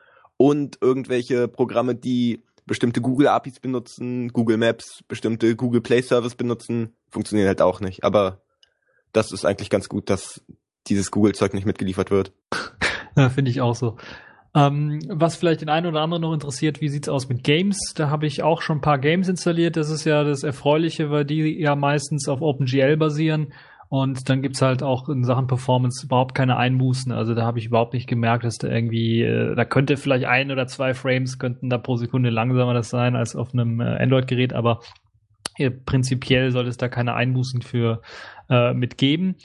Und irgendwelche Programme, die bestimmte Google-A P Is benutzen, Google Maps, bestimmte Google Play Service benutzen, funktionieren halt auch nicht, aber das ist eigentlich ganz gut, dass dieses Google-Zeug nicht mitgeliefert wird. Ja, finde ich auch so. Ähm, was vielleicht den einen oder anderen noch interessiert, wie sieht's aus mit Games? Da habe ich auch schon ein paar Games installiert. Das ist ja das Erfreuliche, weil die ja meistens auf OpenGL basieren. Und dann gibt's halt auch in Sachen Performance überhaupt keine Einbußen. Also da habe ich überhaupt nicht gemerkt, dass da irgendwie, äh, da könnte vielleicht ein oder zwei Frames könnten da pro Sekunde langsamer das sein als auf einem äh, Android-Gerät. Aber äh, prinzipiell sollte es da keine Einbußen für äh, mitgeben.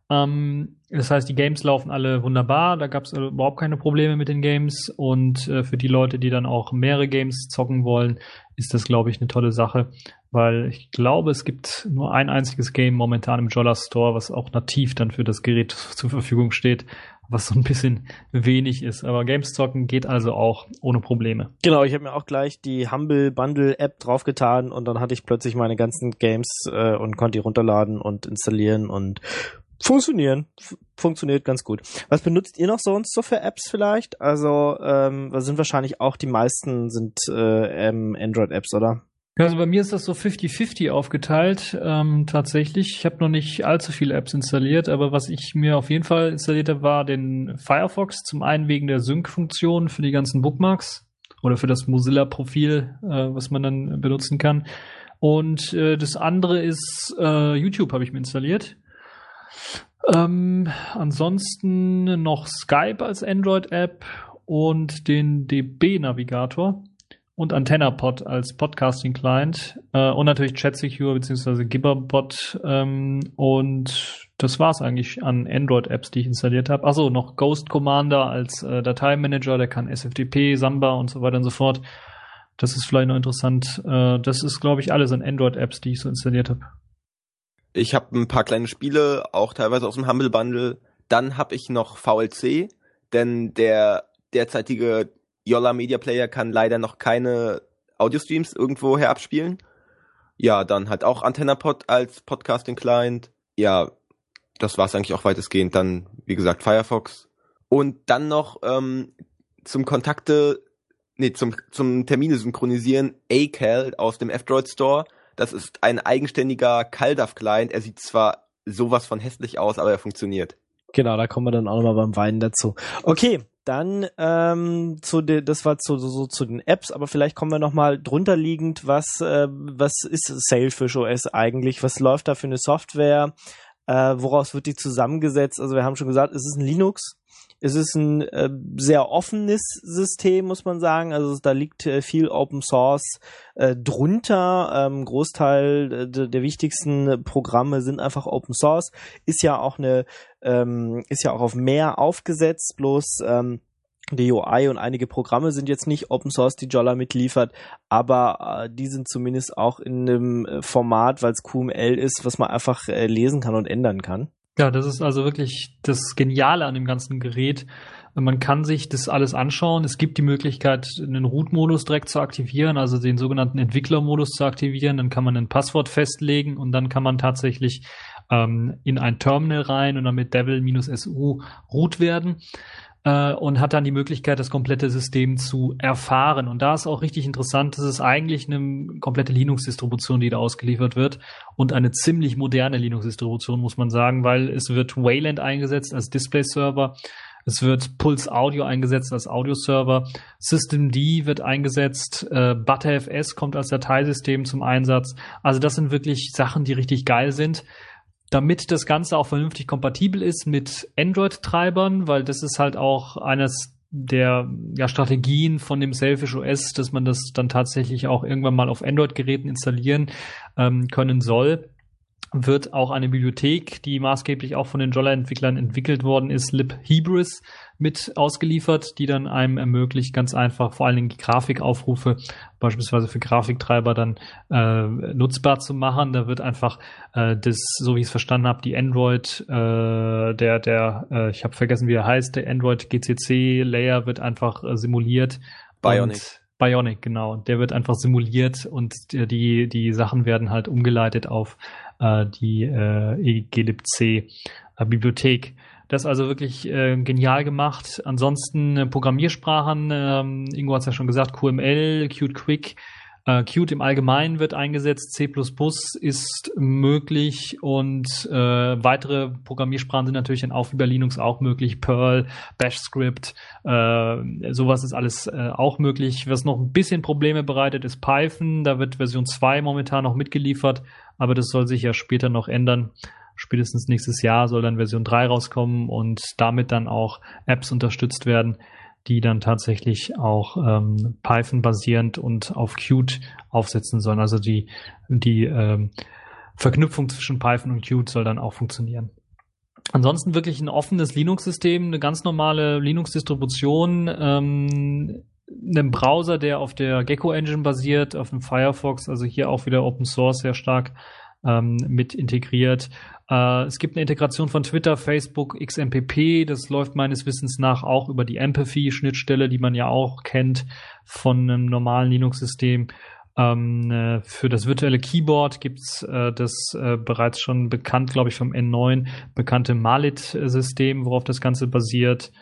Ähm, das heißt, die Games laufen alle wunderbar, da gab es also überhaupt keine Probleme mit den Games und äh, für die Leute, die dann auch mehrere Games zocken wollen, ist das, glaube ich, eine tolle Sache, weil ich glaube, es gibt nur ein einziges Game momentan im Jolla Store, was auch nativ dann für das Gerät zur Verfügung steht, was so ein bisschen wenig ist, aber Games zocken geht also auch ohne Probleme. Genau, ich habe mir auch gleich die Humble Bundle App draufgetan und dann hatte ich plötzlich meine ganzen Games äh, und konnte die runterladen und installieren und funktionieren. F- funktioniert ganz gut. Was benutzt ihr noch sonst so für Apps vielleicht? Also, ähm, das sind wahrscheinlich auch die meisten sind äh, ähm, Android-Apps, oder? Also bei mir ist das so fifty fifty aufgeteilt, ähm, tatsächlich. Ich habe noch nicht allzu viele Apps installiert, aber was ich mir auf jeden Fall installiert habe, war den Firefox. Zum einen wegen der Sync-Funktion für die ganzen Bookmarks oder für das Mozilla-Profil, äh, was man dann benutzen kann. Und äh, das andere ist äh, YouTube habe ich mir installiert. Ähm, ansonsten noch Skype als Android-App und den D B-Navigator und AntennaPod als Podcasting-Client äh, und natürlich ChatSecure bzw. Gibberbot ähm, und das war's eigentlich an Android-Apps, die ich installiert habe. Achso, noch Ghost Commander als äh, Dateimanager, der kann S F T P, Samba und so weiter und so fort. Das ist vielleicht noch interessant. Äh, das ist, glaube ich, alles an Android-Apps, die ich so installiert habe. Ich habe ein paar kleine Spiele, auch teilweise aus dem Humble Bundle. Dann habe ich noch V L C, denn der derzeitige Yolla Media Player kann leider noch keine Audio-Streams irgendwoher abspielen. Ja, dann halt auch AntennaPod als Podcasting-Client. Ja, das war's eigentlich auch weitestgehend. Dann, wie gesagt, Firefox. Und dann noch ähm, zum Kontakte, nee, zum, zum Termine synchronisieren, A C A L aus dem F-Droid Store. Das ist ein eigenständiger C A L D A V-Client. Er sieht zwar sowas von hässlich aus, aber er funktioniert. Genau, da kommen wir dann auch nochmal beim Weinen dazu. Okay, dann ähm, zu de, das war zu, so zu den Apps, aber vielleicht kommen wir nochmal drunter liegend, was äh, was ist Sailfish O S eigentlich? Was läuft da für eine Software? Äh, woraus wird die zusammengesetzt? Also wir haben schon gesagt, es ist ein Linux. Es ist ein äh, sehr offenes System, muss man sagen. Also da liegt äh, viel Open Source äh, drunter. Ähm, Großteil äh, der, der wichtigsten Programme sind einfach Open Source. Ist ja auch eine, ähm, ist ja auch auf mehr aufgesetzt. Bloß ähm, die U I und einige Programme sind jetzt nicht Open Source, die Jolla mitliefert, aber äh, die sind zumindest auch in einem Format, weil es Q M L ist, was man einfach äh, lesen kann und ändern kann. Ja, das ist also wirklich das Geniale an dem ganzen Gerät. Man kann sich das alles anschauen. Es gibt die Möglichkeit, einen Root-Modus direkt zu aktivieren, also den sogenannten Entwickler-Modus zu aktivieren. Dann kann man ein Passwort festlegen und dann kann man tatsächlich ähm, in ein Terminal rein und dann mit devil-su root werden. Und hat dann die Möglichkeit, das komplette System zu erfahren. Und da ist auch richtig interessant, das ist eigentlich eine komplette Linux-Distribution, die da ausgeliefert wird und eine ziemlich moderne Linux-Distribution, muss man sagen, weil es wird Wayland eingesetzt als Display-Server, es wird Pulse Audio eingesetzt als Audio-Server, Systemd wird eingesetzt, äh, ButterFS kommt als Dateisystem zum Einsatz. Also das sind wirklich Sachen, die richtig geil sind. Damit das Ganze auch vernünftig kompatibel ist mit Android-Treibern, weil das ist halt auch eines der ja, Strategien von dem Sailfish O S, dass man das dann tatsächlich auch irgendwann mal auf Android-Geräten installieren ähm, können soll, wird auch eine Bibliothek, die maßgeblich auch von den Jolla-Entwicklern entwickelt worden ist, libhybris, mit ausgeliefert, die dann einem ermöglicht, ganz einfach vor allen Dingen die Grafikaufrufe beispielsweise für Grafiktreiber dann äh, nutzbar zu machen. Da wird einfach äh, das, so wie ich es verstanden habe, die Android, äh, der, der, äh, ich habe vergessen, wie er heißt, der Android G C C-Layer wird einfach äh, simuliert. Bionic. Und Bionic, genau. Der wird einfach simuliert und die, die Sachen werden halt umgeleitet auf äh, die äh, glibc-Bibliothek. Das ist also wirklich äh, genial gemacht. Ansonsten äh, Programmiersprachen, ähm, Ingo hat es ja schon gesagt, Q M L, Qt Quick, äh, Qt im Allgemeinen wird eingesetzt, C plus plus ist möglich und äh, weitere Programmiersprachen sind natürlich dann auch wie bei Linux auch möglich, Perl, Bash-Script, äh, sowas ist alles äh, auch möglich. Was noch ein bisschen Probleme bereitet, ist Python, da wird Version zwei momentan noch mitgeliefert, aber das soll sich ja später noch ändern. Spätestens nächstes Jahr soll dann Version drei rauskommen und damit dann auch Apps unterstützt werden, die dann tatsächlich auch ähm, Python-basierend und auf Qt aufsetzen sollen. Also die, die ähm, Verknüpfung zwischen Python und Qt soll dann auch funktionieren. Ansonsten wirklich ein offenes Linux-System, eine ganz normale Linux-Distribution, ähm, einen Browser, der auf der Gecko-Engine basiert, auf dem Firefox, also hier auch wieder Open Source sehr stark ähm, mit integriert. Äh, es gibt eine Integration von Twitter, Facebook, X M P P. Das läuft meines Wissens nach auch über die Empathy-Schnittstelle, die man ja auch kennt von einem normalen Linux-System. Ähm, äh, für das virtuelle Keyboard gibt's äh, das äh, bereits schon bekannt, glaube ich, vom N neun bekannte Malit-System, worauf das Ganze basiert.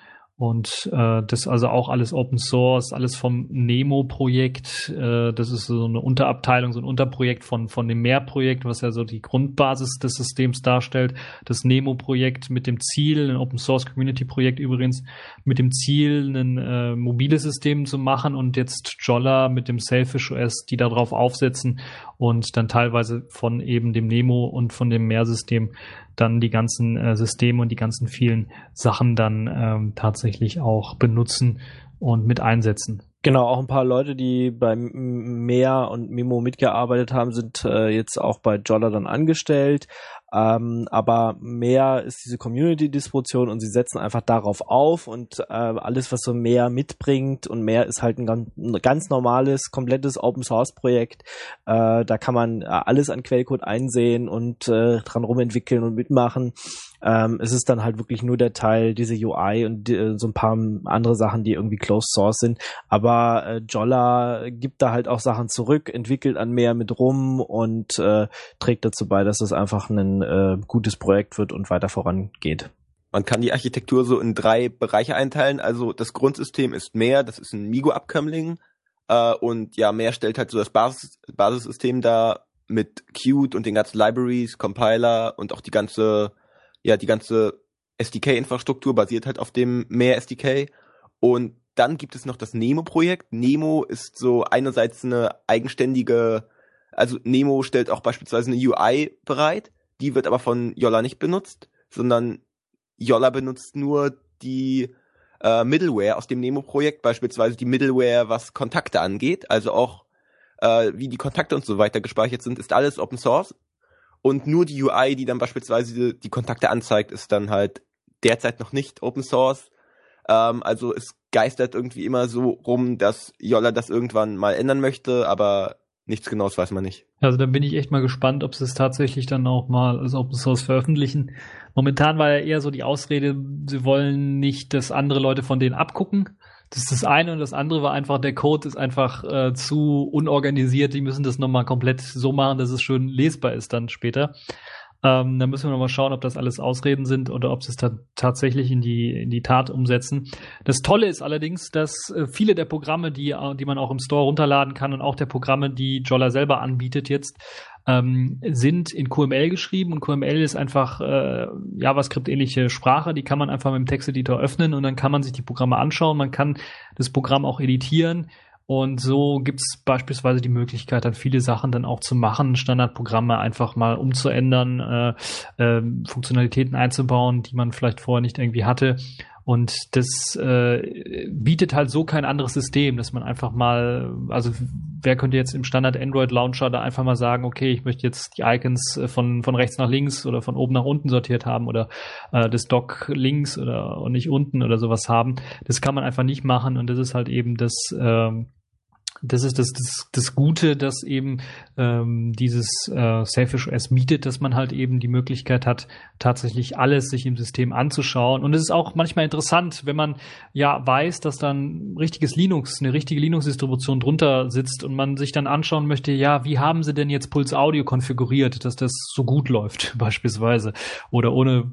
Und äh, das also auch alles Open Source, alles vom Nemo-Projekt. Äh, das ist so eine Unterabteilung, so ein Unterprojekt von von dem Mehr-Projekt, was ja so die Grundbasis des Systems darstellt. Das Nemo-Projekt mit dem Ziel, ein Open Source Community-Projekt übrigens, mit dem Ziel, ein äh, mobiles System zu machen, und jetzt Jolla mit dem Sailfish O S, die darauf aufsetzen und dann teilweise von eben dem Nemo und von dem Mehr-System dann die ganzen äh, Systeme und die ganzen vielen Sachen dann ähm, tatsächlich auch benutzen und mit einsetzen. Genau, auch ein paar Leute, die bei Mehr und Memo mitgearbeitet haben, sind äh, jetzt auch bei Jolla dann angestellt. Ähm, aber Mehr ist diese Community-Distribution und sie setzen einfach darauf auf, und äh, alles, was so Mehr mitbringt, und Mehr ist halt ein ganz, ein ganz normales, komplettes Open-Source-Projekt. Äh, da kann man äh, alles an Quellcode einsehen und äh, dran rumentwickeln und mitmachen. Ähm, es ist dann halt wirklich nur der Teil, diese U I und äh, so ein paar andere Sachen, die irgendwie Closed Source sind. Aber äh, Jolla gibt da halt auch Sachen zurück, entwickelt an Mehr mit rum und äh, trägt dazu bei, dass das einfach ein äh, gutes Projekt wird und weiter vorangeht. Man kann die Architektur so in drei Bereiche einteilen. Also das Grundsystem ist Mehr, das ist ein Migo-Abkömmling. Äh, und ja, Mehr stellt halt so das Basis- Basissystem dar mit Qt und den ganzen Libraries, Compiler und auch die ganze Ja, die ganze S D K-Infrastruktur basiert halt auf dem Mehr S D K. Und dann gibt es noch das Nemo-Projekt. Nemo ist so einerseits eine eigenständige, also Nemo stellt auch beispielsweise eine U I bereit. Die wird aber von Jolla nicht benutzt, sondern Jolla benutzt nur die äh, Middleware aus dem Nemo-Projekt, beispielsweise die Middleware, was Kontakte angeht. Also auch äh, wie die Kontakte und so weiter gespeichert sind, ist alles Open Source. Und nur die U I, die dann beispielsweise die, die Kontakte anzeigt, ist dann halt derzeit noch nicht Open Source. Ähm, also es geistert irgendwie immer so rum, dass Jolla das irgendwann mal ändern möchte, aber nichts Genaues weiß man nicht. Also da bin ich echt mal gespannt, ob sie es tatsächlich dann auch mal als Open Source veröffentlichen. Momentan war ja eher so die Ausrede, sie wollen nicht, dass andere Leute von denen abgucken. Das ist das eine, und das andere war einfach, der Code ist einfach äh, zu unorganisiert. Die müssen das nochmal komplett so machen, dass es schön lesbar ist dann später. Ähm, da müssen wir nochmal schauen, ob das alles Ausreden sind oder ob sie es ta- tatsächlich in die in die Tat umsetzen. Das Tolle ist allerdings, dass äh, viele der Programme, die die man auch im Store runterladen kann, und auch der Programme, die Jolla selber anbietet jetzt, ähm, sind in Q M L geschrieben. Und Q M L ist einfach äh, JavaScript-ähnliche Sprache. Die kann man einfach mit dem Texteditor öffnen, und dann kann man sich die Programme anschauen. Man kann das Programm auch editieren. Und so gibt's beispielsweise die Möglichkeit, dann viele Sachen dann auch zu machen, Standardprogramme einfach mal umzuändern, äh, äh, Funktionalitäten einzubauen, die man vielleicht vorher nicht irgendwie hatte. Und das äh, bietet halt so kein anderes System, dass man einfach mal, also wer könnte jetzt im Standard Android Launcher da einfach mal sagen, okay, ich möchte jetzt die Icons von von rechts nach links oder von oben nach unten sortiert haben oder äh, das Dock links oder und nicht unten oder sowas haben. Das kann man einfach nicht machen, und das ist halt eben das ähm, Das ist das, das, das Gute, dass eben ähm, dieses äh, Sailfish O S bietet, dass man halt eben die Möglichkeit hat, tatsächlich alles sich im System anzuschauen. Und es ist auch manchmal interessant, wenn man ja weiß, dass dann richtiges Linux, eine richtige Linux-Distribution drunter sitzt und man sich dann anschauen möchte, ja, wie haben sie denn jetzt Pulse Audio konfiguriert, dass das so gut läuft, beispielsweise, oder ohne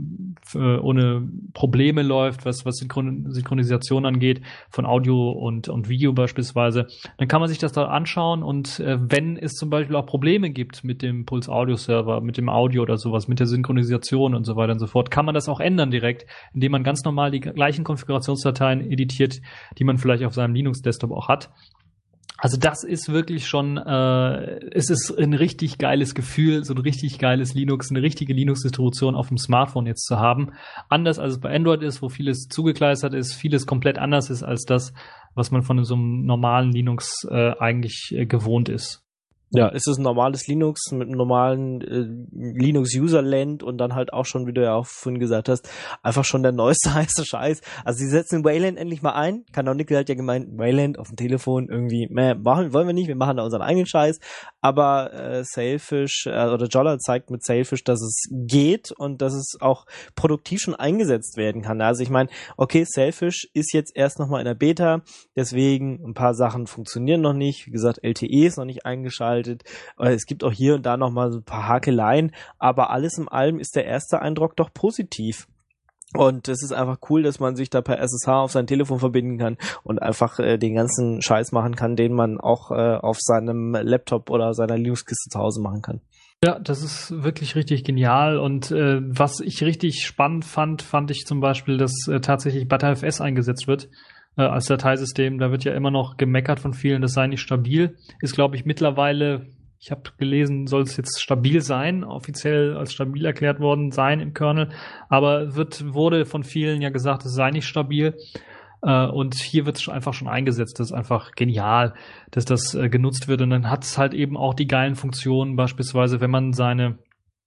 äh, ohne Probleme läuft, was was Synchron- Synchronisation angeht, von Audio und und Video beispielsweise. Dann kann man sich das da anschauen, und äh, wenn es zum Beispiel auch Probleme gibt mit dem Pulse Audio Server, mit dem Audio oder sowas, mit der Synchronisation und so weiter und so fort, kann man das auch ändern direkt, indem man ganz normal die gleichen Konfigurationsdateien editiert, die man vielleicht auf seinem Linux-Desktop auch hat. Also das ist wirklich schon, äh, es ist ein richtig geiles Gefühl, so ein richtig geiles Linux, eine richtige Linux-Distribution auf dem Smartphone jetzt zu haben. Anders als es bei Android ist, wo vieles zugekleistert ist, vieles komplett anders ist als das, was man von so einem normalen Linux äh, eigentlich äh, gewohnt ist. Ja, es ist ein normales Linux mit einem normalen äh, Linux-Userland und dann halt auch schon, wie du ja auch vorhin gesagt hast, einfach schon der neueste heiße Scheiß. Also sie setzen Wayland endlich mal ein. Canonical hat ja gemeint, Wayland auf dem Telefon irgendwie, meh, machen, wollen wir nicht, wir machen da unseren eigenen Scheiß. Aber äh, Sailfish äh, oder Jolla zeigt mit Sailfish, dass es geht und dass es auch produktiv schon eingesetzt werden kann. Also ich meine, okay, Sailfish ist jetzt erst nochmal in der Beta, deswegen ein paar Sachen funktionieren noch nicht. Wie gesagt, L T E ist noch nicht eingeschaltet. Es gibt auch hier und da noch mal so ein paar Hakeleien, aber alles in allem ist der erste Eindruck doch positiv. Und es ist einfach cool, dass man sich da per S S H auf sein Telefon verbinden kann und einfach äh, den ganzen Scheiß machen kann, den man auch äh, auf seinem Laptop oder seiner Linux-Kiste zu Hause machen kann. Ja, das ist wirklich richtig genial. Und äh, was ich richtig spannend fand, fand ich zum Beispiel, dass äh, tatsächlich ButterFS eingesetzt wird äh, als Dateisystem. Da wird ja immer noch gemeckert von vielen, das sei nicht stabil. Ist, glaube ich, mittlerweile, ich habe gelesen, soll es jetzt stabil sein, offiziell als stabil erklärt worden sein im Kernel. Aber wird wurde von vielen ja gesagt, es sei nicht stabil. Uh, und hier wird es einfach schon eingesetzt. Das ist einfach genial, dass das uh, genutzt wird. Und dann hat es halt eben auch die geilen Funktionen, beispielsweise, wenn man seine,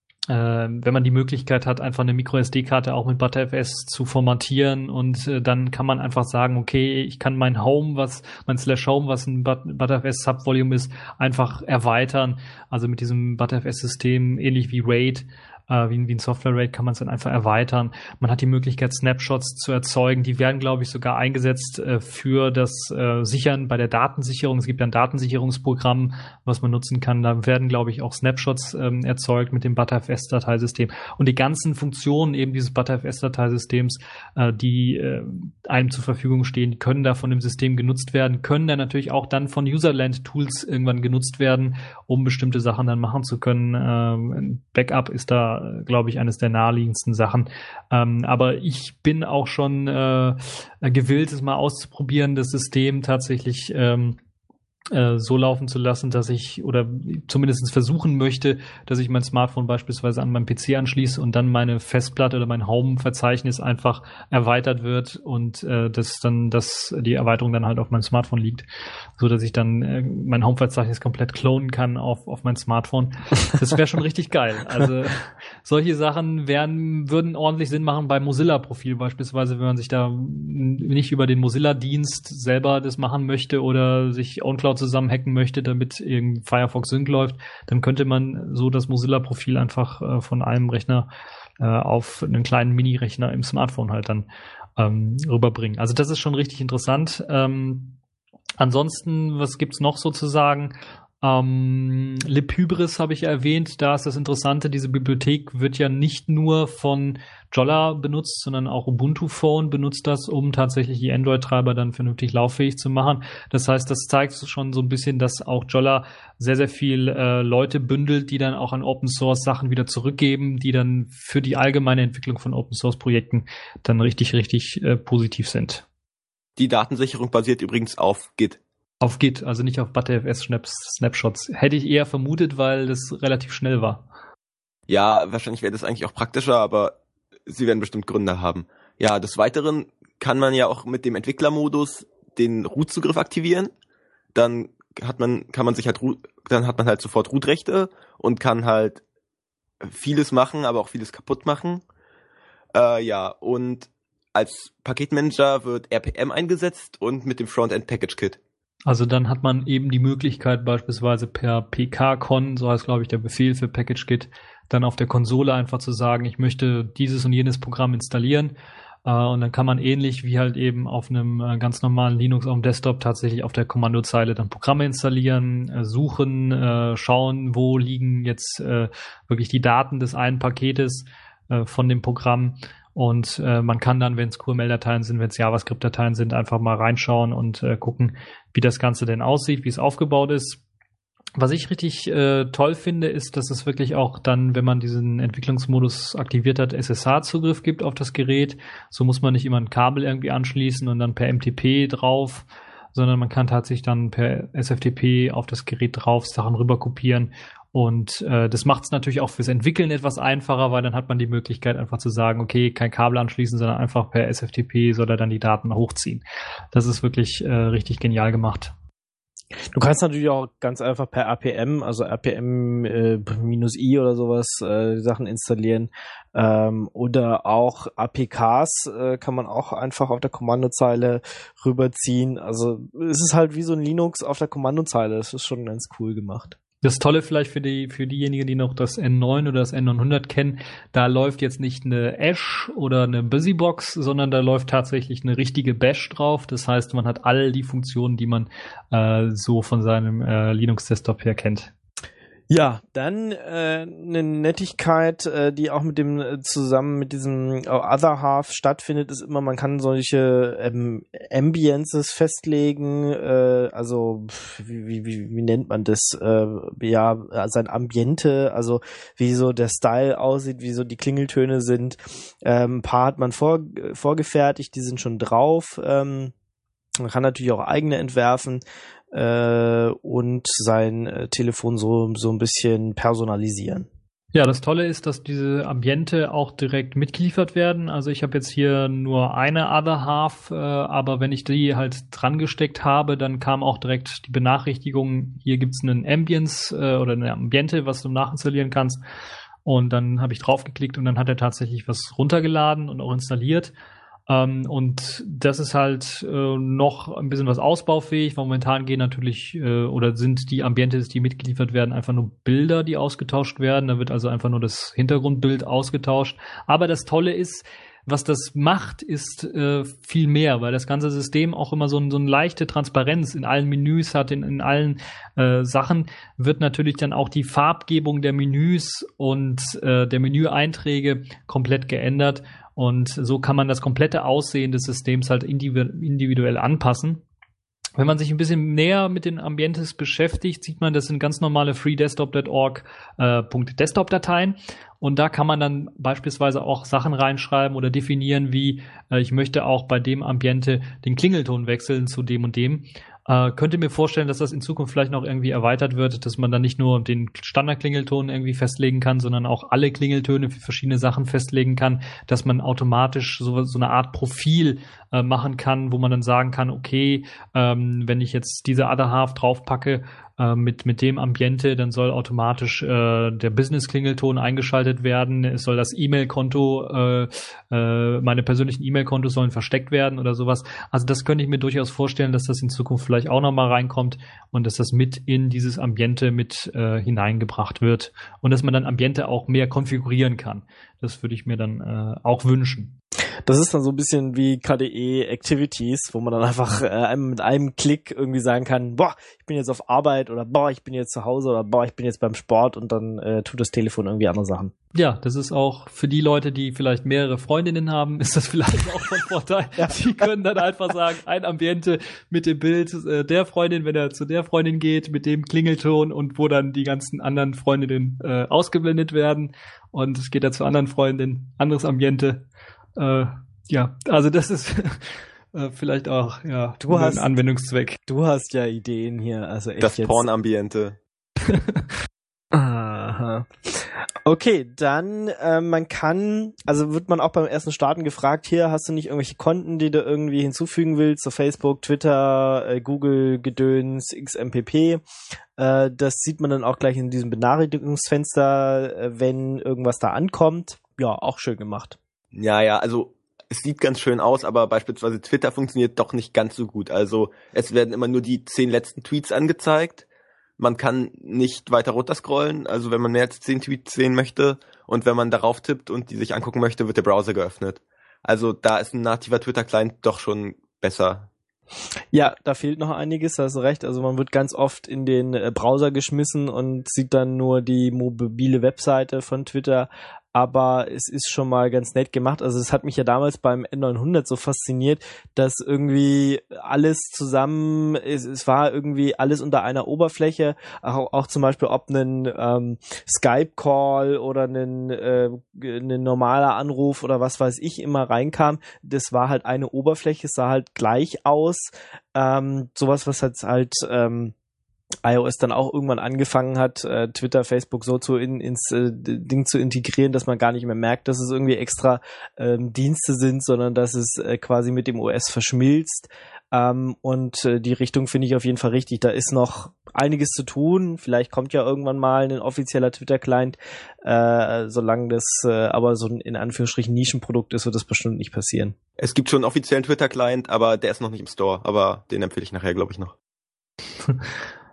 äh, wenn man die Möglichkeit hat, einfach eine Micro-S D-Karte auch mit ButterFS zu formatieren und äh, dann kann man einfach sagen, okay, ich kann mein Home, was mein Slash Home, was ein ButterFS Subvolume ist, einfach erweitern. Also mit diesem ButterFS-System, ähnlich wie RAID, Wie, wie ein Software-RAID kann man es dann einfach erweitern. Man hat die Möglichkeit, Snapshots zu erzeugen. Die werden, glaube ich, sogar eingesetzt äh, für das äh, Sichern bei der Datensicherung. Es gibt ja ein Datensicherungsprogramm, was man nutzen kann. Da werden, glaube ich, auch Snapshots ähm, erzeugt mit dem ButterFS-Dateisystem. Und die ganzen Funktionen eben dieses ButterFS-Dateisystems, äh, die äh, einem zur Verfügung stehen, die können da von dem System genutzt werden, können dann natürlich auch dann von Userland-Tools irgendwann genutzt werden, um bestimmte Sachen dann machen zu können. Ähm, Backup ist da, glaube ich, eines der naheliegendsten Sachen. Ähm, aber ich bin auch schon äh, gewillt, es mal auszuprobieren, das System tatsächlich ähm, äh, so laufen zu lassen, dass ich oder zumindest versuchen möchte, dass ich mein Smartphone beispielsweise an meinem P C anschließe und dann meine Festplatte oder mein Home-Verzeichnis einfach erweitert wird und äh, dass dann das die Erweiterung dann halt auf meinem Smartphone liegt, so dass ich dann äh, mein Home-Verzeichnis komplett klonen kann auf auf mein Smartphone. Das wäre schon richtig geil. Also solche Sachen wären würden ordentlich Sinn machen beim Mozilla-Profil beispielsweise, wenn man sich da nicht über den Mozilla-Dienst selber das machen möchte oder sich OwnCloud zusammenhacken möchte, damit irgendwie Firefox Sync läuft, dann könnte man so das Mozilla-Profil einfach äh, von einem Rechner äh, auf einen kleinen Mini-Rechner im Smartphone halt dann ähm, rüberbringen. Also das ist schon richtig interessant. Ähm, ansonsten, was gibt's noch sozusagen? Ähm, libhybris habe ich ja erwähnt, da ist das Interessante, diese Bibliothek wird ja nicht nur von Jolla benutzt, sondern auch Ubuntu Phone benutzt das, um tatsächlich die Android-Treiber dann vernünftig lauffähig zu machen. Das heißt, das zeigt schon so ein bisschen, dass auch Jolla sehr, sehr viel äh, Leute bündelt, die dann auch an Open-Source-Sachen wieder zurückgeben, die dann für die allgemeine Entwicklung von Open-Source-Projekten dann richtig, richtig äh, positiv sind. Die Datensicherung basiert übrigens auf Git. Auf Git, also nicht auf ButterFS-Snapshots. Hätte ich eher vermutet, weil das relativ schnell war. Ja, wahrscheinlich wäre das eigentlich auch praktischer, aber sie werden bestimmt Gründe haben. Ja, des Weiteren kann man ja auch mit dem Entwicklermodus den Root-Zugriff aktivieren. Dann hat man, kann man sich halt, dann hat man halt sofort Root-Rechte und kann halt vieles machen, aber auch vieles kaputt machen. Äh, ja, und als Paketmanager wird R P M eingesetzt und mit dem Frontend Package Kit. Also dann hat man eben die Möglichkeit, beispielsweise per pkcon, so heißt, glaube ich, der Befehl für PackageKit, dann auf der Konsole einfach zu sagen, ich möchte dieses und jenes Programm installieren. Äh, und dann kann man ähnlich wie halt eben auf einem äh, ganz normalen Linux auf dem Desktop tatsächlich auf der Kommandozeile dann Programme installieren, äh, suchen, äh, schauen, wo liegen jetzt äh, wirklich die Daten des einen Paketes äh, von dem Programm. Und äh, man kann dann, wenn es Q M L-Dateien sind, wenn es JavaScript-Dateien sind, einfach mal reinschauen und äh, gucken, wie das Ganze denn aussieht, wie es aufgebaut ist. Was ich richtig äh, toll finde, ist, dass es wirklich auch dann, wenn man diesen Entwicklungsmodus aktiviert hat, S S H-Zugriff gibt auf das Gerät. So muss man nicht immer ein Kabel irgendwie anschließen und dann per M T P drauf, sondern man kann tatsächlich dann per S F T P auf das Gerät drauf Sachen rüber kopieren. Und äh, das macht es natürlich auch fürs Entwickeln etwas einfacher, weil dann hat man die Möglichkeit einfach zu sagen, okay, kein Kabel anschließen, sondern einfach per S F T P soll er dann die Daten hochziehen. Das ist wirklich äh, richtig genial gemacht. Du kannst natürlich auch ganz einfach per R P M, also R P M äh, minus i oder sowas, äh, Sachen installieren. Ähm, oder auch A P Ks äh, kann man auch einfach auf der Kommandozeile rüberziehen. Also es ist halt wie so ein Linux auf der Kommandozeile. Das ist schon ganz cool gemacht. Das Tolle vielleicht für die für diejenigen, die noch das N neun oder das N neunhundert kennen, da läuft jetzt nicht eine Ash oder eine Busybox, sondern da läuft tatsächlich eine richtige Bash drauf. Das heißt, man hat all die Funktionen, die man äh, so von seinem äh, Linux-Desktop her kennt. Ja, dann äh, eine Nettigkeit, äh, die auch mit dem äh, zusammen mit diesem Other Half stattfindet, ist immer, man kann solche ähm, Ambiences festlegen, äh, also wie, wie, wie, wie nennt man das? Äh, ja, sein Ambiente, also wie so der Style aussieht, wie so die Klingeltöne sind. Ähm, ein paar hat man vor, vorgefertigt, die sind schon drauf. Ähm, man kann natürlich auch eigene entwerfen. Äh, und sein äh, Telefon so so ein bisschen personalisieren. Ja, das Tolle ist, dass diese Ambiente auch direkt mitgeliefert werden. Also ich habe jetzt hier nur eine Other Half, äh, aber wenn ich die halt dran gesteckt habe, dann kam auch direkt die Benachrichtigung, hier gibt's einen Ambience äh, oder eine Ambiente, was du nachinstallieren kannst. Und dann habe ich draufgeklickt und dann hat er tatsächlich was runtergeladen und auch installiert. Um, und das ist halt äh, noch ein bisschen was ausbaufähig. Momentan gehen natürlich äh, oder sind die Ambientes, die mitgeliefert werden, einfach nur Bilder, die ausgetauscht werden. Da wird also einfach nur das Hintergrundbild ausgetauscht. Aber das Tolle ist, was das macht, ist äh, viel mehr, weil das ganze System auch immer so, ein, so eine leichte Transparenz in allen Menüs hat, in, in allen äh, Sachen, wird natürlich dann auch die Farbgebung der Menüs und äh, der Menüeinträge komplett geändert. Und so kann man das komplette Aussehen des Systems halt individuell anpassen. Wenn man sich ein bisschen näher mit den Ambientes beschäftigt, sieht man, das sind ganz normale freedesktop punkt org äh, .desktop-Dateien. Und da kann man dann beispielsweise auch Sachen reinschreiben oder definieren, wie äh, ich möchte auch bei dem Ambiente den Klingelton wechseln zu dem und dem. Äh, könnte mir vorstellen, dass das in Zukunft vielleicht noch irgendwie erweitert wird, dass man dann nicht nur den Standardklingelton irgendwie festlegen kann, sondern auch alle Klingeltöne für verschiedene Sachen festlegen kann, dass man automatisch so, so eine Art Profil äh, machen kann, wo man dann sagen kann, okay, ähm, wenn ich jetzt diese Other Half draufpacke, äh, mit, mit dem Ambiente, dann soll automatisch äh, der Business-Klingelton eingeschaltet werden, es soll das E-Mail-Konto, äh, äh, meine persönlichen E-Mail-Kontos sollen versteckt werden oder sowas. Also das könnte ich mir durchaus vorstellen, dass das in Zukunft vielleicht auch nochmal reinkommt und dass das mit in dieses Ambiente mit äh, hineingebracht wird und dass man dann Ambiente auch mehr konfigurieren kann. Das würde ich mir dann äh, auch wünschen. Das ist dann so ein bisschen wie K D E Activities, wo man dann einfach äh, mit einem Klick irgendwie sagen kann, boah, ich bin jetzt auf Arbeit oder boah, ich bin jetzt zu Hause oder boah, ich bin jetzt beim Sport und dann äh, tut das Telefon irgendwie andere Sachen. Ja, das ist auch für die Leute, die vielleicht mehrere Freundinnen haben, ist das vielleicht auch von Vorteil. Ja. Die können dann einfach sagen, ein Ambiente mit dem Bild äh, der Freundin, wenn er zu der Freundin geht, mit dem Klingelton und wo dann die ganzen anderen Freundinnen äh, ausgeblendet werden und es geht dann zu anderen Freundinnen, anderes Ambiente. Äh, ja, also das ist äh, vielleicht auch ja du hast, ein Anwendungszweck. Du hast ja Ideen hier, also echt das jetzt. Porn-Ambiente. Aha. Okay, dann äh, man kann, also wird man auch beim ersten Starten gefragt, hier hast du nicht irgendwelche Konten, die du irgendwie hinzufügen willst, so Facebook, Twitter, äh, Google, Gedöns, X M P P. Äh, das sieht man dann auch gleich in diesem Benachrichtigungsfenster, äh, wenn irgendwas da ankommt. Ja, auch schön gemacht. Ja, ja, also es sieht ganz schön aus, aber beispielsweise Twitter funktioniert doch nicht ganz so gut. Also es werden immer nur die zehn letzten Tweets angezeigt. Man kann nicht weiter runterscrollen, also wenn man mehr als zehn Tweets sehen möchte und wenn man darauf tippt und die sich angucken möchte, wird der Browser geöffnet. Also da ist ein nativer Twitter-Client doch schon besser. Ja, da fehlt noch einiges, da hast du recht. Also man wird ganz oft in den Browser geschmissen und sieht dann nur die mobile Webseite von Twitter. Aber es ist schon mal ganz nett gemacht. Also es hat mich ja damals beim N neunhundert so fasziniert, dass irgendwie alles zusammen, es, es war irgendwie alles unter einer Oberfläche, auch, auch zum Beispiel ob ein ähm, Skype-Call oder ein, äh, ein normaler Anruf oder was weiß ich immer reinkam. Das war halt eine Oberfläche, es sah halt gleich aus. Ähm, sowas, was halt halt ähm, iOS dann auch irgendwann angefangen hat, äh, Twitter, Facebook so zu in, ins äh, Ding zu integrieren, dass man gar nicht mehr merkt, dass es irgendwie extra ähm, Dienste sind, sondern dass es äh, quasi mit dem O S verschmilzt. Ähm, und äh, die Richtung finde ich auf jeden Fall richtig. Da ist noch einiges zu tun. Vielleicht kommt ja irgendwann mal ein offizieller Twitter-Client. Äh, solange das äh, aber so ein in Anführungsstrichen Nischenprodukt ist, wird das bestimmt nicht passieren. Es gibt schon einen offiziellen Twitter-Client, aber der ist noch nicht im Store. Aber den empfehle ich nachher, glaube ich, noch.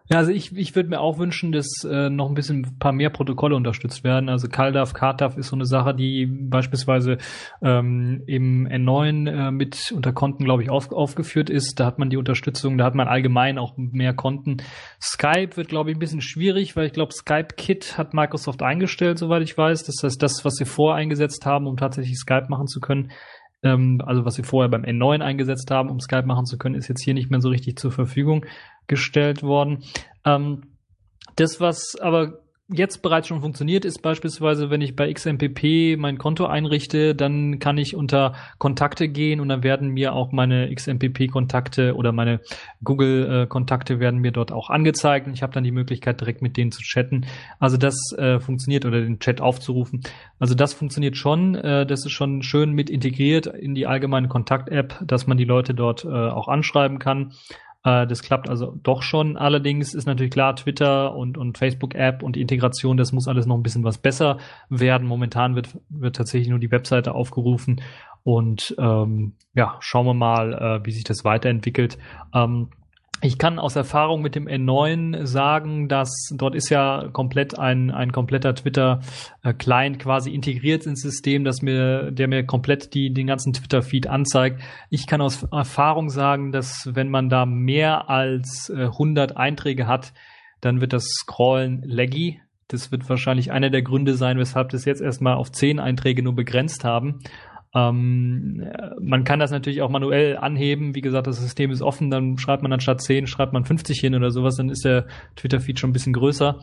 Ja, also ich, ich würde mir auch wünschen, dass äh, noch ein bisschen ein paar mehr Protokolle unterstützt werden. Also CalDAV, CardDAV ist so eine Sache, die beispielsweise ähm, im N neun äh, mit unter Konten, glaube ich, auf, aufgeführt ist. Da hat man die Unterstützung, da hat man allgemein auch mehr Konten. Skype wird, glaube ich, ein bisschen schwierig, weil ich glaube, Skype-Kit hat Microsoft eingestellt, soweit ich weiß. Das heißt, das, was sie voreingesetzt haben, um tatsächlich Skype machen zu können, ähm, also was sie vorher beim N neun eingesetzt haben, um Skype machen zu können, ist jetzt hier nicht mehr so richtig zur Verfügung gestellt worden. Ähm, das, was aber jetzt bereits schon funktioniert, ist beispielsweise, wenn ich bei X M P P mein Konto einrichte, dann kann ich unter Kontakte gehen und dann werden mir auch meine X M P P-Kontakte oder meine Google-Kontakte werden mir dort auch angezeigt und ich habe dann die Möglichkeit, direkt mit denen zu chatten. Also das äh, funktioniert oder den Chat aufzurufen. Also das funktioniert schon. Äh, das ist schon schön mit integriert in die allgemeine Kontakt-App, dass man die Leute dort äh, auch anschreiben kann. Das klappt also doch schon. Allerdings ist natürlich klar, Twitter und, und Facebook-App und die Integration, das muss alles noch ein bisschen was besser werden. Momentan wird, wird tatsächlich nur die Webseite aufgerufen und ähm, ja, schauen wir mal, äh, wie sich das weiterentwickelt. Ähm, Ich kann aus Erfahrung mit dem N neun sagen, dass dort ist ja komplett ein ein kompletter Twitter-Client quasi integriert ins System, dass mir der mir komplett die den ganzen Twitter-Feed anzeigt. Ich kann aus Erfahrung sagen, dass wenn man da mehr als äh, hundert Einträge hat, dann wird das Scrollen laggy. Das wird wahrscheinlich einer der Gründe sein, weshalb das jetzt erstmal auf zehn Einträge nur begrenzt haben. Ähm, man kann das natürlich auch manuell anheben. Wie gesagt, das System ist offen, dann schreibt man anstatt zehn, schreibt man fünfzig hin oder sowas, dann ist der Twitter-Feed schon ein bisschen größer.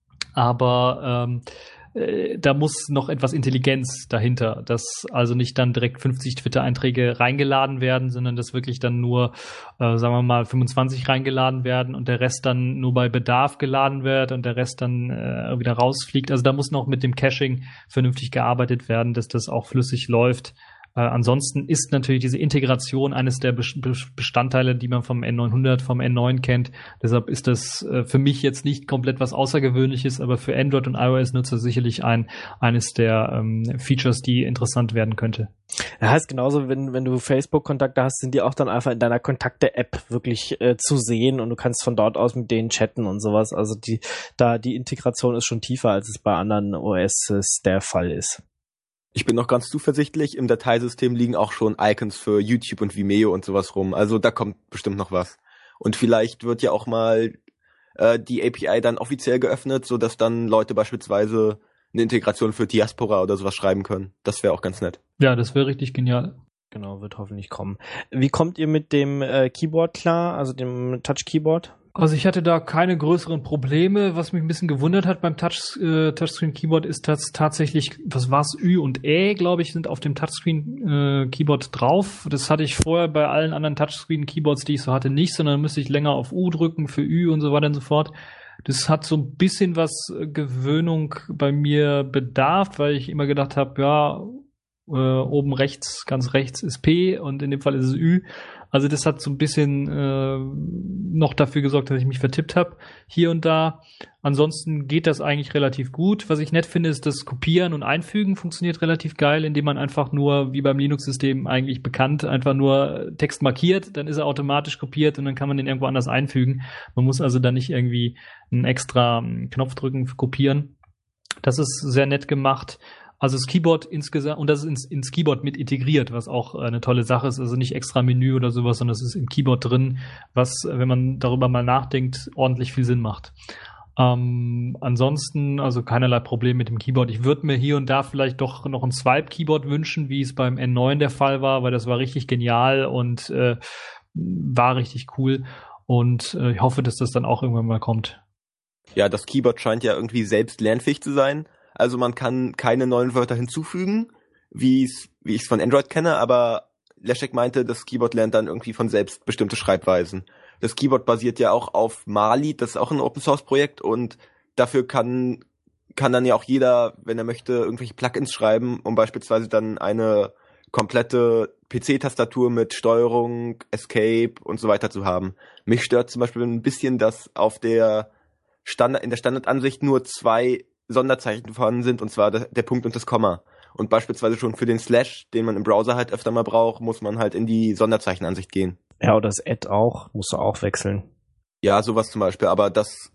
Aber ähm, äh, da muss noch etwas Intelligenz dahinter, dass also nicht dann direkt fünfzig Twitter-Einträge reingeladen werden, sondern dass wirklich dann nur, äh, sagen wir mal, fünfundzwanzig reingeladen werden und der Rest dann nur bei Bedarf geladen wird und der Rest dann äh, wieder rausfliegt. Also da muss noch mit dem Caching vernünftig gearbeitet werden, dass das auch flüssig läuft. Äh, ansonsten ist natürlich diese Integration eines der Be- Be- Bestandteile, die man vom N neunhundert, vom N neun kennt. Deshalb ist das äh, für mich jetzt nicht komplett was Außergewöhnliches, aber für Android- und iOS-Nutzer sicherlich ein eines der ähm, Features, die interessant werden könnte. Ja, heißt genauso, wenn wenn du Facebook-Kontakte hast, sind die auch dann einfach in deiner Kontakte-App wirklich äh, zu sehen und du kannst von dort aus mit denen chatten und sowas. Also die da die Integration ist schon tiefer, als es bei anderen O S der Fall ist. Ich bin noch ganz zuversichtlich, im Dateisystem liegen auch schon Icons für YouTube und Vimeo und sowas rum. Also da kommt bestimmt noch was. Und vielleicht wird ja auch mal äh, die A P I dann offiziell geöffnet, so dass dann Leute beispielsweise eine Integration für Diaspora oder sowas schreiben können. Das wäre auch ganz nett. Ja, das wäre richtig genial. Genau, wird hoffentlich kommen. Wie kommt ihr mit dem äh, Keyboard klar, also dem Touch-Keyboard? Also ich hatte da keine größeren Probleme. Was mich ein bisschen gewundert hat beim Touch, äh, Touchscreen-Keyboard ist, dass tatsächlich, was war's, Ü und Ä, glaube ich, sind auf dem Touchscreen-Keyboard äh, drauf. Das hatte ich vorher bei allen anderen Touchscreen-Keyboards, die ich so hatte, nicht, sondern müsste ich länger auf U drücken für Ü und so weiter und so fort. Das hat so ein bisschen was Gewöhnung bei mir bedarf, weil ich immer gedacht habe, ja, äh, oben rechts, ganz rechts ist P und in dem Fall ist es Ü. Also das hat so ein bisschen äh, noch dafür gesorgt, dass ich mich vertippt habe hier und da. Ansonsten geht das eigentlich relativ gut. Was ich nett finde, ist das Kopieren und Einfügen funktioniert relativ geil, indem man einfach nur, wie beim Linux-System eigentlich bekannt, einfach nur Text markiert, dann ist er automatisch kopiert und dann kann man den irgendwo anders einfügen. Man muss also da nicht irgendwie einen extra Knopf drücken für Kopieren. Das ist sehr nett gemacht. Also das Keyboard insgesamt, und das ist ins, ins Keyboard mit integriert, was auch äh, eine tolle Sache ist, also nicht extra Menü oder sowas, sondern es ist im Keyboard drin, was, wenn man darüber mal nachdenkt, ordentlich viel Sinn macht. Ähm, ansonsten, also keinerlei Problem mit dem Keyboard. Ich würde mir hier und da vielleicht doch noch ein Swipe-Keyboard wünschen, wie es beim N neun der Fall war, weil das war richtig genial und äh, war richtig cool und äh, ich hoffe, dass das dann auch irgendwann mal kommt. Ja, das Keyboard scheint ja irgendwie selbst lernfähig zu sein. Also man kann keine neuen Wörter hinzufügen, wie es wie ich es von Android kenne, aber Leszek meinte, das Keyboard lernt dann irgendwie von selbst bestimmte Schreibweisen. Das Keyboard basiert ja auch auf Mali, das ist auch ein Open-Source-Projekt und dafür kann kann dann ja auch jeder, wenn er möchte, irgendwelche Plugins schreiben, um beispielsweise dann eine komplette P C-Tastatur mit Steuerung, Escape und so weiter zu haben. Mich stört zum Beispiel ein bisschen, dass auf der Standard in der Standardansicht nur zwei Sonderzeichen vorhanden sind, und zwar der, der Punkt und das Komma. Und beispielsweise schon für den Slash, den man im Browser halt öfter mal braucht, muss man halt in die Sonderzeichenansicht gehen. Ja, oder das Add auch, musst du auch wechseln. Ja, sowas zum Beispiel, aber das,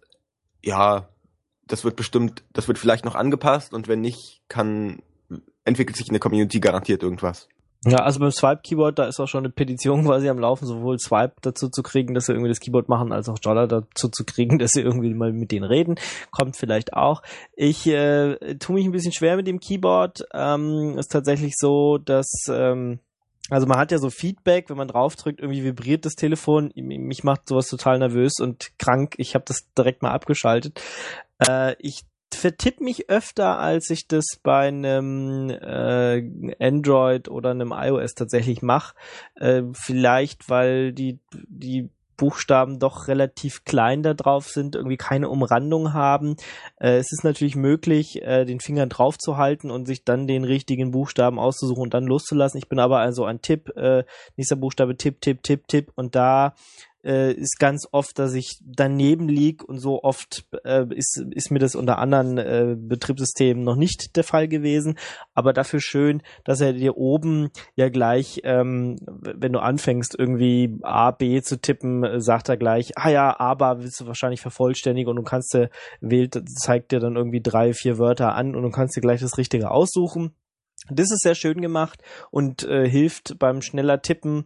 ja, das wird bestimmt, das wird vielleicht noch angepasst und wenn nicht, kann, entwickelt sich in der Community garantiert irgendwas. Ja, also beim Swipe-Keyboard, da ist auch schon eine Petition quasi am Laufen, sowohl Swipe dazu zu kriegen, dass sie irgendwie das Keyboard machen, als auch Jolla dazu zu kriegen, dass sie irgendwie mal mit denen reden. Kommt vielleicht auch. Ich äh, tue mich ein bisschen schwer mit dem Keyboard. Ähm, ist tatsächlich so, dass ähm, also man hat ja so Feedback, wenn man draufdrückt, irgendwie vibriert das Telefon. Mich macht sowas total nervös und krank. Ich habe das direkt mal abgeschaltet. Äh, ich vertipp mich öfter, als ich das bei einem äh, Android oder einem iOS tatsächlich mache. Äh, vielleicht, weil die die Buchstaben doch relativ klein da drauf sind, irgendwie keine Umrandung haben. Äh, es ist natürlich möglich, äh, den Finger drauf zu halten und sich dann den richtigen Buchstaben auszusuchen und dann loszulassen. Ich bin aber also ein Tipp, äh, nächster Buchstabe, Tipp, Tipp, Tipp, Tipp und da äh, ist ganz oft, dass ich daneben lieg und so oft äh, ist ist mir das unter anderen äh, Betriebssystemen noch nicht der Fall gewesen, aber dafür schön, dass er dir oben ja gleich, ähm, wenn du anfängst irgendwie A, B zu tippen, äh, sagt er gleich, ah ja, aber willst du wahrscheinlich vervollständigen und du kannst dir, wählt, zeigt dir dann irgendwie drei, vier Wörter an und du kannst dir gleich das Richtige aussuchen. Das ist sehr schön gemacht und äh, hilft beim schneller Tippen.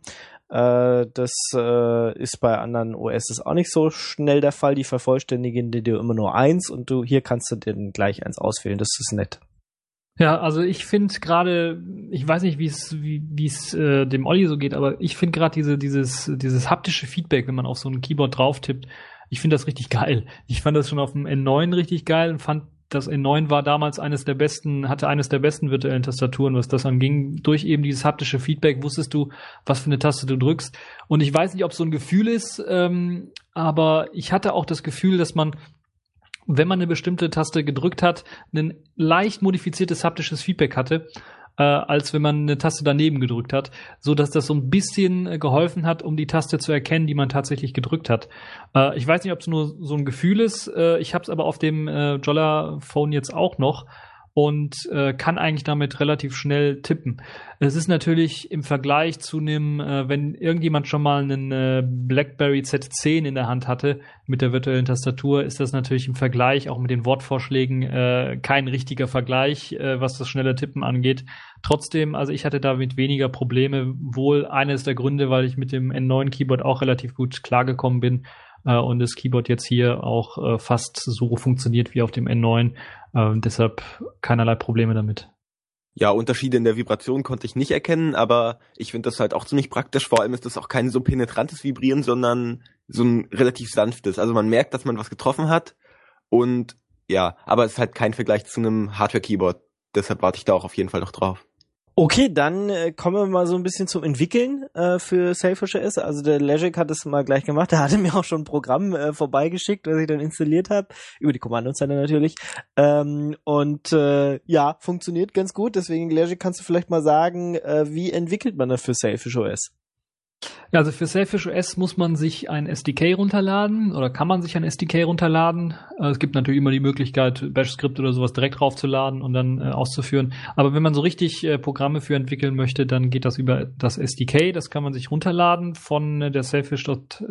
Äh, das äh, ist bei anderen O S auch nicht so schnell der Fall. Die vervollständigen dir immer nur eins und du hier kannst du dir gleich eins auswählen. Das ist nett. Ja, also ich finde gerade, ich weiß nicht, wie es wie wie es äh, dem Olli so geht, aber ich finde gerade diese dieses dieses haptische Feedback, wenn man auf so ein Keyboard drauf tippt, ich finde das richtig geil. Ich fand das schon auf dem N neun richtig geil und fand das N neun war damals eines der besten, hatte eines der besten virtuellen Tastaturen, was das anging. Durch eben dieses haptische Feedback wusstest du, was für eine Taste du drückst. Und ich weiß nicht, ob es so ein Gefühl ist, ähm, aber ich hatte auch das Gefühl, dass man, wenn man eine bestimmte Taste gedrückt hat, ein leicht modifiziertes haptisches Feedback hatte, äh, als wenn man eine Taste daneben gedrückt hat, so dass das so ein bisschen äh, geholfen hat, um die Taste zu erkennen, die man tatsächlich gedrückt hat. Äh, ich weiß nicht, ob es nur so ein Gefühl ist. Äh, ich habe es aber auf dem äh, Jolla Phone jetzt auch noch und äh, kann eigentlich damit relativ schnell tippen. Es ist natürlich im Vergleich zu einem, äh, wenn irgendjemand schon mal einen äh, BlackBerry Z zehn in der Hand hatte mit der virtuellen Tastatur, ist das natürlich im Vergleich auch mit den Wortvorschlägen äh, kein richtiger Vergleich, äh, was das schnelle Tippen angeht. Trotzdem, also ich hatte damit weniger Probleme. Wohl eines der Gründe, weil ich mit dem N neun Keyboard auch relativ gut klargekommen bin äh, und das Keyboard jetzt hier auch äh, fast so funktioniert wie auf dem N neun. Äh, deshalb keinerlei Probleme damit. Ja, Unterschiede in der Vibration konnte ich nicht erkennen, aber ich finde das halt auch ziemlich praktisch. Vor allem ist das auch kein so penetrantes Vibrieren, sondern so ein relativ sanftes. Also man merkt, dass man was getroffen hat und ja, aber es ist halt kein Vergleich zu einem Hardware-Keyboard. Deshalb warte ich da auch auf jeden Fall noch drauf. Okay, dann äh, kommen wir mal so ein bisschen zum Entwickeln äh, für SelfishOS. Also der Legic hat es mal gleich gemacht. Der hatte mir auch schon ein Programm äh, vorbeigeschickt, das ich dann installiert habe. Über die Kommandozeile natürlich. Ähm, und äh, ja, funktioniert ganz gut. Deswegen, Legic, kannst du vielleicht mal sagen, äh, wie entwickelt man das für SelfishOS? Ja, also für SelfishOS muss man sich ein S D K runterladen oder kann man sich ein S D K runterladen. Äh, es gibt natürlich immer die Möglichkeit, Bash-Skript oder sowas direkt raufzuladen und dann äh, auszuführen. Aber wenn man so richtig äh, Programme für entwickeln möchte, dann geht das über das S D K. Das kann man sich runterladen von äh, der selfish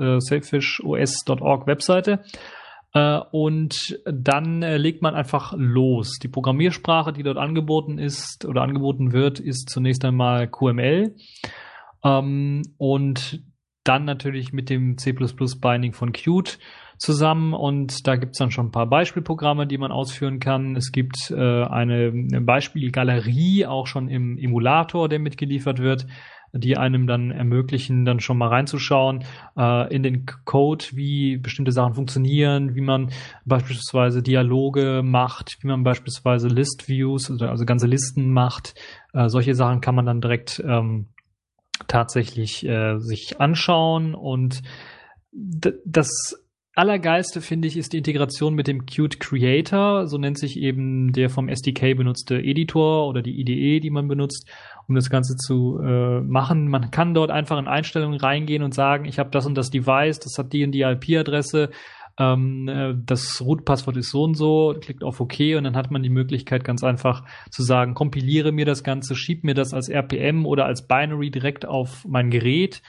O S Punkt org Webseite. Uh, und dann äh, legt man einfach los. Die Programmiersprache, die dort angeboten ist oder angeboten wird, ist zunächst einmal Q M L. Um, und dann natürlich mit dem C plus plus Binding von Qt zusammen und da gibt's dann schon ein paar Beispielprogramme, die man ausführen kann. Es gibt äh, eine, eine Beispielgalerie auch schon im Emulator, der mitgeliefert wird, die einem dann ermöglichen, dann schon mal reinzuschauen äh, in den Code, wie bestimmte Sachen funktionieren, wie man beispielsweise Dialoge macht, wie man beispielsweise List-Views, also, also ganze Listen macht. Äh, solche Sachen kann man dann direkt ähm, tatsächlich äh, sich anschauen und d- das Allergeilste, finde ich, ist die Integration mit dem Qt Creator, so nennt sich eben der vom S D K benutzte Editor oder die I D E, die man benutzt, um das Ganze zu äh, machen. Man kann dort einfach in Einstellungen reingehen und sagen, ich habe das und das Device, das hat die und die I P-Adresse, ähm, das Root-Passwort ist so und so, klickt auf OK und dann hat man die Möglichkeit ganz einfach zu sagen, kompiliere mir das Ganze, schieb mir das als R P M oder als Binary direkt auf mein Gerät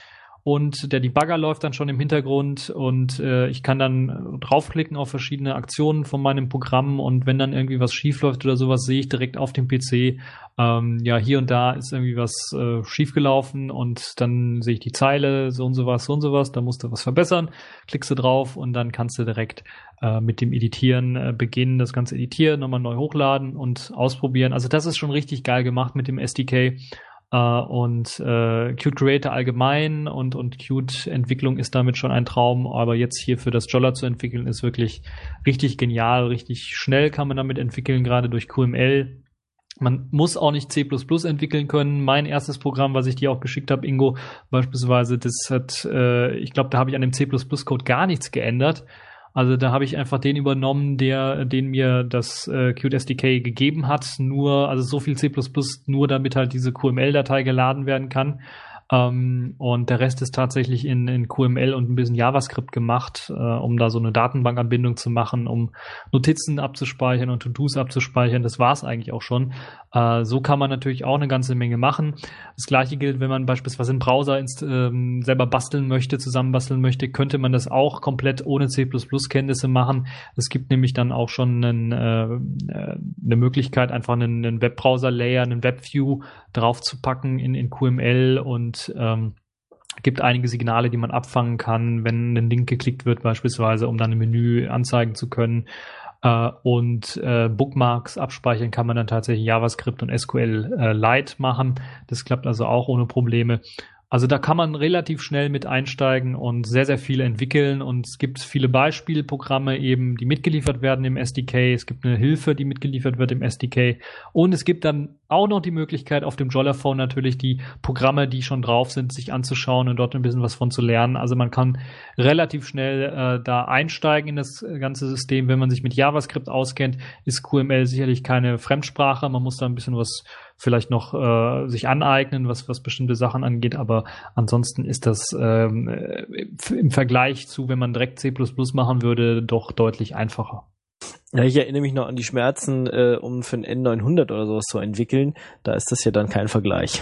und der Debugger läuft dann schon im Hintergrund und äh, ich kann dann draufklicken auf verschiedene Aktionen von meinem Programm und wenn dann irgendwie was schief läuft oder sowas, sehe ich direkt auf dem P C, ähm, ja, hier und da ist irgendwie was äh, schiefgelaufen und dann sehe ich die Zeile, so und sowas, so und sowas, da musst du was verbessern, klickst du drauf und dann kannst du direkt äh, mit dem Editieren äh, beginnen, das Ganze editieren, nochmal neu hochladen und ausprobieren. Also das ist schon richtig geil gemacht mit dem S D K. Uh, und äh, Qt Creator allgemein und und Qt Entwicklung ist damit schon ein Traum, aber jetzt hier für das Jolla zu entwickeln ist wirklich richtig genial, richtig schnell kann man damit entwickeln, gerade durch Q M L. Man muss auch nicht C plus plus entwickeln können. Mein erstes Programm, was ich dir auch geschickt habe, Ingo, beispielsweise, das hat, äh, ich glaube, da habe ich an dem C plus plus Code gar nichts geändert. Also da habe ich einfach den übernommen, der, den mir das äh, Qt S D K gegeben hat, nur, also so viel C plus plus, nur damit halt diese Q M L-Datei geladen werden kann. Ähm, und der Rest ist tatsächlich in, in Q M L und ein bisschen JavaScript gemacht, äh, um da so eine Datenbankanbindung zu machen, um Notizen abzuspeichern und To-Dos abzuspeichern. Das war's eigentlich auch schon. Äh, so kann man natürlich auch eine ganze Menge machen. Das Gleiche gilt, wenn man beispielsweise einen Browser inst- ähm, selber basteln möchte, zusammenbasteln möchte, könnte man das auch komplett ohne C plus plus Kenntnisse machen. Es gibt nämlich dann auch schon einen, äh, eine Möglichkeit, einfach einen, einen Webbrowser-Layer, einen Webview draufzupacken in, in Q M L und ähm, gibt einige Signale, die man abfangen kann, wenn ein Link geklickt wird beispielsweise, um dann ein Menü anzeigen zu können. Uh, und uh, Bookmarks abspeichern kann man dann tatsächlich JavaScript und S Q L uh, Lite machen. Das klappt also auch ohne Probleme. Also da kann man relativ schnell mit einsteigen und sehr, sehr viel entwickeln und es gibt viele Beispielprogramme eben, die mitgeliefert werden im S D K. Es gibt eine Hilfe, die mitgeliefert wird im S D K und es gibt dann auch noch die Möglichkeit auf dem Jolla-Phone natürlich die Programme, die schon drauf sind, sich anzuschauen und dort ein bisschen was von zu lernen. Also man kann relativ schnell äh, da einsteigen in das ganze System. Wenn man sich mit JavaScript auskennt, ist Q M L sicherlich keine Fremdsprache. Man muss da ein bisschen was vielleicht noch äh, sich aneignen, was was bestimmte Sachen angeht, aber ansonsten ist das ähm, im Vergleich zu, wenn man direkt C plus plus machen würde, doch deutlich einfacher. Ja, ich erinnere mich noch an die Schmerzen, äh, um für ein N neunhundert oder sowas zu entwickeln. Da ist das ja dann kein Vergleich.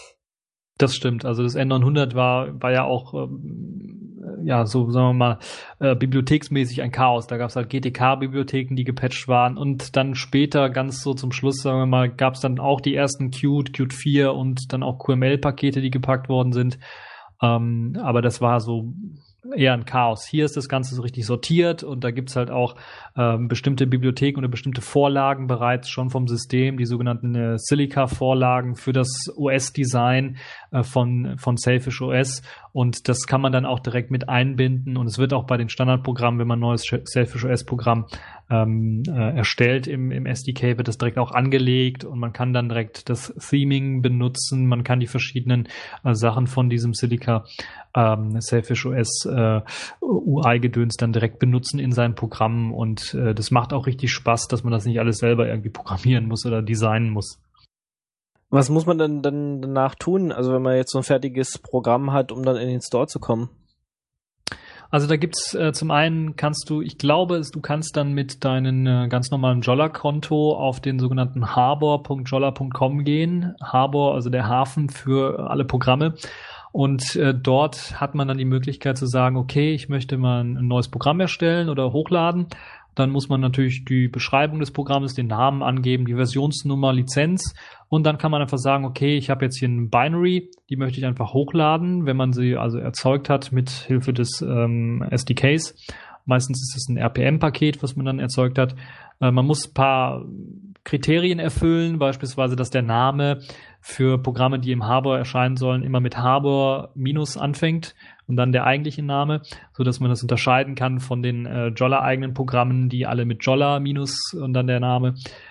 Das stimmt. Also das N neunhundert war war ja auch ähm, ja so sagen wir mal äh, bibliotheksmäßig ein Chaos. Da gab es halt G T K-Bibliotheken, die gepatcht waren und dann später ganz so zum Schluss sagen wir mal gab es dann auch die ersten Qt, Qt vier und dann auch Q M L-Pakete, die gepackt worden sind. Ähm, aber das war so eher ein Chaos. Hier ist das Ganze so richtig sortiert und da gibt's halt auch ähm, bestimmte Bibliotheken oder bestimmte Vorlagen bereits schon vom System, die sogenannten äh, Silica-Vorlagen für das O S-Design äh, von, von Sailfish O S und das kann man dann auch direkt mit einbinden und es wird auch bei den Standardprogrammen, wenn man ein neues Sailfish O S-Programm ähm, äh, erstellt im, im S D K, wird das direkt auch angelegt und man kann dann direkt das Theming benutzen, man kann die verschiedenen äh, Sachen von diesem Silica ähm, Sailfish O S äh, U I-Gedöns dann direkt benutzen in seinen Programmen und äh, das macht auch richtig Spaß, dass man das nicht alles selber irgendwie programmieren muss oder designen muss. Was muss man dann, dann danach tun, also wenn man jetzt so ein fertiges Programm hat, um dann in den Store zu kommen? Also da gibt's äh, zum einen kannst du, ich glaube, du kannst dann mit deinem äh, ganz normalen Jolla-Konto auf den sogenannten harbor punkt jolla punkt com gehen. Harbor, also der Hafen für alle Programme. Und äh, dort hat man dann die Möglichkeit zu sagen, okay, ich möchte mal ein neues Programm erstellen oder hochladen. Dann muss man natürlich die Beschreibung des Programmes, den Namen angeben, die Versionsnummer, Lizenz. Und dann kann man einfach sagen, okay, ich habe jetzt hier ein Binary, die möchte ich einfach hochladen, wenn man sie also erzeugt hat mit Hilfe des ähm, S D Ks. Meistens ist es ein R P M-Paket, was man dann erzeugt hat. Äh, man muss ein paar Kriterien erfüllen, beispielsweise, dass der Name für Programme, die im Harbor erscheinen sollen, immer mit Harbor minus anfängt und dann der eigentliche Name, so dass man das unterscheiden kann von den äh, Jolla-eigenen Programmen, die alle mit Jolla minus und dann der Name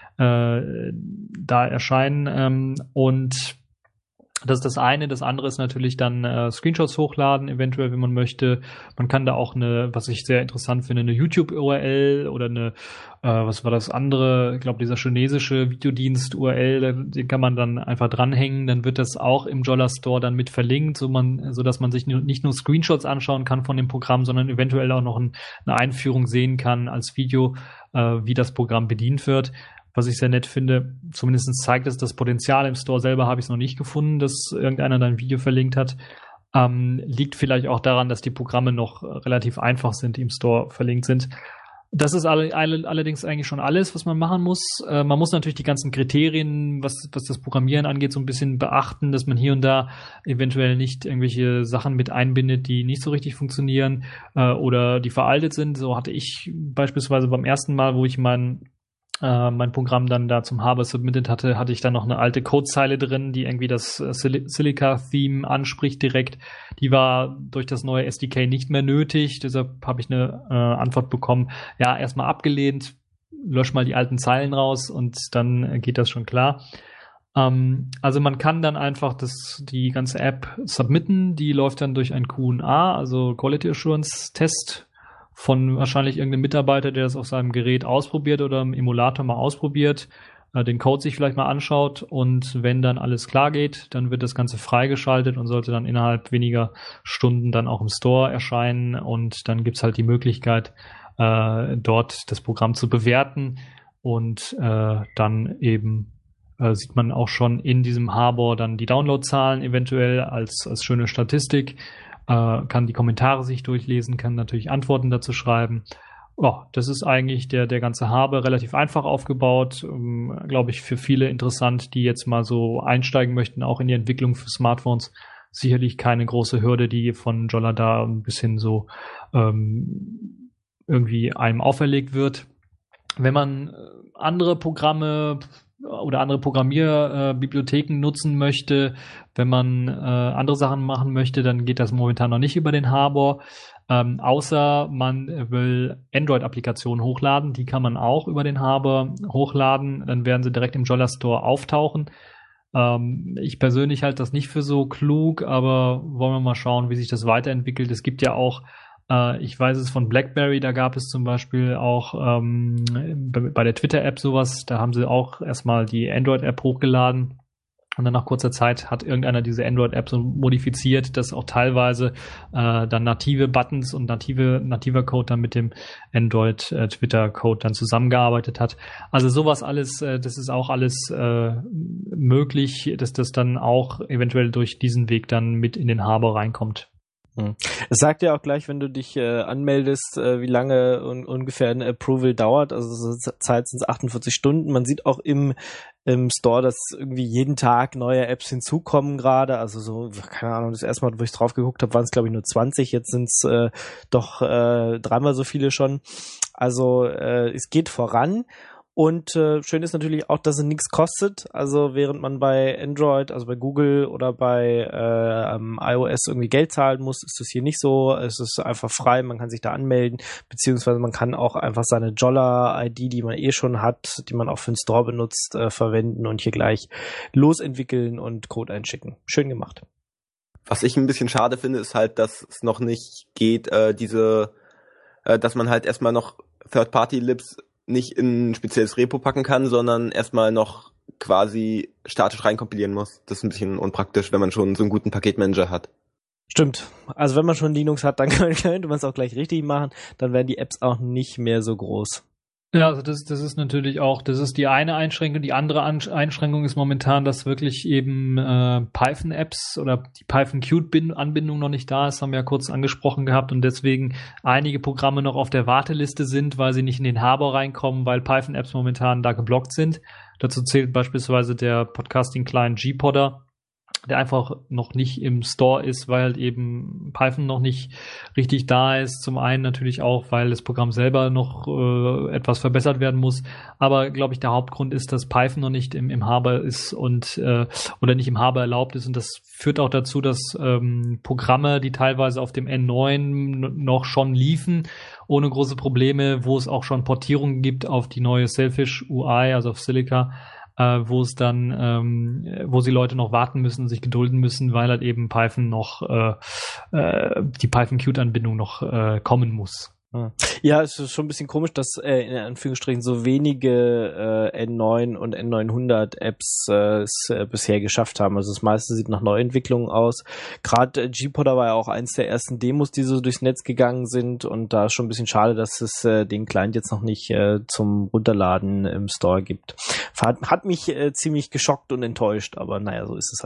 äh, da erscheinen. Ähm, und das ist das eine. Das andere ist natürlich dann äh, Screenshots hochladen, eventuell, wenn man möchte. Man kann da auch eine, was ich sehr interessant finde, eine YouTube-U R L oder eine, äh, was war das andere? Ich glaube, dieser chinesische Videodienst-U R L, den kann man dann einfach dranhängen. Dann wird das auch im Jolla Store dann mit verlinkt, so man, so dass man sich nicht nur Screenshots anschauen kann von dem Programm, sondern eventuell auch noch ein, eine Einführung sehen kann als Video, äh, wie das Programm bedient wird. Was ich sehr nett finde, zumindest zeigt es das Potenzial. Im Store selber habe ich es noch nicht gefunden, dass irgendeiner da ein Video verlinkt hat. Ähm, liegt vielleicht auch daran, dass die Programme noch relativ einfach sind, die im Store verlinkt sind. Das ist alle, alle, allerdings eigentlich schon alles, was man machen muss. Äh, man muss natürlich die ganzen Kriterien, was, was das Programmieren angeht, so ein bisschen beachten, dass man hier und da eventuell nicht irgendwelche Sachen mit einbindet, die nicht so richtig funktionieren äh, oder die veraltet sind. So hatte ich beispielsweise beim ersten Mal, wo ich mein äh, mein Programm dann da zum Harbor submitted hatte, hatte ich dann noch eine alte Codezeile drin, die irgendwie das äh, Sil- Silica-Theme anspricht direkt. Die war durch das neue S D K nicht mehr nötig, deshalb habe ich eine äh, Antwort bekommen, ja, erstmal abgelehnt, lösch mal die alten Zeilen raus und dann äh, geht das schon klar. Ähm, also man kann dann einfach das, die ganze App submitten, die läuft dann durch ein Q A, also Quality Assurance Test, von wahrscheinlich irgendeinem Mitarbeiter, der das auf seinem Gerät ausprobiert oder im Emulator mal ausprobiert, äh, den Code sich vielleicht mal anschaut und wenn dann alles klar geht, dann wird das Ganze freigeschaltet und sollte dann innerhalb weniger Stunden dann auch im Store erscheinen und dann gibt's halt die Möglichkeit, äh, dort das Programm zu bewerten und äh, dann eben äh, sieht man auch schon in diesem Harbor dann die Downloadzahlen eventuell als, als schöne Statistik. Uh, kann die Kommentare sich durchlesen, kann natürlich Antworten dazu schreiben. Oh, das ist eigentlich der, der ganze Harbor relativ einfach aufgebaut. Um, glaube ich, für viele interessant, die jetzt mal so einsteigen möchten, auch in die Entwicklung für Smartphones. Sicherlich keine große Hürde, die von Jolla da ein bisschen so ähm, irgendwie einem auferlegt wird. Wenn man andere Programme oder andere Programmierbibliotheken äh, nutzen möchte, wenn man äh, andere Sachen machen möchte, dann geht das momentan noch nicht über den Harbor, ähm, außer man will Android-Applikationen hochladen, die kann man auch über den Harbor hochladen, dann werden sie direkt im Jolla Store auftauchen. Ähm, ich persönlich halte das nicht für so klug, aber wollen wir mal schauen, wie sich das weiterentwickelt. Es gibt ja auch Uh, ich weiß es von BlackBerry, da gab es zum Beispiel auch ähm, bei, bei der Twitter-App sowas, da haben sie auch erstmal die Android-App hochgeladen und dann nach kurzer Zeit hat irgendeiner diese Android-App so modifiziert, dass auch teilweise äh, dann native Buttons und native nativer Code dann mit dem Android-Twitter-Code dann zusammengearbeitet hat. Also sowas alles, äh, das ist auch alles äh, möglich, dass das dann auch eventuell durch diesen Weg dann mit in den Harbor reinkommt. Es sagt ja auch gleich, wenn du dich äh, anmeldest, äh, wie lange un- ungefähr ein Approval dauert. Also so Zeit sind es achtundvierzig Stunden. Man sieht auch im im Store, dass irgendwie jeden Tag neue Apps hinzukommen gerade. Also so, keine Ahnung, das erste Mal, wo ich drauf geguckt habe, waren es glaube ich nur zwanzig. Jetzt sind es äh, doch äh, dreimal so viele schon. Also äh, es geht voran. Und äh, schön ist natürlich auch, dass es nichts kostet. Also während man bei Android, also bei Google oder bei äh, iOS irgendwie Geld zahlen muss, ist das hier nicht so. Es ist einfach frei, man kann sich da anmelden, beziehungsweise man kann auch einfach seine Jolla-I D, die man eh schon hat, die man auch für den Store benutzt, äh, verwenden und hier gleich losentwickeln und Code einschicken. Schön gemacht. Was ich ein bisschen schade finde, ist halt, dass es noch nicht geht, äh, diese, äh, dass man halt erstmal noch Third-Party-Libs nicht in ein spezielles Repo packen kann, sondern erstmal noch quasi statisch reinkompilieren muss. Das ist ein bisschen unpraktisch, wenn man schon so einen guten Paketmanager hat. Stimmt. Also wenn man schon Linux hat, dann könnte man es auch gleich richtig machen. Dann werden die Apps auch nicht mehr so groß. Ja, also das, das ist natürlich auch, das ist die eine Einschränkung. Die andere Einschränkung ist momentan, dass wirklich eben äh, Python-Apps oder die Python-Qt-Anbindung noch nicht da ist, haben wir ja kurz angesprochen gehabt und deswegen einige Programme noch auf der Warteliste sind, weil sie nicht in den Harbor reinkommen, weil Python-Apps momentan da geblockt sind. Dazu zählt beispielsweise der Podcasting-Client G-Podder, der einfach noch nicht im Store ist, weil halt eben Python noch nicht richtig da ist. Zum einen natürlich auch, weil das Programm selber noch äh, etwas verbessert werden muss. Aber glaube ich, der Hauptgrund ist, dass Python noch nicht im, im Harbor ist und äh, oder nicht im Harbor erlaubt ist. Und das führt auch dazu, dass ähm, Programme, die teilweise auf dem N neun noch schon liefen, ohne große Probleme, wo es auch schon Portierungen gibt auf die neue Sailfish U I, also auf Silica, Uh, wo es dann, ähm, wo sie Leute noch warten müssen, sich gedulden müssen, weil halt eben Python noch, äh, äh, die Python-Qt-Anbindung noch äh, kommen muss. Ja, es ist schon ein bisschen komisch, dass äh, in Anführungsstrichen so wenige äh, N neun und N neunhundert Apps äh, es äh, bisher geschafft haben. Also das meiste sieht nach Neuentwicklungen aus. Gerade äh, G-Podder war ja auch eins der ersten Demos, die so durchs Netz gegangen sind und da ist schon ein bisschen schade, dass es äh, den Client jetzt noch nicht äh, zum Runterladen im Store gibt. Hat, hat mich äh, ziemlich geschockt und enttäuscht, aber naja, so ist es halt.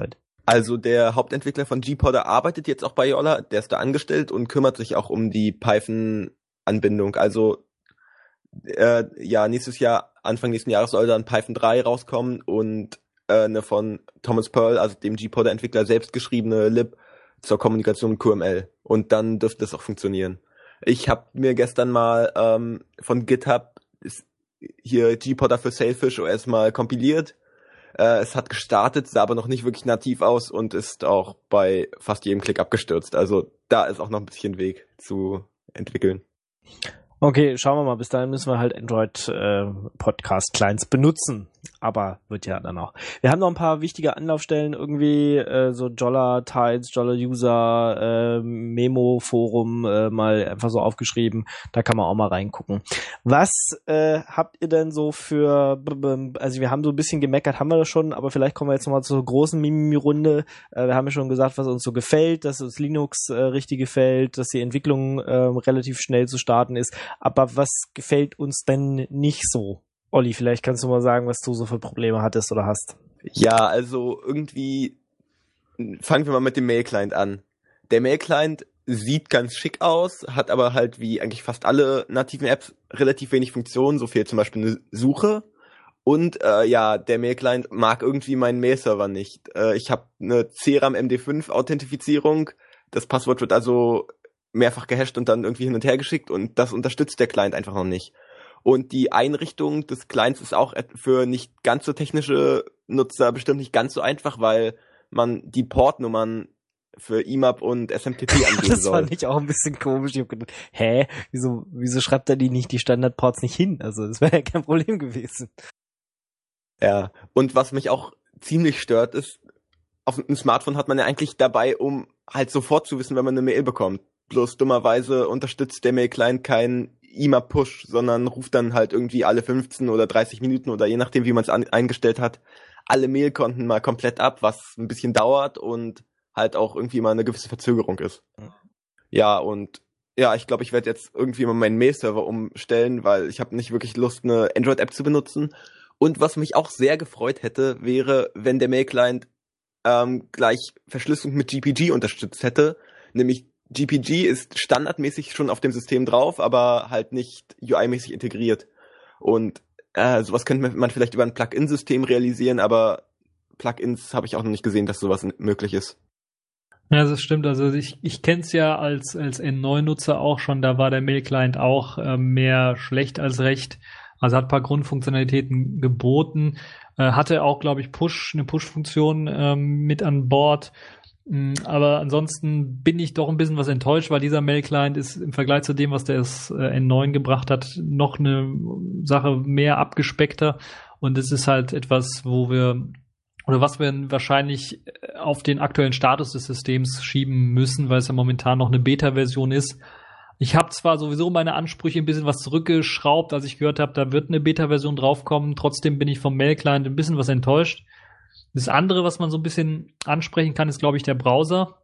Also der Hauptentwickler von G-Podder arbeitet jetzt auch bei Jolla, der ist da angestellt und kümmert sich auch um die Python-Anbindung. Also äh, ja, nächstes Jahr, Anfang nächsten Jahres soll dann Python drei rauskommen und äh, eine von Thomas Pearl, also dem G-Podder-Entwickler selbst geschriebene Lib zur Kommunikation mit Q M L. Und dann dürfte es auch funktionieren. Ich habe mir gestern mal ähm, von GitHub ist hier G-Podder für Sailfish O S mal kompiliert. Äh, es hat gestartet, sah aber noch nicht wirklich nativ aus und ist auch bei fast jedem Klick abgestürzt. Also da ist auch noch ein bisschen Weg zu entwickeln. Okay, schauen wir mal. Bis dahin müssen wir halt Android-Podcast-Clients äh, benutzen. Aber wird ja dann auch. Wir haben noch ein paar wichtige Anlaufstellen irgendwie, äh, so Jolla Tiles, Jolla User, äh, Memo-Forum äh, mal einfach so aufgeschrieben. Da kann man auch mal reingucken. Was äh, habt ihr denn so für, also wir haben so ein bisschen gemeckert, haben wir das schon, aber vielleicht kommen wir jetzt nochmal zur großen Mimimi-Runde. Äh, wir haben ja schon gesagt, was uns so gefällt, dass uns Linux äh, richtig gefällt, dass die Entwicklung äh, relativ schnell zu starten ist. Aber was gefällt uns denn nicht so? Olli, vielleicht kannst du mal sagen, was du so für Probleme hattest oder hast. Ja, also irgendwie fangen wir mal mit dem Mail-Client an. Der Mail-Client sieht ganz schick aus, hat aber halt wie eigentlich fast alle nativen Apps relativ wenig Funktionen, so viel zum Beispiel eine Suche. Und äh, ja, der Mail-Client mag irgendwie meinen Mail-Server nicht. Äh, ich habe eine C RAM M D fünf Authentifizierung. Das Passwort wird also mehrfach gehasht und dann irgendwie hin und her geschickt und das unterstützt der Client einfach noch nicht. Und die Einrichtung des Clients ist auch für nicht ganz so technische Nutzer bestimmt nicht ganz so einfach, weil man die Portnummern für I M A P und S M T P angeben das soll. Das fand ich auch ein bisschen komisch. Ich hab gedacht, hä, wieso, wieso schreibt er die nicht die Standardports nicht hin? Also das wäre ja kein Problem gewesen. Ja, und was mich auch ziemlich stört ist, auf einem Smartphone hat man ja eigentlich dabei, um halt sofort zu wissen, wenn man eine Mail bekommt. Bloß dummerweise unterstützt der Mail-Client keinen I M A P-Push, sondern ruft dann halt irgendwie alle fünfzehn oder dreißig Minuten oder je nachdem, wie man es eingestellt hat, alle Mailkonten mal komplett ab, was ein bisschen dauert und halt auch irgendwie mal eine gewisse Verzögerung ist. Mhm. Ja, und ja, ich glaube, ich werde jetzt irgendwie mal meinen Mail-Server umstellen, weil ich habe nicht wirklich Lust, eine Android-App zu benutzen. Und was mich auch sehr gefreut hätte, wäre, wenn der Mail-Client ähm, gleich Verschlüsselung mit G P G unterstützt hätte, nämlich G P G ist standardmäßig schon auf dem System drauf, aber halt nicht U I-mäßig integriert. Und äh, sowas könnte man vielleicht über ein Plugin-System realisieren, aber Plugins habe ich auch noch nicht gesehen, dass sowas möglich ist. Ja, das stimmt. Also ich, ich kenne es ja als, als N neun Nutzer auch schon, da war der Mail-Client auch äh, mehr schlecht als recht. Also hat ein paar Grundfunktionalitäten geboten, äh, hatte auch, glaube ich, Push, eine Push-Funktion ähm, mit an Bord. Aber ansonsten bin ich doch ein bisschen was enttäuscht, weil dieser Mail-Client ist im Vergleich zu dem, was der N neun gebracht hat, noch eine Sache mehr abgespeckter. Und es ist halt etwas, wo wir, oder was wir wahrscheinlich auf den aktuellen Status des Systems schieben müssen, weil es ja momentan noch eine Beta-Version ist. Ich habe zwar sowieso meine Ansprüche ein bisschen was zurückgeschraubt, als ich gehört habe, da wird eine Beta-Version draufkommen. Trotzdem bin ich vom Mail-Client ein bisschen was enttäuscht. Das andere, was man so ein bisschen ansprechen kann, ist, glaube ich, der Browser,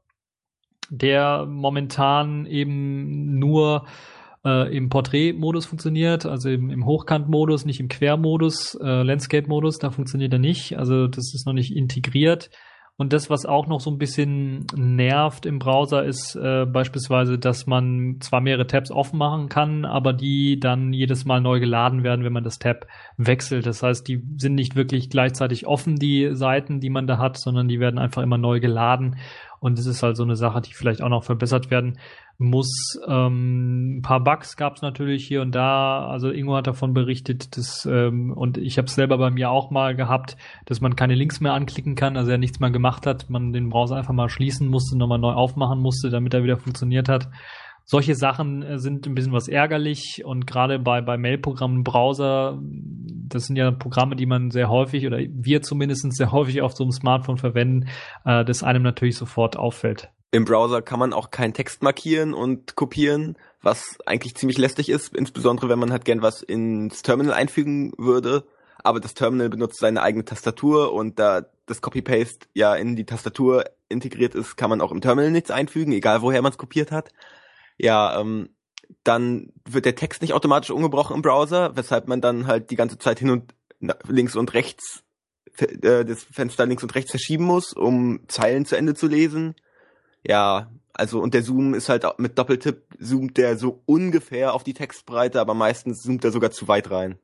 der momentan eben nur äh, im Portrait-Modus funktioniert, also im, im Hochkant-Modus, nicht im Quer-Modus, äh, Landscape-Modus, da funktioniert er nicht, also das ist noch nicht integriert. Und das, was auch noch so ein bisschen nervt im Browser, ist äh, beispielsweise, dass man zwar mehrere Tabs offen machen kann, aber die dann jedes Mal neu geladen werden, wenn man das Tab wechselt. Das heißt, die sind nicht wirklich gleichzeitig offen, die Seiten, die man da hat, sondern die werden einfach immer neu geladen. Und das ist halt so eine Sache, die vielleicht auch noch verbessert werden muss. Ähm, ein paar Bugs gab es natürlich hier und da. Also Ingo hat davon berichtet, dass, ähm, und ich habe es selber bei mir auch mal gehabt, dass man keine Links mehr anklicken kann, also er nichts mehr gemacht hat, man den Browser einfach mal schließen musste, nochmal neu aufmachen musste, damit er wieder funktioniert hat. Solche Sachen sind ein bisschen was ärgerlich und gerade bei, bei Mail-Programmen, Browser, das sind ja Programme, die man sehr häufig oder wir zumindest sehr häufig auf so einem Smartphone verwenden, äh, das einem natürlich sofort auffällt. Im Browser kann man auch keinen Text markieren und kopieren, was eigentlich ziemlich lästig ist, insbesondere wenn man halt gern was ins Terminal einfügen würde. Aber das Terminal benutzt seine eigene Tastatur und da das Copy-Paste ja in die Tastatur integriert ist, kann man auch im Terminal nichts einfügen, egal woher man es kopiert hat. Ja, ähm, dann wird der Text nicht automatisch umgebrochen im Browser, weshalb man dann halt die ganze Zeit hin und links und rechts äh, das Fenster links und rechts verschieben muss, um Zeilen zu Ende zu lesen. Ja, also und der Zoom ist halt auch mit Doppeltipp zoomt der so ungefähr auf die Textbreite, aber meistens zoomt er sogar zu weit rein.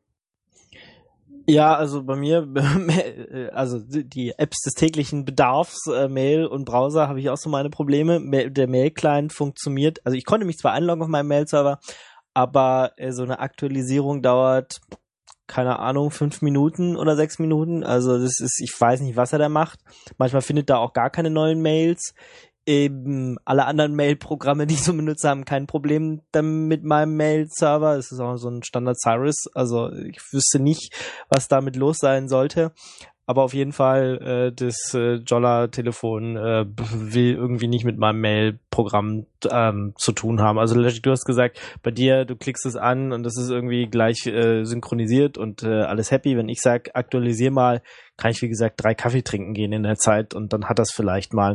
Ja, also bei mir, also die Apps des täglichen Bedarfs, äh, Mail und Browser, habe ich auch so meine Probleme. Der Mail-Client funktioniert, also ich konnte mich zwar einloggen auf meinem Mail-Server, aber äh, so eine Aktualisierung dauert, keine Ahnung, fünf Minuten oder sechs Minuten. Also das ist, ich weiß nicht, was er da macht. Manchmal findet er auch gar keine neuen Mails. Eben alle anderen Mail-Programme, die ich so benutze, haben kein Problem damit mit meinem Mail-Server. Es ist auch so ein Standard Cyrus. Also ich wüsste nicht, was damit los sein sollte. Aber auf jeden Fall, äh, das äh, Jolla-Telefon äh, will irgendwie nicht mit meinem Mail-Programm ähm, zu tun haben. Also Logic, du hast gesagt, bei dir, du klickst es an und das ist irgendwie gleich äh, synchronisiert und äh, alles happy. Wenn ich sage, aktualisier mal, kann ich wie gesagt drei Kaffee trinken gehen in der Zeit und dann hat das vielleicht mal.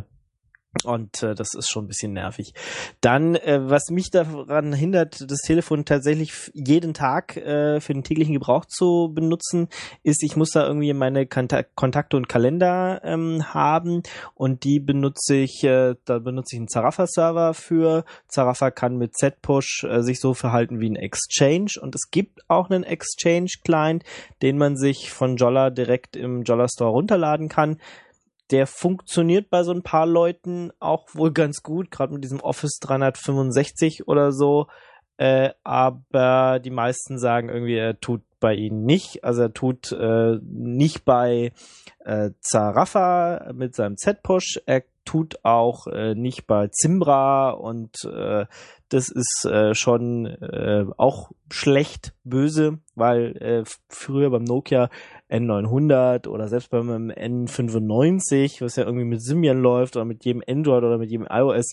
Und äh, das ist schon ein bisschen nervig. Dann, äh, was mich daran hindert, das Telefon tatsächlich f- jeden Tag äh, für den täglichen Gebrauch zu benutzen, ist, ich muss da irgendwie meine Kontak- Kontakte und Kalender ähm, haben und die benutze ich, äh, da benutze ich einen Zarafa-Server für. Zarafa kann mit Z-Push äh, sich so verhalten wie ein Exchange und es gibt auch einen Exchange-Client, den man sich von Jolla direkt im Jolla Store runterladen kann. Der funktioniert bei so ein paar Leuten auch wohl ganz gut, gerade mit diesem Office dreihundertfünfundsechzig oder so. Äh, aber die meisten sagen irgendwie, er tut bei ihnen nicht. Also er tut äh, nicht bei äh, Zarafa mit seinem Z-Push. Er tut auch äh, nicht bei Zimbra und äh, das ist äh, schon äh, auch schlecht, böse, weil äh, früher beim Nokia N neunhundert oder selbst beim N fünfundneunzig, was ja irgendwie mit Symbian läuft oder mit jedem Android oder mit jedem iOS,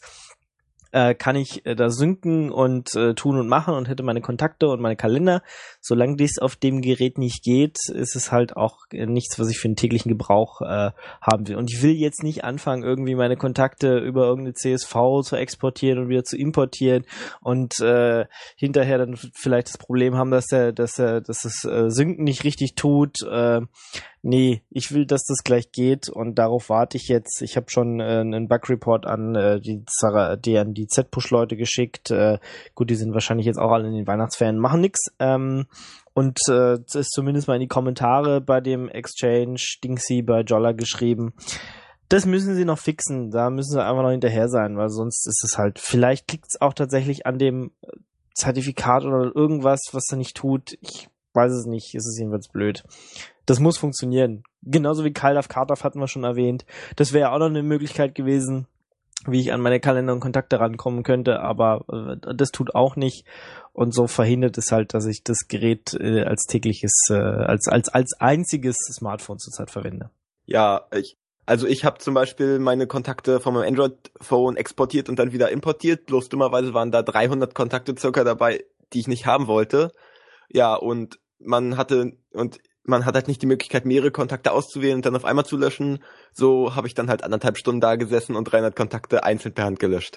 äh, kann ich äh, da synken und äh, tun und machen und hätte meine Kontakte und meine Kalender. Solange dies auf dem Gerät nicht geht, ist es halt auch äh, nichts, was ich für den täglichen Gebrauch äh, haben will. Und ich will jetzt nicht anfangen, irgendwie meine Kontakte über irgendeine C S V zu exportieren und wieder zu importieren und äh, hinterher dann vielleicht das Problem haben, dass der, dass er, dass das äh, Synken nicht richtig tut. Äh, Nee, ich will, dass das gleich geht und darauf warte ich jetzt. Ich habe schon äh, einen Bug-Report an äh, die, die, an die Z-Push-Leute geschickt. Äh, gut, die sind wahrscheinlich jetzt auch alle in den Weihnachtsferien, machen nix. Ähm, und äh, es ist zumindest mal in die Kommentare bei dem Exchange Dingsy bei Jolla geschrieben. Das müssen sie noch fixen. Da müssen sie einfach noch hinterher sein, weil sonst ist es halt, vielleicht liegt es auch tatsächlich an dem Zertifikat oder irgendwas, was er nicht tut. Ich weiß es nicht. Es ist jedenfalls blöd. Das muss funktionieren. Genauso wie CalDAV, CardDAV hatten wir schon erwähnt. Das wäre auch noch eine Möglichkeit gewesen, wie ich an meine Kalender und Kontakte rankommen könnte, aber äh, das tut auch nicht. Und so verhindert es halt, dass ich das Gerät äh, als tägliches, äh, als, als, als einziges Smartphone zurzeit verwende. Ja, ich, also ich habe zum Beispiel meine Kontakte von meinem Android-Phone exportiert und dann wieder importiert. Bloß dummerweise waren da dreihundert Kontakte circa dabei, die ich nicht haben wollte. Ja, und man hatte, und man hat halt nicht die Möglichkeit, mehrere Kontakte auszuwählen und dann auf einmal zu löschen. So habe ich dann halt anderthalb Stunden da gesessen und dreihundert Kontakte einzeln per Hand gelöscht.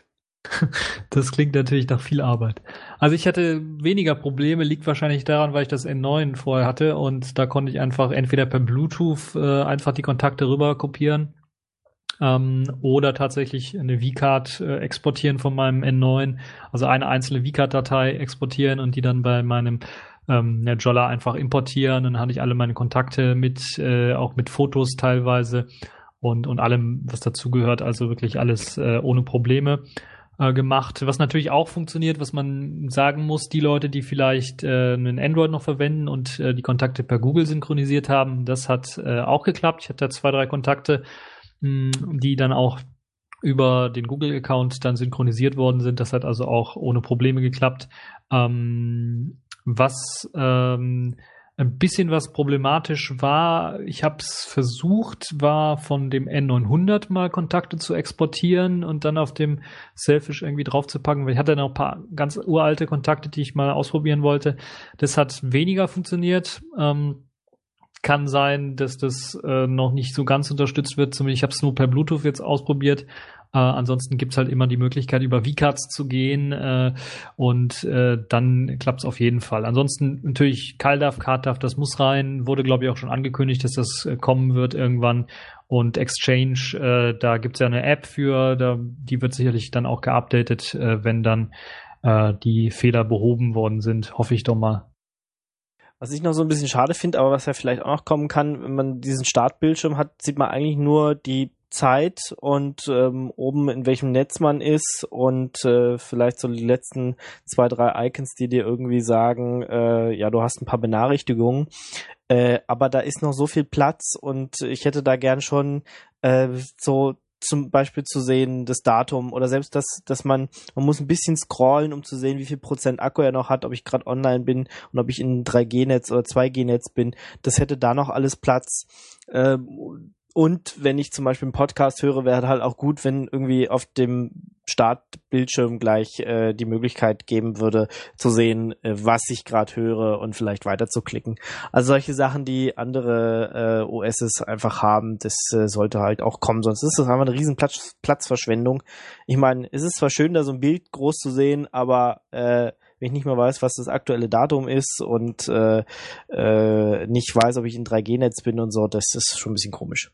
Das klingt natürlich nach viel Arbeit. Also ich hatte weniger Probleme, liegt wahrscheinlich daran, weil ich das N neun vorher hatte und da konnte ich einfach entweder per Bluetooth äh, einfach die Kontakte rüber kopieren ähm, oder tatsächlich eine V-Card äh, exportieren von meinem N neun, also eine einzelne V-Card-Datei exportieren und die dann bei meinem ähm, der Jolla einfach importieren. Dann hatte ich alle meine Kontakte mit, äh, auch mit Fotos teilweise und, und allem, was dazugehört, also wirklich alles äh, ohne Probleme äh, gemacht. Was natürlich auch funktioniert, was man sagen muss, die Leute, die vielleicht äh, einen Android noch verwenden und äh, die Kontakte per Google synchronisiert haben, das hat äh, auch geklappt. Ich hatte da zwei, drei Kontakte, mh, die dann auch über den Google-Account dann synchronisiert worden sind. Das hat also auch ohne Probleme geklappt. Ähm, Was ähm, ein bisschen was problematisch war, ich habe es versucht, war von dem N neunhundert mal Kontakte zu exportieren und dann auf dem Selfish irgendwie draufzupacken, weil ich hatte noch ein paar ganz uralte Kontakte, die ich mal ausprobieren wollte. Das hat weniger funktioniert. Ähm, kann sein, dass das äh, noch nicht so ganz unterstützt wird. Zumindest ich habe es nur per Bluetooth jetzt ausprobiert. Äh, ansonsten gibt's halt immer die Möglichkeit, über V CATs zu gehen äh, und äh, dann klappt's auf jeden Fall. Ansonsten natürlich CalDAV, CardDAV, das muss rein. Wurde, glaube ich, auch schon angekündigt, dass das äh, kommen wird irgendwann. Und Exchange, äh, da gibt's ja eine App für, da, die wird sicherlich dann auch geupdatet, äh, wenn dann äh, die Fehler behoben worden sind. Hoffe ich doch mal. Was ich noch so ein bisschen schade finde, aber was ja vielleicht auch noch kommen kann, wenn man diesen Startbildschirm hat, sieht man eigentlich nur die Zeit und ähm, oben in welchem Netz man ist und äh, vielleicht so die letzten zwei, drei Icons, die dir irgendwie sagen, äh, ja, du hast ein paar Benachrichtigungen, äh, aber da ist noch so viel Platz und ich hätte da gern schon äh, so zum Beispiel zu sehen, das Datum oder selbst das, dass man, man muss ein bisschen scrollen, um zu sehen, wie viel Prozent Akku er noch hat, ob ich gerade online bin und ob ich in drei G Netz oder zwei G Netz bin. Das hätte da noch alles Platz. Ähm, Und wenn ich zum Beispiel einen Podcast höre, wäre halt auch gut, wenn irgendwie auf dem Startbildschirm gleich äh, die Möglichkeit geben würde, zu sehen, äh, was ich gerade höre und vielleicht weiter zu klicken. Also solche Sachen, die andere äh, O Ss einfach haben, das äh, sollte halt auch kommen. Sonst ist das einfach eine riesen Platz, Platzverschwendung. Ich meine, es ist zwar schön, da so ein Bild groß zu sehen, aber äh, wenn ich nicht mehr weiß, was das aktuelle Datum ist und äh, äh, nicht weiß, ob ich in drei G Netz bin und so, das ist schon ein bisschen komisch.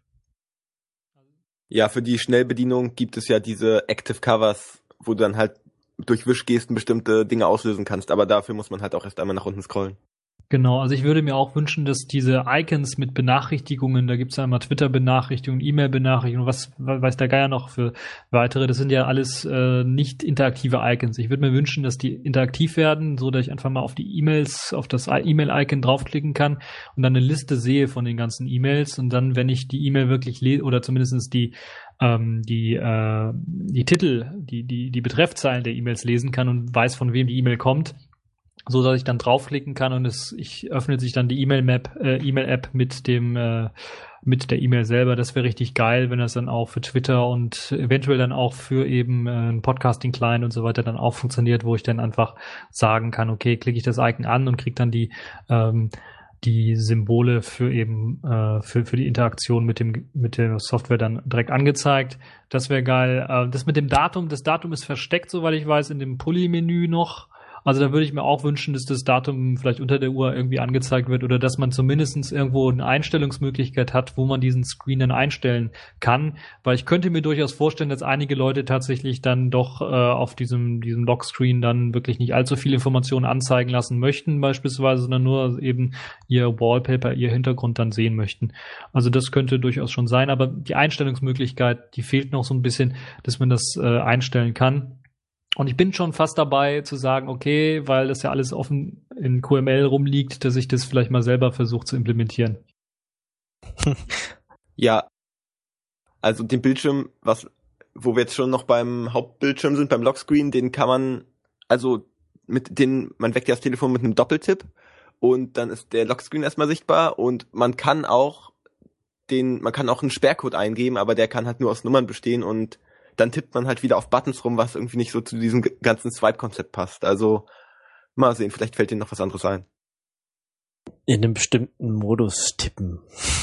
Ja, für die Schnellbedienung gibt es ja diese Active Covers, wo du dann halt durch Wischgesten bestimmte Dinge auslösen kannst, aber dafür muss man halt auch erst einmal nach unten scrollen. Genau, also ich würde mir auch wünschen, dass diese Icons mit Benachrichtigungen, da gibt's ja einmal Twitter-Benachrichtigungen, E-Mail-Benachrichtigungen, was weiß der Geier noch für weitere, das sind ja alles äh, nicht interaktive Icons. Ich würde mir wünschen, dass die interaktiv werden, so dass ich einfach mal auf die E-Mails, auf das E-Mail-Icon draufklicken kann und dann eine Liste sehe von den ganzen E-Mails und dann, wenn ich die E-Mail wirklich lese, oder zumindestens die ähm, die äh, die Titel, die die die Betreffzeilen der E-Mails lesen kann und weiß, von wem die E-Mail kommt, so dass ich dann draufklicken kann und es ich öffnet sich dann die E-Mail-Map, äh, E-Mail-App mit dem äh, mit der E-Mail selber. Das wäre richtig geil, wenn das dann auch für Twitter und eventuell dann auch für eben äh, einen Podcasting-Client und so weiter dann auch funktioniert, wo ich dann einfach sagen kann, okay, klicke ich das Icon an und kriege dann die ähm, die Symbole für eben äh, für für die Interaktion mit dem mit der Software dann direkt angezeigt. Das wäre geil. Äh, das mit dem Datum, das Datum ist versteckt, soweit ich weiß, in dem Pulli-Menü noch. Also da würde ich mir auch wünschen, dass das Datum vielleicht unter der Uhr irgendwie angezeigt wird oder dass man zumindest irgendwo eine Einstellungsmöglichkeit hat, wo man diesen Screen dann einstellen kann. Weil ich könnte mir durchaus vorstellen, dass einige Leute tatsächlich dann doch äh, auf diesem diesem Lockscreen dann wirklich nicht allzu viele Informationen anzeigen lassen möchten beispielsweise, sondern nur eben ihr Wallpaper, ihr Hintergrund dann sehen möchten. Also das könnte durchaus schon sein, aber die Einstellungsmöglichkeit, die fehlt noch so ein bisschen, dass man das äh, einstellen kann. Und ich bin schon fast dabei zu sagen, okay, weil das ja alles offen in Q M L rumliegt, dass ich das vielleicht mal selber versuche zu implementieren. Ja, also den Bildschirm, was, wo wir jetzt schon noch beim Hauptbildschirm sind, beim Lockscreen, den kann man, also mit den, man weckt ja das Telefon mit einem Doppeltipp und dann ist der Lockscreen erstmal sichtbar und man kann auch den, man kann auch einen Sperrcode eingeben, aber der kann halt nur aus Nummern bestehen und dann tippt man halt wieder auf Buttons rum, was irgendwie nicht so zu diesem ganzen Swipe-Konzept passt. Also mal sehen, vielleicht fällt dir noch was anderes ein. In einem bestimmten Modus tippen.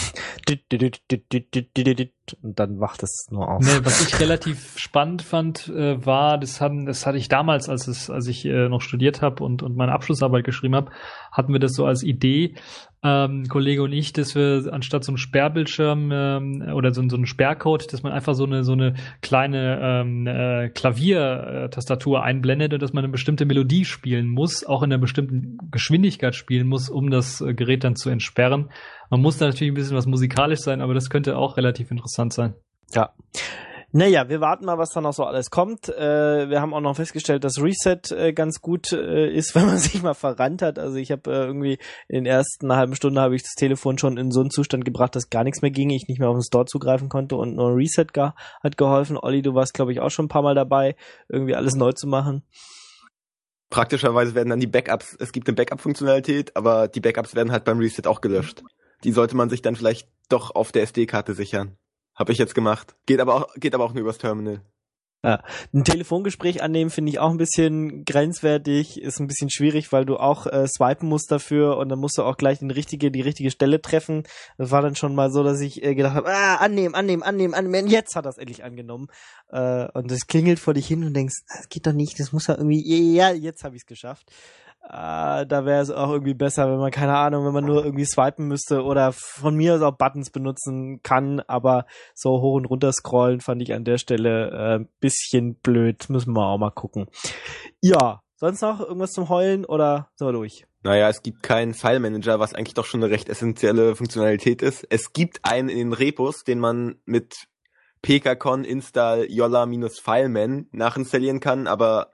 Und dann wacht es nur auf. Nee, was ich relativ spannend fand, äh, war, das haben, das hatte ich damals, als es, als ich äh, noch studiert habe und und meine Abschlussarbeit geschrieben habe, hatten wir das so als Idee, ähm, Kollege und ich, dass wir anstatt so einen Sperrbildschirm ähm, oder so, so einen Sperrcode, dass man einfach so eine so eine kleine ähm, äh, Klaviertastatur einblendet und dass man eine bestimmte Melodie spielen muss, auch in einer bestimmten Geschwindigkeit spielen muss, um das äh, Gerät dann zu entsperren. Man muss da natürlich ein bisschen was musikalisch sein, aber das könnte auch relativ interessant sein. Ja. Naja, wir warten mal, was da noch so alles kommt. Äh, wir haben auch noch festgestellt, dass Reset äh, ganz gut äh, ist, wenn man sich mal verrannt hat. Also ich habe äh, irgendwie in der ersten halben Stunde habe ich das Telefon schon in so einen Zustand gebracht, dass gar nichts mehr ging, ich nicht mehr auf den Store zugreifen konnte und nur Reset ga- hat geholfen. Olli, du warst, glaube ich, auch schon ein paar Mal dabei, irgendwie alles neu zu machen. Praktischerweise werden dann die Backups, es gibt eine Backup-Funktionalität, aber die Backups werden halt beim Reset auch gelöscht. Die sollte man sich dann vielleicht doch auf der S D-Karte sichern. Habe ich jetzt gemacht. Geht aber auch, geht aber auch nur übers Terminal. Ja. Ein Telefongespräch annehmen finde ich auch ein bisschen grenzwertig, ist ein bisschen schwierig, weil du auch äh, swipen musst dafür und dann musst du auch gleich den richtige, die richtige Stelle treffen. Das war dann schon mal so, dass ich äh, gedacht habe, ah, annehmen, annehmen, annehmen, annehmen, jetzt hat er es endlich angenommen. Äh, und das klingelt vor dich hin und denkst, das geht doch nicht, das muss ja irgendwie, ja, jetzt habe ich es geschafft. Uh, da wäre es auch irgendwie besser, wenn man, keine Ahnung, wenn man nur irgendwie swipen müsste oder von mir aus auch Buttons benutzen kann, aber so hoch und runter scrollen fand ich an der Stelle ein äh, bisschen blöd. Müssen wir auch mal gucken. Ja, sonst noch irgendwas zum Heulen oder sind wir durch? Naja, es gibt keinen File-Manager, was eigentlich doch schon eine recht essentielle Funktionalität ist. Es gibt einen in den Repos, den man mit pkcon install yolla-fileman nachinstallieren kann, aber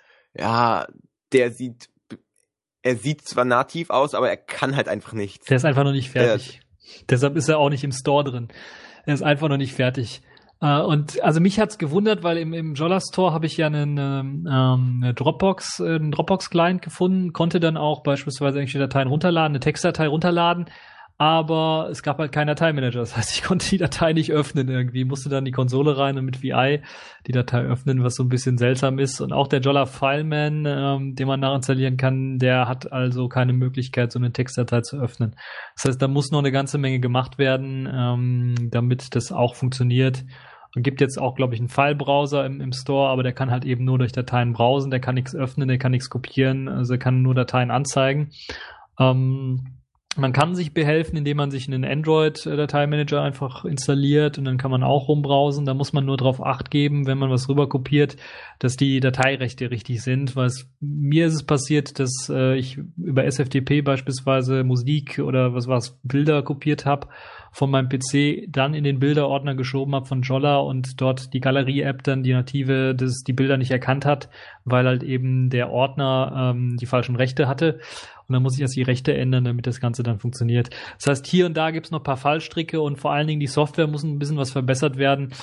ja, der sieht Er sieht zwar nativ aus, aber er kann halt einfach nichts. Der ist einfach noch nicht fertig. Äh, Deshalb ist er auch nicht im Store drin. Er ist einfach noch nicht fertig. Äh, und also mich hat's gewundert, weil im, im Jolla Store habe ich ja einen, ähm, eine Dropbox, äh, einen Dropbox-Client gefunden, konnte dann auch beispielsweise irgendwelche Dateien runterladen, eine Textdatei runterladen, aber es gab halt keinen Dateimanager. Das heißt, ich konnte die Datei nicht öffnen irgendwie. Musste dann die Konsole rein und mit V I die Datei öffnen, was so ein bisschen seltsam ist. Und auch der Jolla Fileman, ähm, den man nachinstallieren kann, der hat also keine Möglichkeit, so eine Textdatei zu öffnen. Das heißt, da muss noch eine ganze Menge gemacht werden, ähm, damit das auch funktioniert. Und gibt jetzt auch, glaube ich, einen File-Browser im, im Store, aber der kann halt eben nur durch Dateien browsen, der kann nichts öffnen, der kann nichts kopieren, also er kann nur Dateien anzeigen. Ähm, Man kann sich behelfen, indem man sich einen Android-Dateimanager einfach installiert und dann kann man auch rumbrausen. Da muss man nur drauf Acht geben, wenn man was rüber kopiert, dass die Dateirechte richtig sind. Weil es, mir ist es passiert, dass äh, ich über S F T P beispielsweise Musik oder was war's, Bilder kopiert habe von meinem P C, dann in den Bilderordner geschoben habe von Jolla und dort die Galerie-App dann die native, das die Bilder nicht erkannt hat, weil halt eben der Ordner ähm, die falschen Rechte hatte. Und dann muss ich erst die Rechte ändern, damit das Ganze dann funktioniert. Das heißt, hier und da gibt's noch ein paar Fallstricke und vor allen Dingen die Software muss ein bisschen was verbessert werden.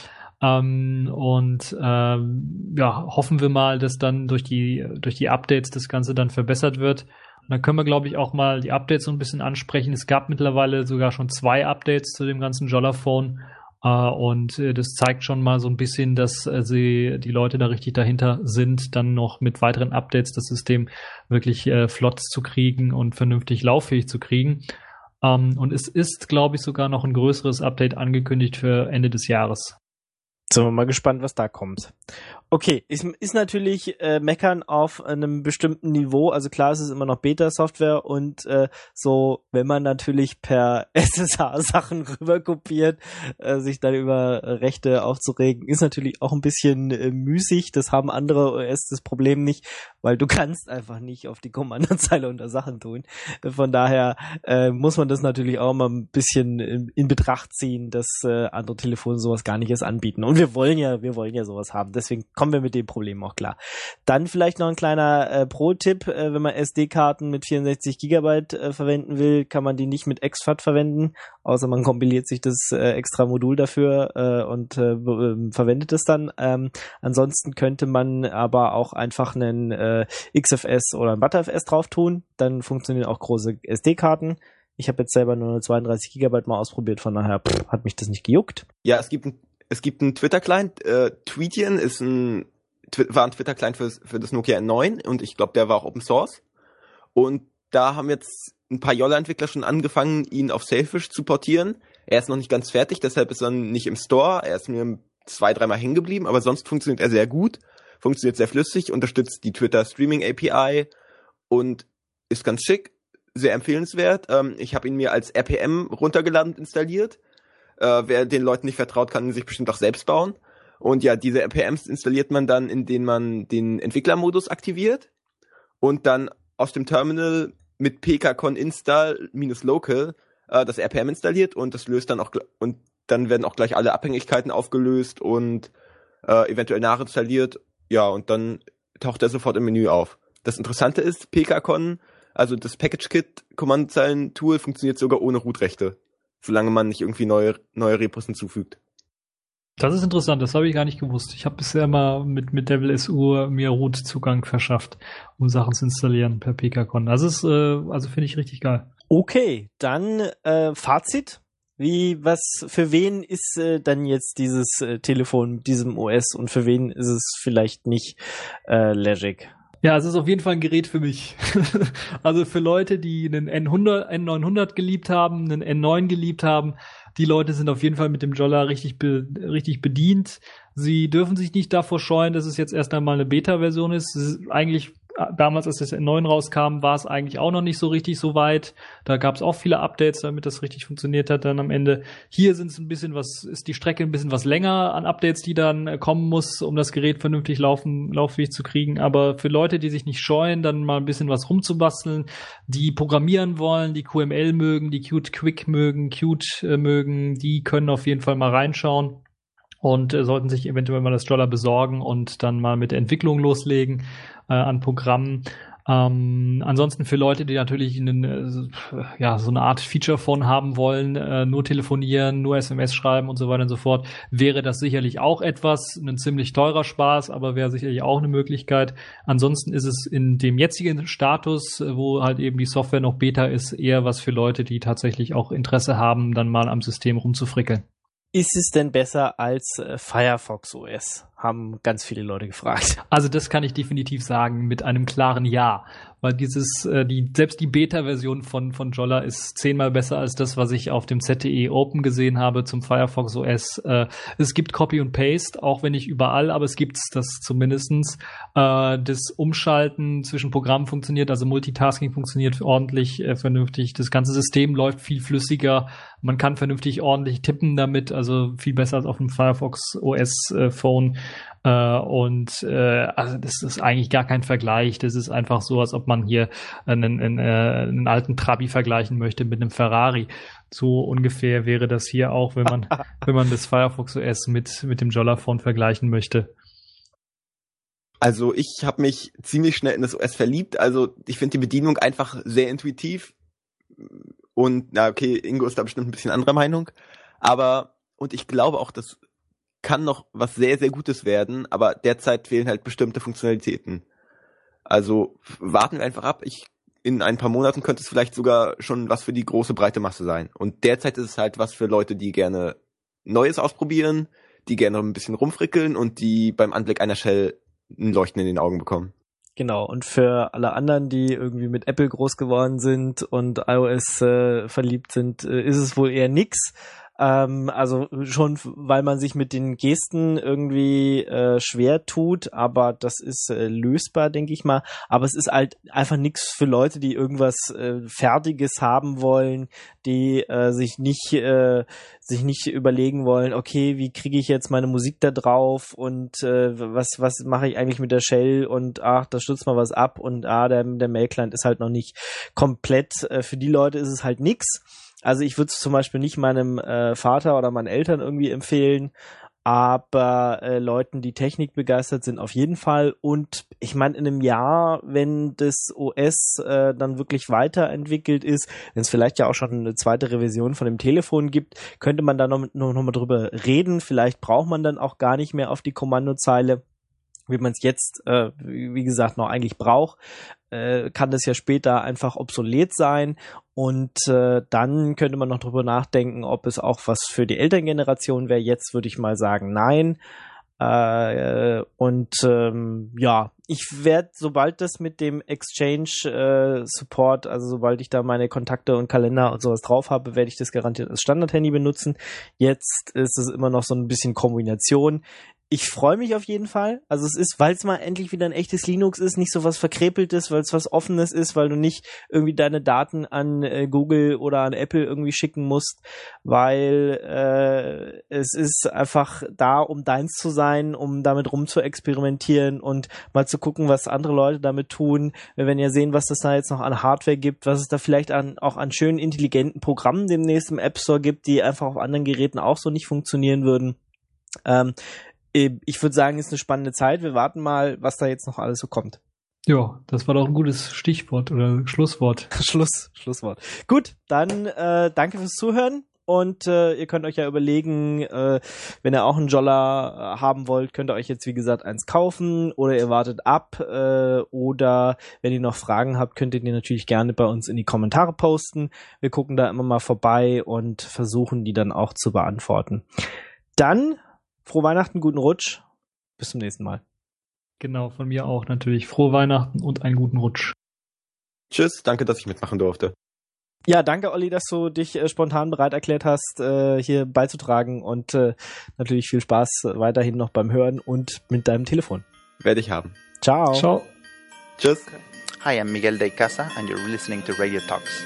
Ähm, und ähm, ja, hoffen wir mal, dass dann durch die durch die Updates das Ganze dann verbessert wird. Und dann können wir, glaube ich, auch mal die Updates so ein bisschen ansprechen. Es gab mittlerweile sogar schon zwei Updates zu dem ganzen Jolla-Phone. Uh, und uh, das zeigt schon mal so ein bisschen, dass uh, sie die Leute da richtig dahinter sind, dann noch mit weiteren Updates das System wirklich uh, flott zu kriegen und vernünftig lauffähig zu kriegen. Um, und es ist, glaube ich, sogar noch ein größeres Update angekündigt für Ende des Jahres. Sind wir mal gespannt, was da kommt. Okay, ist, ist natürlich äh, Meckern auf einem bestimmten Niveau. Also klar, es ist immer noch Beta-Software und äh, so, wenn man natürlich per S S H Sachen rüberkopiert, äh, sich dann über äh, Rechte aufzuregen, ist natürlich auch ein bisschen äh, müßig. Das haben andere O S das Problem nicht, weil du kannst einfach nicht auf die Kommandozeile unter Sachen tun. Von daher äh, muss man das natürlich auch mal ein bisschen in, in Betracht ziehen, dass äh, andere Telefone sowas gar nicht erst anbieten. Und wir wollen ja, wir wollen ja sowas haben. Deswegen kommen wir mit dem Problem auch klar. Dann vielleicht noch ein kleiner äh, Pro-Tipp, äh, wenn man S D-Karten mit vierundsechzig Gigabyte äh, verwenden will, kann man die nicht mit X FAT verwenden, außer man kompiliert sich das äh, extra Modul dafür äh, und äh, äh, verwendet es dann. Ähm, ansonsten könnte man aber auch einfach einen äh, X F S oder ein ButterFS drauf tun, dann funktionieren auch große S D-Karten. Ich habe jetzt selber nur zweiunddreißig Gigabyte mal ausprobiert, von daher pff, hat mich das nicht gejuckt. Ja, es gibt ein Es gibt einen Twitter-Client, äh, Tweetian ist ein, war ein Twitter-Client für, für das Nokia N neun und ich glaube, der war auch Open Source. Und da haben jetzt ein paar Jolla-Entwickler schon angefangen, ihn auf Sailfish zu portieren. Er ist noch nicht ganz fertig, deshalb ist er nicht im Store. Er ist mir zwei, dreimal hängen geblieben, aber sonst funktioniert er sehr gut, funktioniert sehr flüssig, unterstützt die Twitter-Streaming-A P I und ist ganz schick, sehr empfehlenswert. Ähm, ich habe ihn mir als R P M runtergeladen und installiert. Uh, wer den Leuten nicht vertraut, kann sich bestimmt auch selbst bauen. Und ja, diese R P Ms installiert man dann, indem man den Entwicklermodus aktiviert und dann aus dem Terminal mit pkcon install local uh, das R P M installiert und das löst dann auch und dann werden auch gleich alle Abhängigkeiten aufgelöst und uh, eventuell nachinstalliert. Ja, und dann taucht er sofort im Menü auf. Das Interessante ist, pkcon, also das Package-Kit-Kommandozeilen-Tool, funktioniert sogar ohne Root-Rechte, solange man nicht irgendwie neue neue Repos hinzufügt. Das ist interessant, das habe ich gar nicht gewusst. Ich habe bisher mal mit mit Devil S U mir Root-Zugang verschafft, um Sachen zu installieren per pkcon. Das ist, äh, also finde ich richtig geil. Okay, dann äh, Fazit. Wie, was, für wen ist äh, dann jetzt dieses äh, Telefon mit diesem O S und für wen ist es vielleicht nicht äh, Legic? Ja, es ist auf jeden Fall ein Gerät für mich. Also für Leute, die einen N hundert, N neunhundert geliebt haben, einen N neun geliebt haben, die Leute sind auf jeden Fall mit dem Jolla richtig, be, richtig bedient. Sie dürfen sich nicht davor scheuen, dass es jetzt erst einmal eine Beta-Version ist. Es ist eigentlich, damals, als das N neun rauskam, war es eigentlich auch noch nicht so richtig so weit. Da gab es auch viele Updates, damit das richtig funktioniert hat dann am Ende. Hier sind es ein bisschen was, ist die Strecke ein bisschen was länger an Updates, die dann kommen muss, um das Gerät vernünftig laufen, lauffähig zu kriegen. Aber für Leute, die sich nicht scheuen, dann mal ein bisschen was rumzubasteln, die programmieren wollen, die Q M L mögen, die Qt Quick mögen, Qt äh, mögen, die können auf jeden Fall mal reinschauen. Und äh, sollten sich eventuell mal das Jolla besorgen und dann mal mit der Entwicklung loslegen äh, an Programmen. Ähm, ansonsten für Leute, die natürlich einen, äh, ja, so eine Art Feature-Phone haben wollen, äh, nur telefonieren, nur S M S schreiben und so weiter und so fort, wäre das sicherlich auch etwas, ein ziemlich teurer Spaß, aber wäre sicherlich auch eine Möglichkeit. Ansonsten ist es in dem jetzigen Status, wo halt eben die Software noch Beta ist, eher was für Leute, die tatsächlich auch Interesse haben, dann mal am System rumzufrickeln. Ist es denn besser als äh, Firefox O S? Haben ganz viele Leute gefragt. Also das kann ich definitiv sagen mit einem klaren Ja, weil dieses äh, die selbst die Beta-Version von von Jolla ist zehnmal besser als das, was ich auf dem Z T E Open gesehen habe zum Firefox O S. Äh, es gibt Copy und Paste, auch wenn nicht überall, aber es gibt's das zumindestens. Äh, das Umschalten zwischen Programmen funktioniert, also Multitasking funktioniert ordentlich, äh, vernünftig. Das ganze System läuft viel flüssiger. Man kann vernünftig ordentlich tippen damit, also viel besser als auf dem Firefox O S äh, Phone. Äh, und äh, also das ist eigentlich gar kein Vergleich. Das ist einfach so, als ob man hier einen, einen, äh, einen alten Trabi vergleichen möchte mit einem Ferrari. So ungefähr wäre das hier auch, wenn man wenn man das Firefox O S mit mit dem Jolla Phone vergleichen möchte. Also ich habe mich ziemlich schnell in das O S verliebt. Also ich finde die Bedienung einfach sehr intuitiv. Und na okay, Ingo ist da bestimmt ein bisschen anderer Meinung. Aber, und ich glaube auch, das kann noch was sehr, sehr Gutes werden, aber derzeit fehlen halt bestimmte Funktionalitäten. Also warten wir einfach ab. Ich, in ein paar Monaten könnte es vielleicht sogar schon was für die große breite Masse sein. Und derzeit ist es halt was für Leute, die gerne Neues ausprobieren, die gerne ein bisschen rumfrickeln und die beim Anblick einer Shell ein Leuchten in den Augen bekommen. Genau, und für alle anderen, die irgendwie mit Apple groß geworden sind und iOS äh, verliebt sind, äh, ist es wohl eher nix. Ähm, also schon, weil man sich mit den Gesten irgendwie äh, schwer tut, aber das ist äh, lösbar, denke ich mal. Aber es ist halt einfach nix für Leute, die irgendwas äh, Fertiges haben wollen, die äh, sich nicht äh, sich nicht überlegen wollen, okay, wie kriege ich jetzt meine Musik da drauf und äh, was was mache ich eigentlich mit der Shell und ach, da stürzt mal was ab und ah, der, der Mail-Client ist halt noch nicht komplett. Äh, für die Leute ist es halt nix. Also ich würde es zum Beispiel nicht meinem äh, Vater oder meinen Eltern irgendwie empfehlen, aber äh, Leuten, die Technik begeistert sind, auf jeden Fall. Und ich meine, in einem Jahr, wenn das O S äh, dann wirklich weiterentwickelt ist, wenn es vielleicht ja auch schon eine zweite Revision von dem Telefon gibt, könnte man da noch, noch, noch mal drüber reden. Vielleicht braucht man dann auch gar nicht mehr auf die Kommandozeile, wie man es jetzt, äh, wie gesagt, noch eigentlich braucht. Äh, kann das ja später einfach obsolet sein und äh, dann könnte man noch drüber nachdenken, ob es auch was für die Elterngeneration wäre. Jetzt würde ich mal sagen, nein. Äh, und ähm, ja, ich werde, sobald das mit dem Exchange äh, Support, also sobald ich da meine Kontakte und Kalender und sowas drauf habe, werde ich das garantiert als Standard-Handy benutzen. Jetzt ist es immer noch so ein bisschen Kombination. Ich freue mich auf jeden Fall. Also es ist, weil es mal endlich wieder ein echtes Linux ist, nicht so was Verkrepeltes, weil es was Offenes ist, weil du nicht irgendwie deine Daten an äh, Google oder an Apple irgendwie schicken musst, weil äh, es ist einfach da, um deins zu sein, um damit rum zu experimentieren und mal zu gucken, was andere Leute damit tun. Wir werden ja sehen, was das da jetzt noch an Hardware gibt, was es da vielleicht an, auch an schönen, intelligenten Programmen demnächst im App Store gibt, die einfach auf anderen Geräten auch so nicht funktionieren würden. Ähm, Ich würde sagen, ist eine spannende Zeit. Wir warten mal, was da jetzt noch alles so kommt. Ja, das war doch ein gutes Stichwort oder Schlusswort. Schluss, Schlusswort. Gut, dann äh, danke fürs Zuhören Und äh, ihr könnt euch ja überlegen, äh, wenn ihr auch einen Jolla äh, haben wollt, könnt ihr euch jetzt wie gesagt eins kaufen oder ihr wartet ab äh, oder wenn ihr noch Fragen habt, könnt ihr die natürlich gerne bei uns in die Kommentare posten. Wir gucken da immer mal vorbei und versuchen die dann auch zu beantworten. Dann frohe Weihnachten, guten Rutsch. Bis zum nächsten Mal. Genau, von mir auch natürlich. Frohe Weihnachten und einen guten Rutsch. Tschüss, danke, dass ich mitmachen durfte. Ja, danke Olli, dass du dich äh, spontan bereit erklärt hast, äh, hier beizutragen und äh, natürlich viel Spaß weiterhin noch beim Hören und mit deinem Telefon. Werde ich haben. Ciao. Ciao. Tschüss. Hi, I'm Miguel de Casa and you're listening to Radio Talks.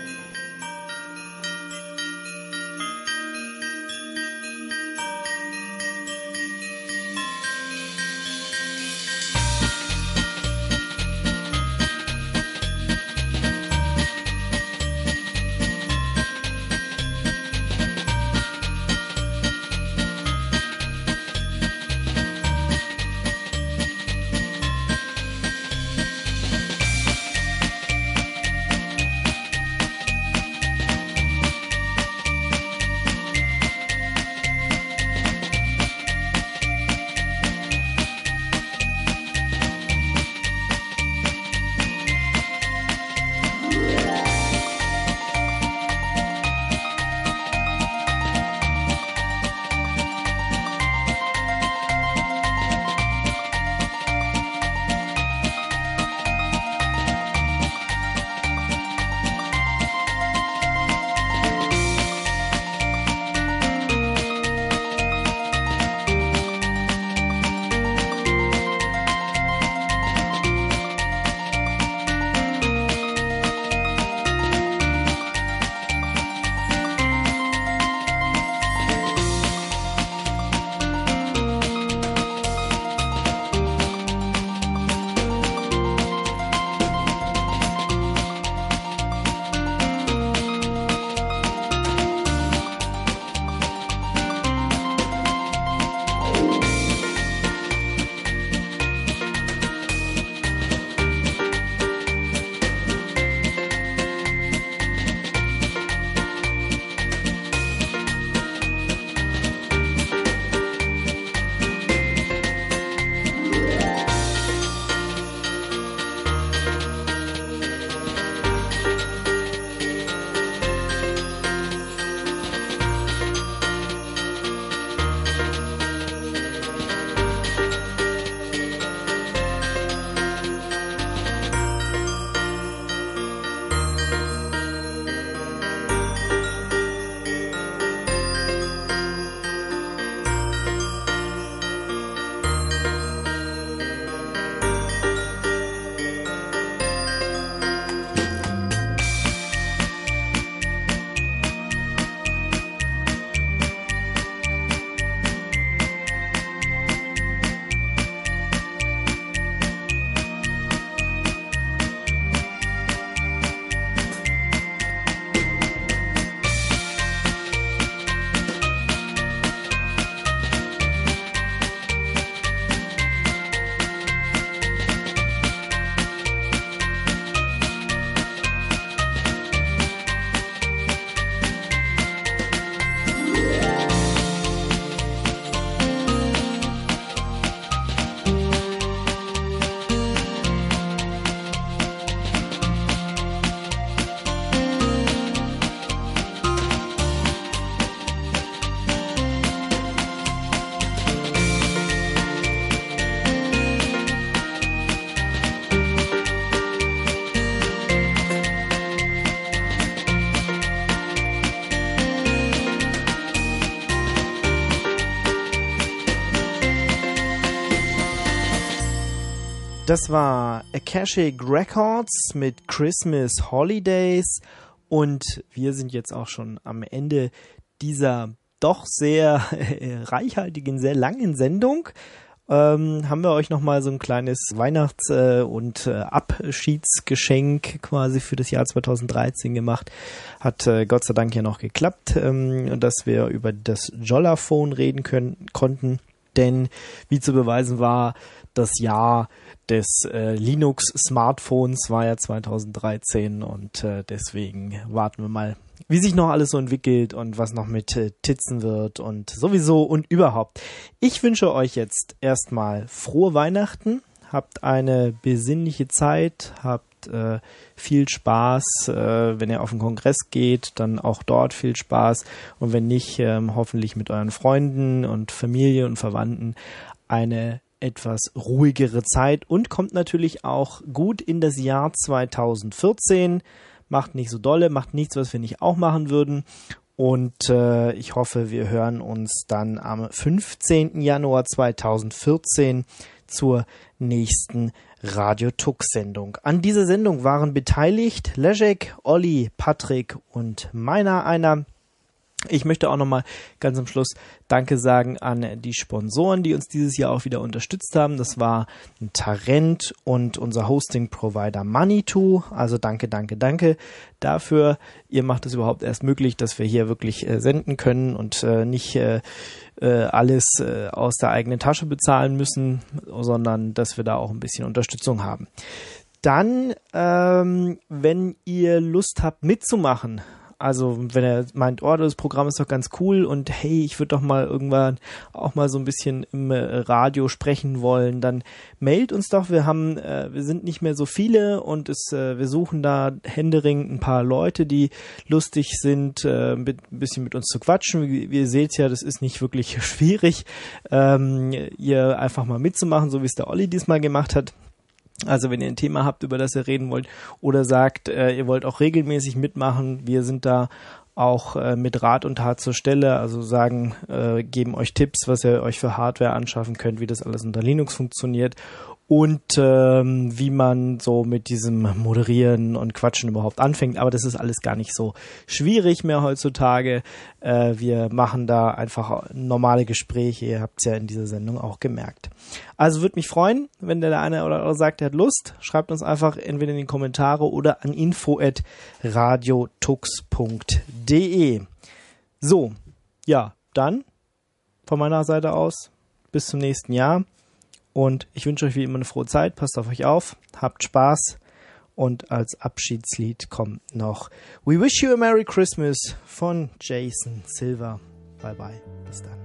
Das war Akashic Records mit Christmas Holidays und wir sind jetzt auch schon am Ende dieser doch sehr äh, reichhaltigen, sehr langen Sendung. Ähm, haben wir euch nochmal so ein kleines Weihnachts- äh, und äh, Abschiedsgeschenk quasi für das Jahr zweitausenddreizehn gemacht. Hat äh, Gott sei Dank ja noch geklappt, ähm, dass wir über das Jolla-Phone reden können, konnten. Denn wie zu beweisen war, das Jahr des äh, Linux-Smartphones war ja zweitausenddreizehn und äh, deswegen warten wir mal wie sich noch alles so entwickelt und was noch mit äh, Titzen wird und sowieso und überhaupt. Ich wünsche euch jetzt erstmal frohe Weihnachten, habt eine besinnliche Zeit, habt äh, viel Spaß, äh, wenn ihr auf den Kongress geht, dann auch dort viel Spaß und wenn nicht, äh, hoffentlich mit euren Freunden und Familie und Verwandten eine etwas ruhigere Zeit und kommt natürlich auch gut in das Jahr zweitausendvierzehn. Macht nicht so dolle, macht nichts, was wir nicht auch machen würden. Und äh, ich hoffe, wir hören uns dann am fünfzehnten Januar zweitausendvierzehn zur nächsten Radio-Tux-Sendung. An dieser Sendung waren beteiligt Leszek, Olli, Patrick und meiner einer. Ich möchte auch nochmal ganz am Schluss Danke sagen an die Sponsoren, die uns dieses Jahr auch wieder unterstützt haben. Das war Tarent und unser Hosting-Provider Manitou. Also danke, danke, danke dafür. Ihr macht es überhaupt erst möglich, dass wir hier wirklich äh, senden können und äh, nicht äh, äh, alles äh, aus der eigenen Tasche bezahlen müssen, sondern dass wir da auch ein bisschen Unterstützung haben. Dann, ähm, wenn ihr Lust habt mitzumachen, also wenn er meint, oh, das Programm ist doch ganz cool und hey, ich würde doch mal irgendwann auch mal so ein bisschen im Radio sprechen wollen, dann mailt uns doch. Wir haben, äh, wir sind nicht mehr so viele und es, äh, wir suchen da händeringend ein paar Leute, die lustig sind, äh, mit, ein bisschen mit uns zu quatschen. Wie, wie ihr seht ja, das ist nicht wirklich schwierig, ähm, ihr einfach mal mitzumachen, so wie es der Olli diesmal gemacht hat. Also wenn ihr ein Thema habt, über das ihr reden wollt oder sagt, äh, ihr wollt auch regelmäßig mitmachen, wir sind da auch äh, mit Rat und Tat zur Stelle, also sagen, äh, geben euch Tipps, was ihr euch für Hardware anschaffen könnt, wie das alles unter Linux funktioniert und ähm, wie man so mit diesem Moderieren und Quatschen überhaupt anfängt. Aber das ist alles gar nicht so schwierig mehr heutzutage. Äh, wir machen da einfach normale Gespräche. Ihr habt es ja in dieser Sendung auch gemerkt. Also würde mich freuen, wenn der eine oder andere sagt, er hat Lust. Schreibt uns einfach entweder in die Kommentare oder an info at radiotux punkt de. So, ja, dann von meiner Seite aus bis zum nächsten Jahr. Und ich wünsche euch wie immer eine frohe Zeit. Passt auf euch auf. Habt Spaß. Und als Abschiedslied kommt noch We Wish You a Merry Christmas von Jason Silver. Bye bye. Bis dann.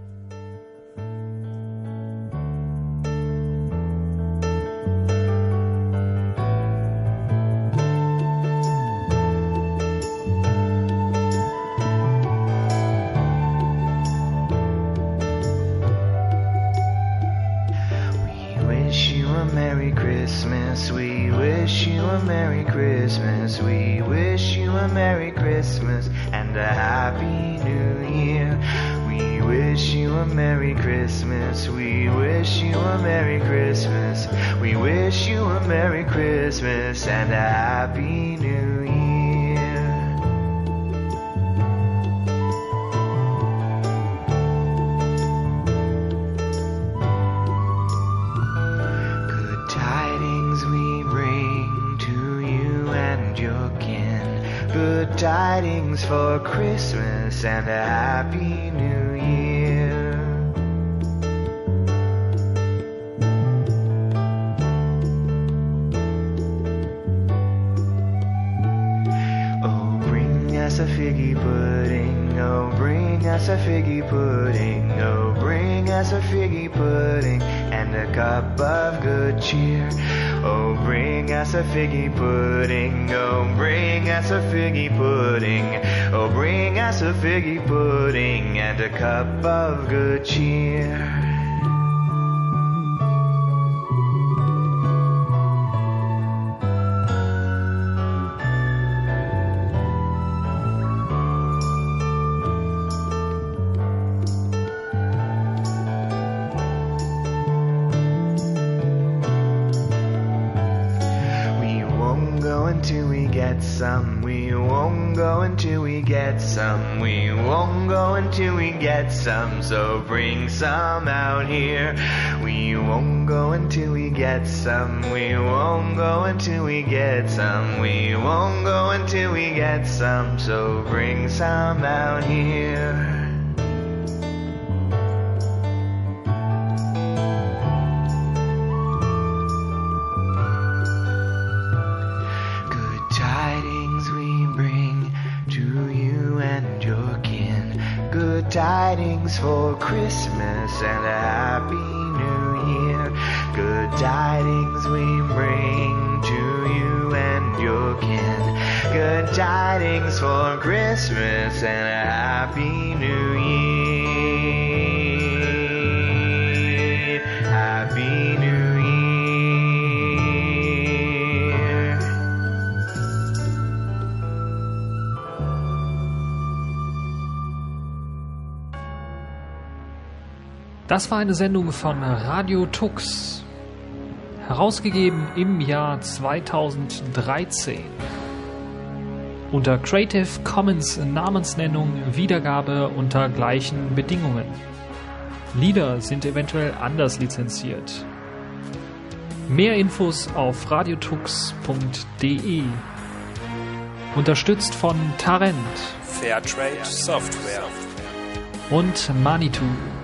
Merry Christmas, we wish you a Merry Christmas, we wish you a Merry Christmas and a Happy New Year. We wish you a Merry Christmas, we wish you a Merry Christmas, we wish you a Merry Christmas and a Happy New Year. Good tidings for Christmas and a Happy New Year. Oh, bring us a figgy pudding, oh, bring us a figgy pudding, oh, bring us a figgy pudding and a cup of good cheer. Oh, bring us a figgy pudding, oh, bring us a figgy pudding, oh, bring us a figgy pudding and a cup of good cheer. Some we won't go until we get some. We won't go until we get some. So bring some out here. We won't go until we get some. We won't go until we get some. We won't go until we get some. So bring some out here. Tidings we bring to you tidings for Christmas and a happy new year. Good tidings we bring to you and your kin. Good tidings for Christmas and a happy new year. Happy New Year. Das war eine Sendung von Radio Tux, herausgegeben im Jahr zweitausenddreizehn. Unter Creative Commons Namensnennung, Wiedergabe unter gleichen Bedingungen. Lieder sind eventuell anders lizenziert. Mehr Infos auf radiotux punkt de. Unterstützt von Tarent Fairtrade Software und Manitou.